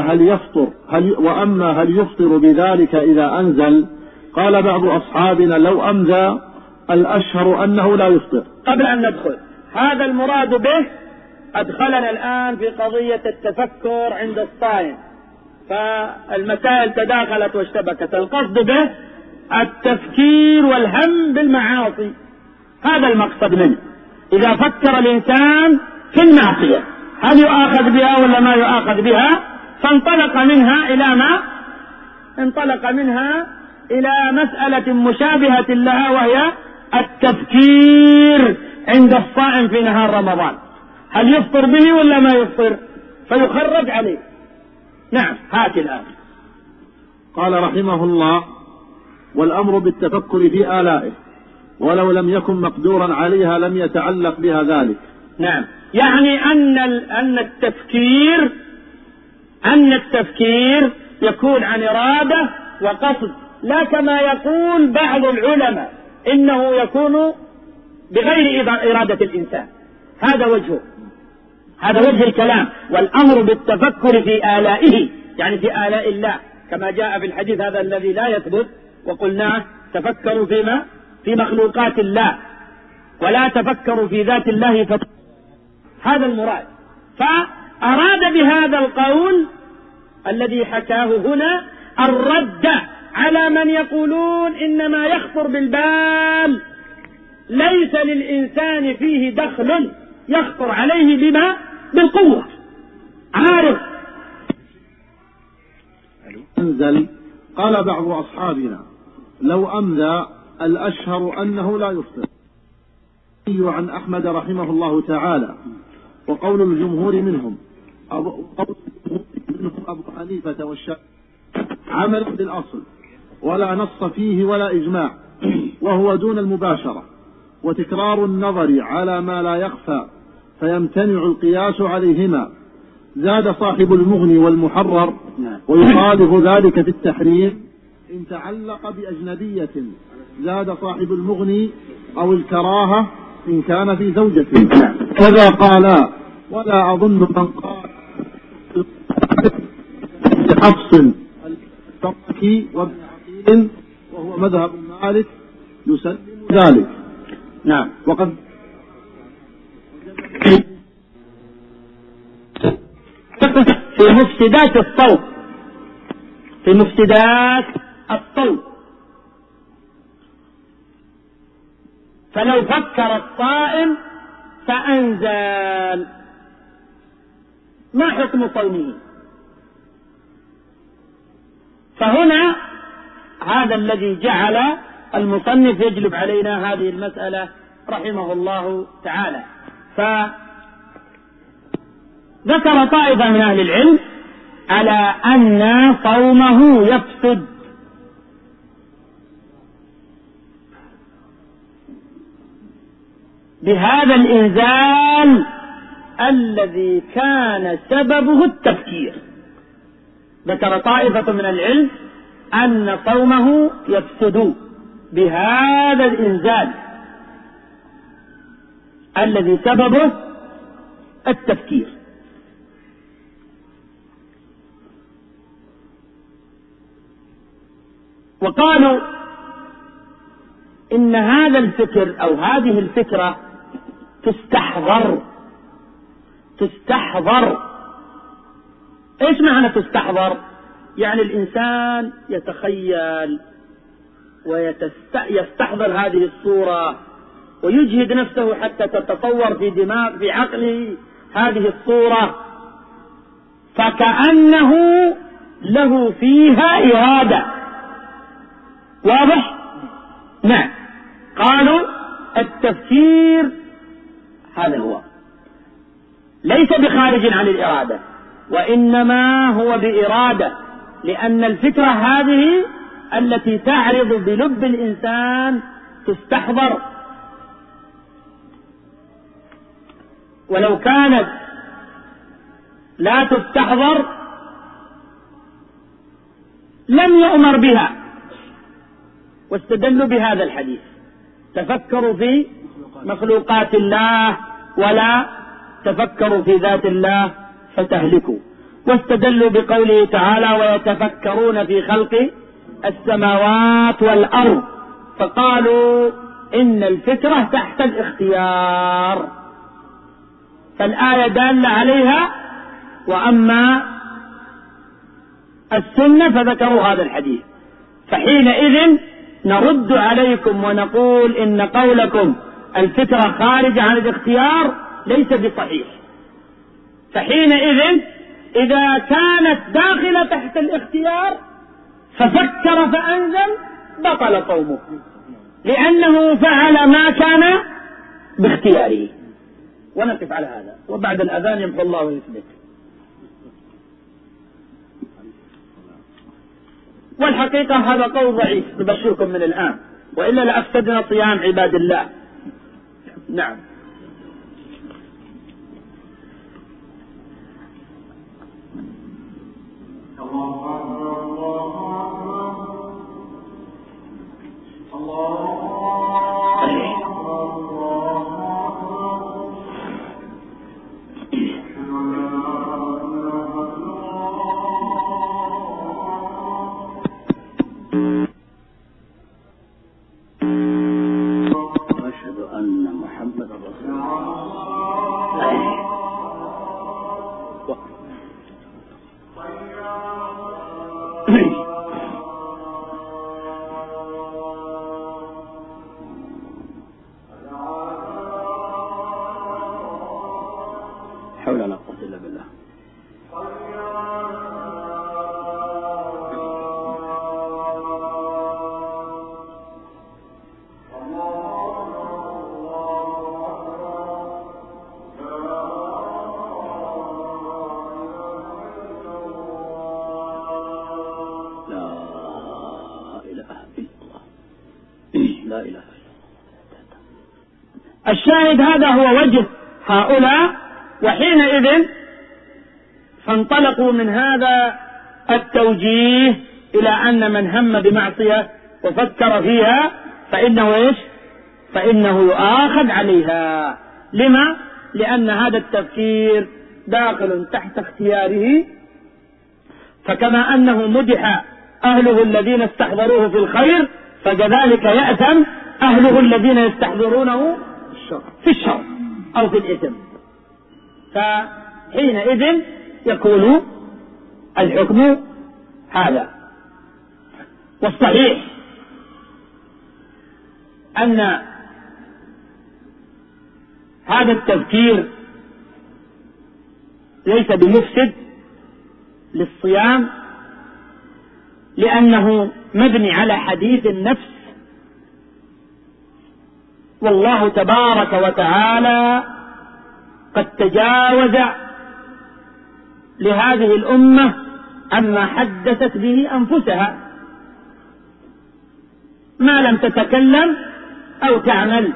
هل يفطر بذلك إذا أنزل؟ قال بعض أصحابنا: لو أمذى الأشهر أنه لا يفطر. قبل أن ندخل هذا المراد به، أدخلنا الآن في قضية التفكر عند الصائم، فالمسائل تداخلت واشتبكت. القصد به التفكير والهم بالمعاصي، هذا المقصد منه. إذا فكر الإنسان في المعصية هل يؤاخذ بها ولا ما يؤاخذ بها، فانطلق منها إلى ما انطلق منها إلى مسألة مشابهة لها، وهي التفكير عند الصائم في نهار رمضان: هل يفطر به ولا ما يفطر، فيخرج عليه. نعم. هات الآن. قال رحمه الله: والأمر بالتفكر في آلائه ولو لم يكن مقدورا عليها لم يتعلق بها ذلك. نعم، يعني أن التفكير يكون عن إرادة وقصد، لا كما يقول بعض العلماء إنه يكون بغير إرادة الإنسان. هذا وجه الكلام. والأمر بالتفكر في آلائه يعني في آلاء الله، كما جاء في الحديث هذا الذي لا يثبت وقلناه: تفكروا في مخلوقات الله ولا تفكروا في ذات الله هذا المراد. فأراد بهذا القول الذي حكاه هنا الرد على من يقولون إنما يخطر بالبال، ليس للإنسان فيه دخل، يخطر عليه بما بالقوة، عارف. انزل. قال بعض أصحابنا: لو أمذى الأشهر أنه لا يفطر. عن أحمد رحمه الله تعالى، وقول الجمهور منهم أبو حنيفة والشافعي عمل بالأصل ولا نص فيه ولا إجماع، وهو دون المباشرة، وتكرار النظر على ما لا يخفى فيمتنع القياس عليهما. زاد صاحب المغني والمحرر ويخالف ذلك في التحريم إن تعلق بأجنبية. زاد صاحب المغني أو الكراهة إن كان في زوجة. كذا قال: ولا أظن من قال بحفص التركي وابن عقيل وهو مذهب مالك يسلم ذلك. نعم. وقد في مفسدات الصوت، فلو فكر الصائم فأنزل، ما حكم صومه؟ فهنا هذا الذي جعل المصنف يجلب علينا هذه المسألة رحمه الله تعالى. فذكر طائفة من أهل العلم على أن صومه يفسد، بهذا الإنزال الذي كان سببه التفكير. ذكر طائفة من العلم أن صومه يفسد بهذا الإنزال الذي سببه التفكير. وقالوا إن هذا الفكر أو هذه الفكرة تستحضر. إيش معنى تستحضر؟ يعني الإنسان يتخيل ويستحضر هذه الصورة ويجهد نفسه حتى تتصور في عقله هذه الصورة، فكأنه له فيها إرادة. واضح؟ نعم. قالوا التفكير هذا هو، ليس بخارج عن الإرادة، وإنما هو بإرادة، لأن الفكرة هذه التي تعرض بلب الإنسان تستحضر، ولو كانت لا تستحضر لم يؤمر بها. واستدلوا بهذا الحديث: تفكروا في مخلوقات الله ولا تفكروا في ذات الله فتهلكوا. واستدلوا بقوله تعالى: ويتفكرون في خلق السماوات والأرض، فقالوا إن الفكرة تحت الاختيار، فالآية دالة عليها، وأما السنة فذكروا هذا الحديث. فحينئذ نرد عليكم ونقول إن قولكم الفكرة خارجة عن الاختيار ليس بصحيح. فحينئذ إذا كانت داخلة تحت الاختيار ففكر فأنزل بطل صومه، لأنه فعل ما كان باختياره. ونقف على هذا، وبعد الأذان يمحو الله ويثبت. والحقيقة هذا قول ضعيف، نبشركم من الآن، وإلا لأفسدنا صيام عباد الله. نعم. الشاهد هذا هو وجه هؤلاء. وحينئذ فانطلقوا من هذا التوجيه إلى أن من هم بمعصية وفكر فيها فإنه إيش؟ فإنه يؤاخذ عليها. لما؟ لأن هذا التفكير داخل تحت اختياره، فكما أنه مدح أهله الذين استحضروه في الخير، فكذلك يأثم أهله الذين يستحضرونه في الشر أو في الإثم. فحينئذ يكون الحكم هذا. والصحيح أن هذا التفكير ليس بمفسد للصيام، لأنه مبني على حديث النفس، والله تبارك وتعالى قد تجاوز لهذه الأمة عما حدثت به أنفسها ما لم تتكلم أو تعمل.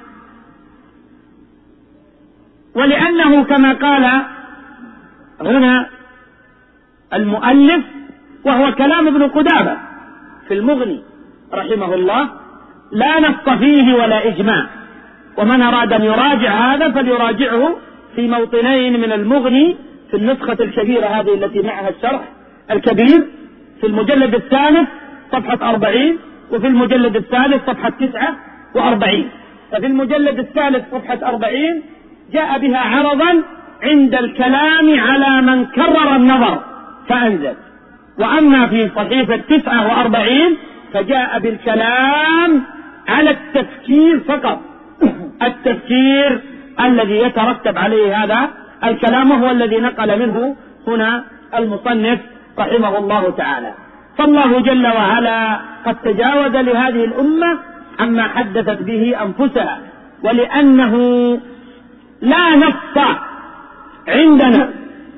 ولأنه كما قال هنا المؤلف وهو كلام ابن قدامة في المغني رحمه الله لا نص فيه ولا إجماع، ومن أراد أن يراجع هذا فليراجعه في موطنين من المغني في النسخة الكبيرة هذه التي معها الشرح الكبير في المجلد الثالث صفحة 40، وفي المجلد الثالث صفحة 49. ففي المجلد الثالث صفحة 40 جاء بها عرضا عند الكلام على من كرر النظر فأنزل، وأما في صحيفة 49 فجاء بالكلام على التفكير فقط، التفكير الذي يترتب عليه هذا الكلام وهو الذي نقل منه هنا المصنف رحمه الله تعالى. فالله جل وعلا قد تجاوز لهذه الأمة عما حدثت به أنفسها، ولأنه لا نص عندنا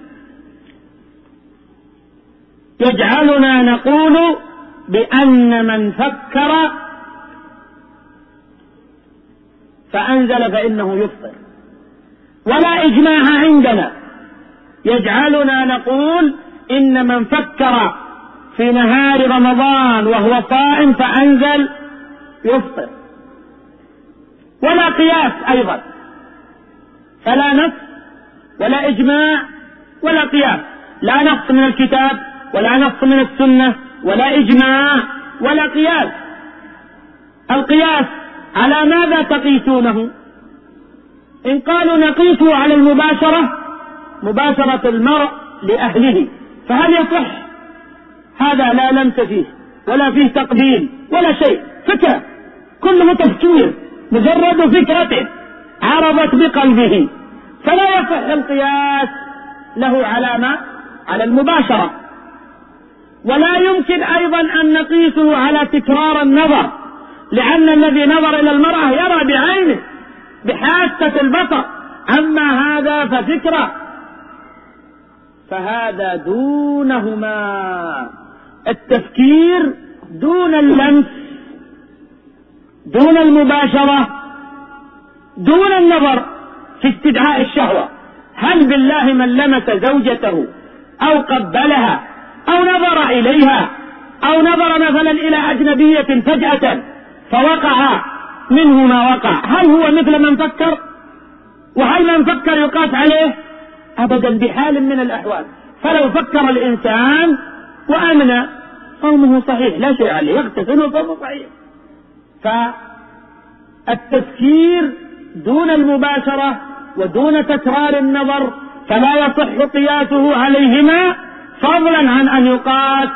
يجعلنا نقول بأن من فكر فأنزل فإنه يفطر، ولا إجماع عندنا يجعلنا نقول إن من فكر في نهار رمضان وهو صائم فأنزل يفطر، ولا قياس أيضا، فلا نص ولا إجماع ولا قياس، لا نص من الكتاب ولا نص من السنة ولا إجماع ولا قياس. القياس على ماذا تقيسونه؟ إن قالوا نقيسه على المباشرة، مباشرة المرء لأهله، فهل يصح؟ هذا لا لمس فيه ولا فيه تقبيل ولا شيء، فكرة كله تفكير، مجرد فكرة عرضت بقلبه، فلا يصح القياس له على المباشرة. ولا يمكن أيضا أن نقيسه على تكرار النظر، لأن الذي نظر إلى المرأة يرى بعينه بحاسة البصر، أما هذا ففكرة، فهذا دونهما، التفكير دون اللمس، دون المباشرة، دون النظر في استدعاء الشهوة. هل بالله من لمس زوجته أو قبلها أو نظر إليها أو نظر مثلا إلى أجنبية فجأة فوقع منه ما وقع، هل هو مثل من فكر؟ وهل من فكر يقاس عليه؟ أبدا بحال من الأحوال. فلو فكر الإنسان وأمن صومه صحيح لا شيء عليه، يغتسل وصومه صحيح. فالتفكير دون المباشرة ودون تكرار النظر فلا يصح قياسه عليهما، فضلا عن أن يقاس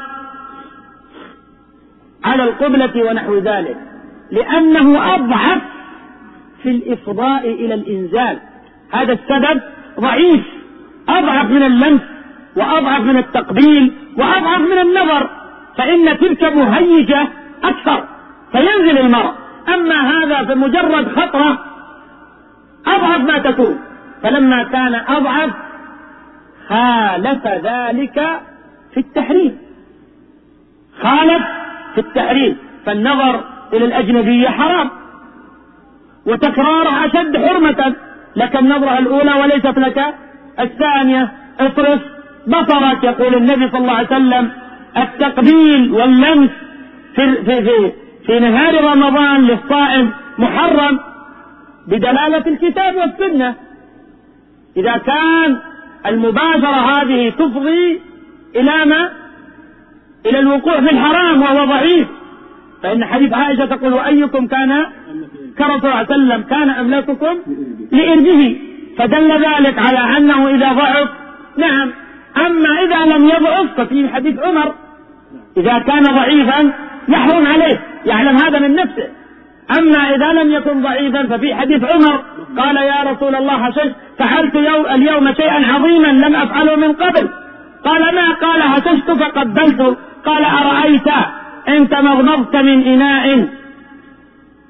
على القبلة ونحو ذلك، لأنه أضعف في الإفضاء إلى الإنزال. هذا السبب ضعيف، أضعف من اللمس وأضعف من التقبيل وأضعف من النظر، فإن تلك مهيجة أكثر فينزل المرء، أما هذا فمجرد خطرة أضعف ما تكون. فلما كان أضعف خالف ذلك في التحريم، خالف في التحريم، فالنظر إلى الأجنبية حرام وتكراره أشد حرمة، لك النظرة الأولى وليست لك الثانية، اصرف بصرك. يقول النبي صلى الله عليه وسلم التقبيل واللمس في نهار رمضان للصائم محرم بدلالة الكتاب والسنة. إذا كان المباشرة هذه تفضي إلى إلى الوقوع في الحرام وهو ضعيف، فإن حديث عائشة تقول وأيكم كان كرم صلى الله عليه وسلم كان أملاككم لإرجه، فدل ذلك على أنه إذا ضعف نعم. أما إذا لم يضعف ففي حديث عمر إذا كان ضعيفا يحرم عليه، يعلم هذا من نفسه. أما إذا لم يكن ضعيفا ففي حديث عمر قال يا رسول الله فعلت اليوم شيئا عظيما لم أفعله من قبل، قال ما؟ قال هششت فقبلت، قال أرأيت إن تمضمضت من إناء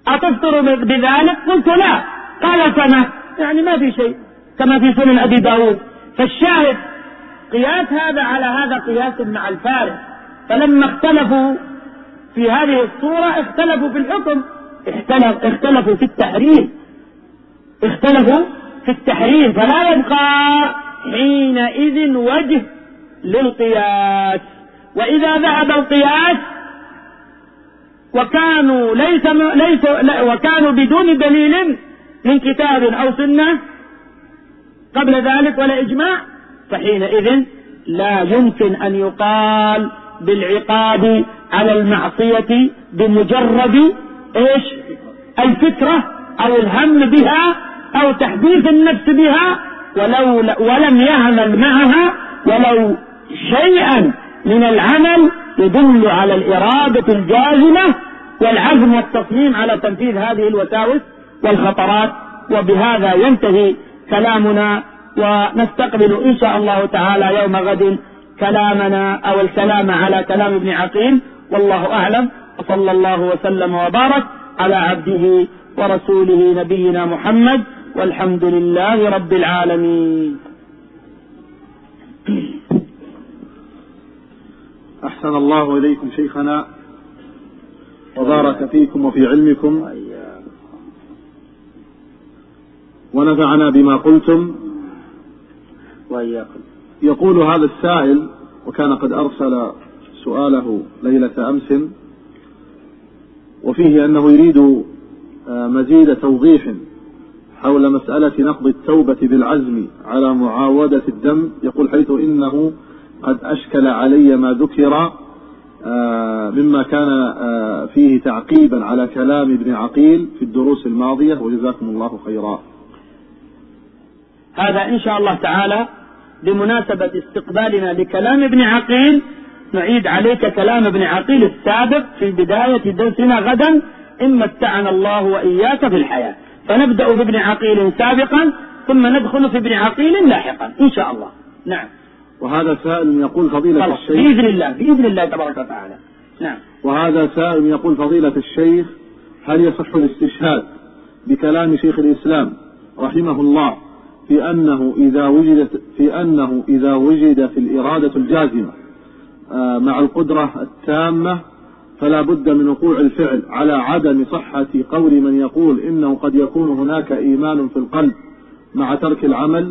أتفطر بذلك؟ قلت لا. قال كما، يعني ما في شيء، كما في سنن أبي داود. فالشاهد قياس هذا على هذا قياس مع الفارق. فلما اختلفوا في هذه الصورة اختلفوا في الحكم، اختلفوا في التحريم، اختلفوا في التحريم. فلا يبقى حينئذ وجه للقياس. وإذا ذهب القياس وكانوا بدون دليل من كتاب أو سنة قبل ذلك ولا إجماع، فحينئذ لا يمكن أن يقال بالعقاب على المعصية بمجرد الفكرة أو الهم بها أو تحديث النفس بها، ولم يعمل معها ولو شيئا من العمل يدل على الإرادة الجازمة والعزم والتصميم على تنفيذ هذه الوساوس والخطرات. وبهذا ينتهي كلامنا، ونستقبل إن شاء الله تعالى يوم غد كلامنا أو الكلام على كلام ابن عقيل. والله أعلم، وصلى الله وسلم وبارك على عبده ورسوله نبينا محمد، والحمد لله رب العالمين. أحسن الله إليكم شيخنا وبارك فيكم وفي علمكم ونفعنا بما قلتم وإياكم. يقول هذا السائل، وكان قد أرسل سؤاله ليلة أمس، وفيه أنه يريد مزيد توضيح حول مسألة نقض التوبة بالعزم على معاودة الدم. يقول حيث إنه قد أشكل علي ما ذكر مما كان فيه تعقيبا على كلام ابن عقيل في الدروس الماضية، وجزاكم الله خيرا. هذا إن شاء الله تعالى بمناسبة استقبالنا لكلام ابن عقيل نعيد عليك كلام ابن عقيل السابق في بداية درسنا غدا، إن متعنا الله وإياك في الحياة. فنبدأ بابن عقيل سابقا ثم ندخل في ابن عقيل لاحقا إن شاء الله. نعم. وهذا سائل يقول فضيلة الشيخ بإذن الله تبارك وتعالى. نعم. وهذا سائل يقول فضيلة الشيخ، هل يصح الاستشهاد بكلام شيخ الإسلام رحمه الله في أنه إذا وجد في الإرادة الجازمة مع القدرة التامة فلا بد من وقوع الفعل، على عدم صحة قول من يقول إنه قد يكون هناك إيمان في القلب مع ترك العمل؟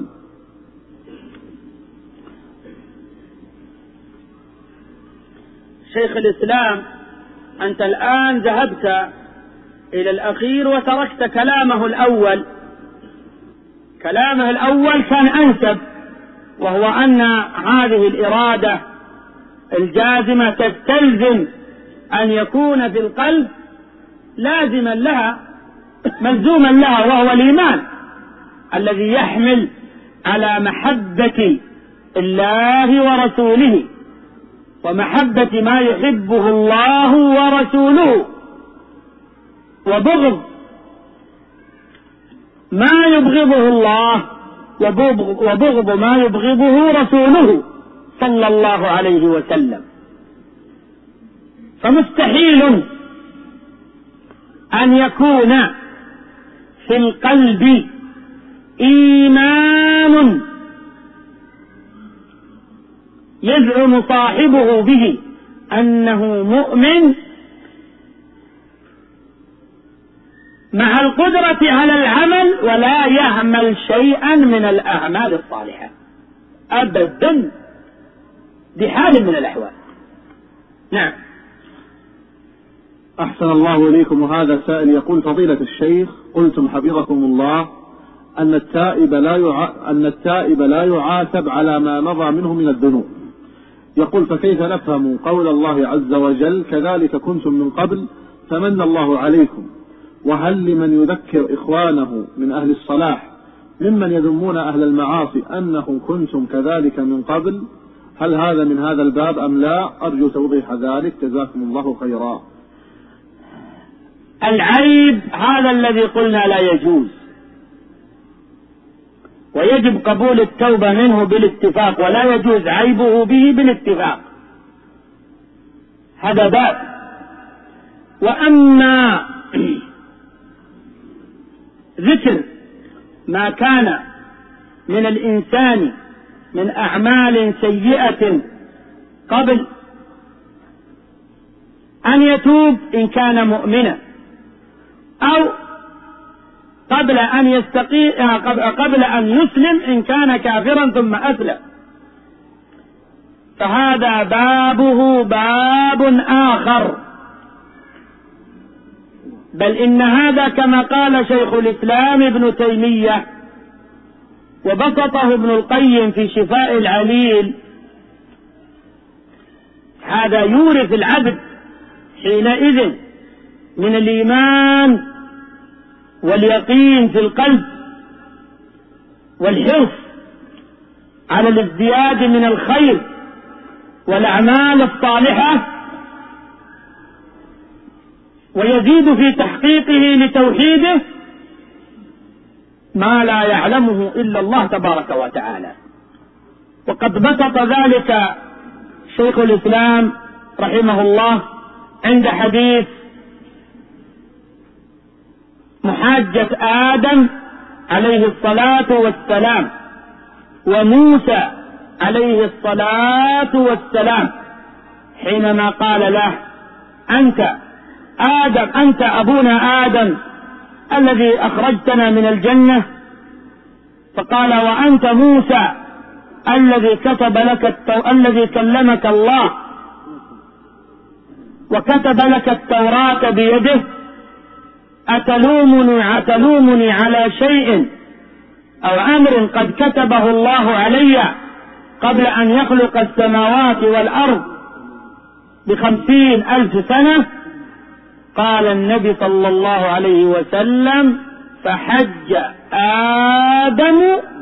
شيخ الإسلام، أنت الآن ذهبت إلى الأخير وتركت كلامه الأول. كلامه الأول كان أنسب، وهو أن هذه الإرادة الجازمة تستلزم أن يكون في القلب لازما لها ملزوما لها، وهو الإيمان الذي يحمل على محبة الله ورسوله ومحبة ما يحبه الله ورسوله، وبغض ما يبغضه الله وبغض ما يبغضه رسوله صلى الله عليه وسلم. فمستحيل أن يكون في القلب إيمان يزعم صاحبه به أنه مؤمن مع القدرة على العمل ولا يعمل شيئا من الأعمال الصالحة أبدا بحال من الأحوال. نعم. أحسن الله إليكم. وهذا سائل يقول فضيلة الشيخ، قلتم حفظكم الله أن التائب لا يعاتب على ما مضى منه من الذنوب. يقول فكيف نفهم قول الله عز وجل كذلك كنتم من قبل فمن الله عليكم؟ وهل لمن يذكر إخوانه من أهل الصلاح ممن يذمون أهل المعاصي أنهم كنتم كذلك من قبل؟ هل هذا من هذا الباب أم لا؟ أرجو توضيح ذلك، جزاكم الله خيرا. العيب هذا الذي قلنا لا يجوز، ويجب قبول التوبة منه بالاتفاق، ولا يجوز عيبه به بالاتفاق، هذا باب. وأما ذكر ما كان من الإنسان من أعمال سيئة قبل أن يتوب إن كان مؤمنا، أو قبل أن يسلم إن كان كافرا ثم أسلم، فهذا بابه باب آخر. بل إن هذا كما قال شيخ الإسلام ابن تيمية وبسطه ابن القيم في شفاء العليل، هذا يورث العبد حينئذ من الإيمان واليقين في القلب والحرص على الازدياد من الخير والأعمال الصالحة، ويزيد في تحقيقه لتوحيده ما لا يعلمه إلا الله تبارك وتعالى. وقد بسط ذلك شيخ الإسلام رحمه الله عند حديث محاجة آدم عليه الصلاة والسلام وموسى عليه الصلاة والسلام، حينما قال له: أنت آدم، أنت أبونا آدم الذي أخرجتنا من الجنة، فقال: وأنت موسى الذي كلمك الله وكتب لك التوراة بيده، أتلومني على شيء أو أمر قد كتبه الله علي قبل أن يخلق السماوات والأرض ب50,000 سنة؟ قال النبي صلى الله عليه وسلم: فحج آدم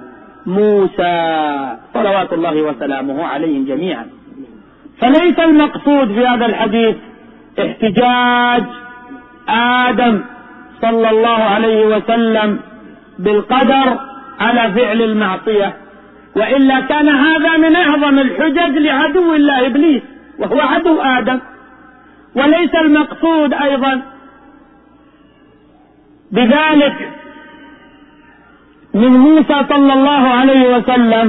موسى صلوات الله وسلامه عليهم جميعا. فليس المقصود في هذا الحديث احتجاج آدم صلى الله عليه وسلم بالقدر على فعل المعصية، وإلا كان هذا من أعظم الحجج لعدو الله إبليس وهو عدو آدم. وليس المقصود أيضا بذلك من موسى صلى الله عليه وسلم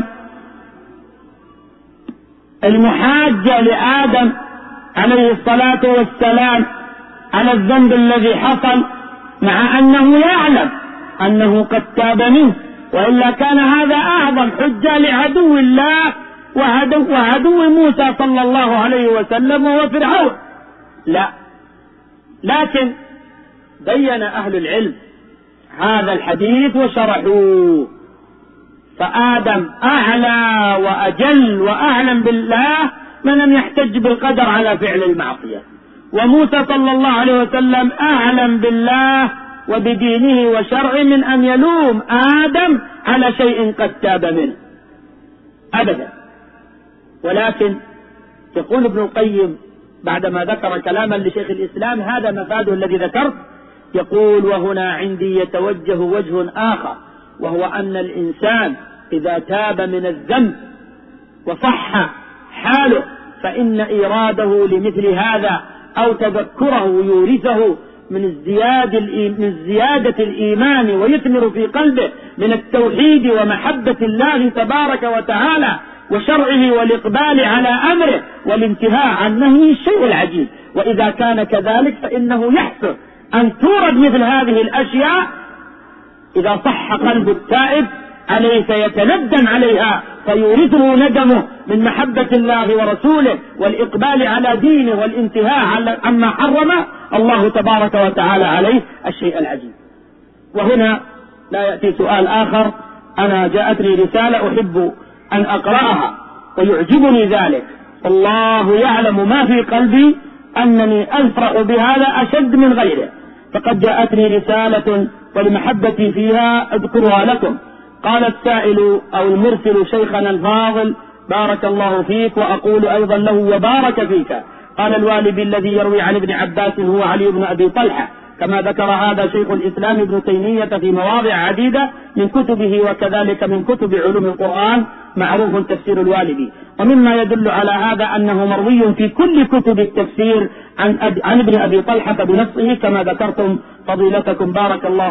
المحاجة لآدم عليه الصلاة والسلام على الذنب الذي حصل، مع أنه يعلم أنه قد تاب منه، وإلا كان هذا أعظم حجة لعدو الله وعدو موسى صلى الله عليه وسلم وهو فرعون. لا، لكن بين أهل العلم هذا الحديث وشرحوه، فآدم أعلى وأجل وأعلم بالله من أن يحتج بالقدر على فعل المعصية، وموسى صلى الله عليه وسلم أعلم بالله وبدينه وشرعه من أن يلوم آدم على شيء قد تاب منه أبدا. ولكن يقول ابن القيم بعدما ذكر كلاما لشيخ الإسلام، هذا مفاده الذي ذكرت، يقول: وهنا عندي يتوجه وجه آخر، وهو أن الإنسان إذا تاب من الذنب وصح حاله فإن إيراده لمثل هذا أو تذكره يورثه من زيادة الإيمان ويثمر في قلبه من التوحيد ومحبة الله تبارك وتعالى وشرعه والإقبال على أمره والانتهاء عن نهيه الشيء العجيب. وإذا كان كذلك فإنه يحسن أن تورد مثل هذه الأشياء إذا صح قلب التائب عليه فيتندم عليها، فيورثه ندمه من محبة الله ورسوله والإقبال على دينه والانتهاء عما حرم الله تبارك وتعالى عليه الشيء العجيب. وهنا لا يأتي سؤال آخر، أنا جاءتني رسالة أحب أن أقرأها ويعجبني ذلك، الله يعلم ما في قلبي أنني أفرح بهذا أشد من غيره. فقد جاءتني رسالة ولمحبتي فيها أذكرها لكم. قال السائل أو المرسل: شيخنا الفاضل بارك الله فيك، وأقول أيضا له وبارك فيك. قال الوالد الذي يروي عن ابن عباس هو علي بن أبي طلحة، كما ذكر هذا شيخ الإسلام ابن تيمية في مواضع عديدة من كتبه، وكذلك من كتب علوم القرآن معروف تفسير الوالدي. ومما يدل على هذا أنه مروي في كل كتب التفسير عن ابن أبي طلحة بنفسه كما ذكرتم فضيلتكم بارك الله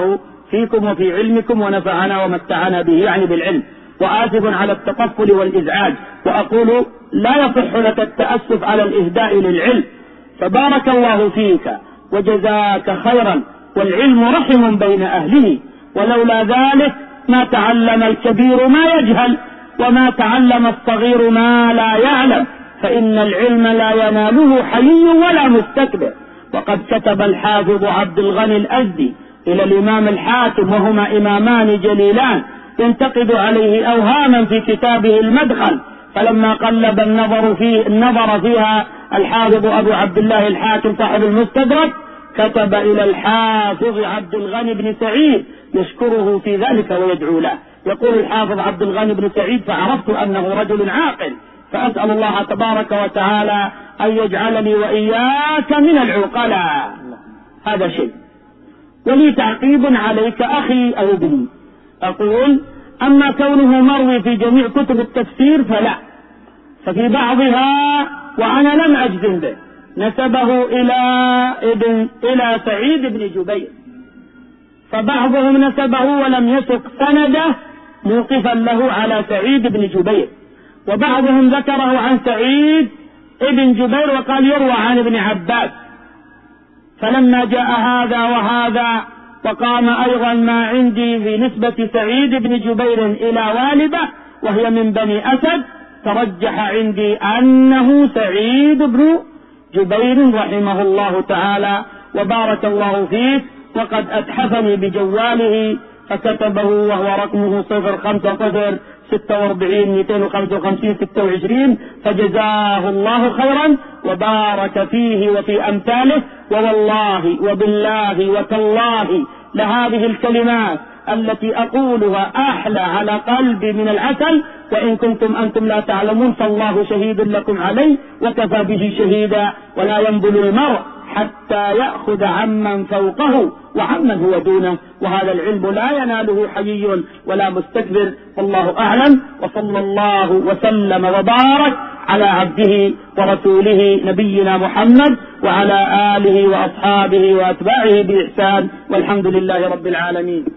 فيكم وفي علمكم ونفعنا ومتعنا به، يعني بالعلم. وآسف على التطفل والإزعاج، وأقول لا يصح لك التأسف على الإهداء للعلم، فبارك الله فيك وجزاك خيرا، والعلم رحم بين أهله، ولولا ذلك ما تعلم الكبير ما يجهل، وما تعلم الصغير ما لا يعلم، فإن العلم لا يناله حيي ولا مستكبر. وقد كتب الحافظ عبد الغني الأزدي إلى الإمام الحاكم، وهما إمامان جليلان، ينتقد عليه أوهاما في كتابه المدخل، فلما قلب النظر فيها الحافظ أبو عبد الله الحاكم صاحب المستدرك، كتب إلى الحافظ عبد الغني بن سعيد يشكره في ذلك ويدعو له. يقول الحافظ عبد الغني بن سعيد: فعرفت أنه رجل عاقل، فأسأل الله تبارك وتعالى أن يجعلني وإياك من العقلاء. هذا شيء. ولي تعقيب عليك أخي أو ابني، أقول: أما كونه مروي في جميع كتب التفسير فلا، ففي بعضها وأنا لم أجزم به نسبه إلى سعيد بن جبير، فبعضهم نسبه ولم يسق سنده موقفا له على سعيد بن جبير، وبعضهم ذكره عن سعيد بن جبير وقال يروى عن ابن عباس. فلما جاء هذا وهذا وقام أيضا ما عندي في نسبة سعيد بن جبير إلى والدة وهي من بني أسد، ترجح عندي أنه سعيد بن جبير رحمه الله تعالى وبارك الله فيه. وقد أتحفني بجواله فكتبه وهو رقمه 0546-255-26، فجزاه الله خيرا وبارك فيه وفي أمثاله. ووالله وبالله وتالله لهذه الكلمات التي أقولها أحلى على قلبي من العسل، وإن كنتم أنتم لا تعلمون فالله شهيد لكم عليه وكفى به شهيدا. ولا ينبل المرء حتى يأخذ عمن فوقه وعمن هو دونه، وهذا العلم لا يناله حيي ولا مستكبر. والله أعلم، وصلى الله وسلم وبارك على عبده ورسوله نبينا محمد وعلى آله وأصحابه وأتباعه بإحسان، والحمد لله رب العالمين.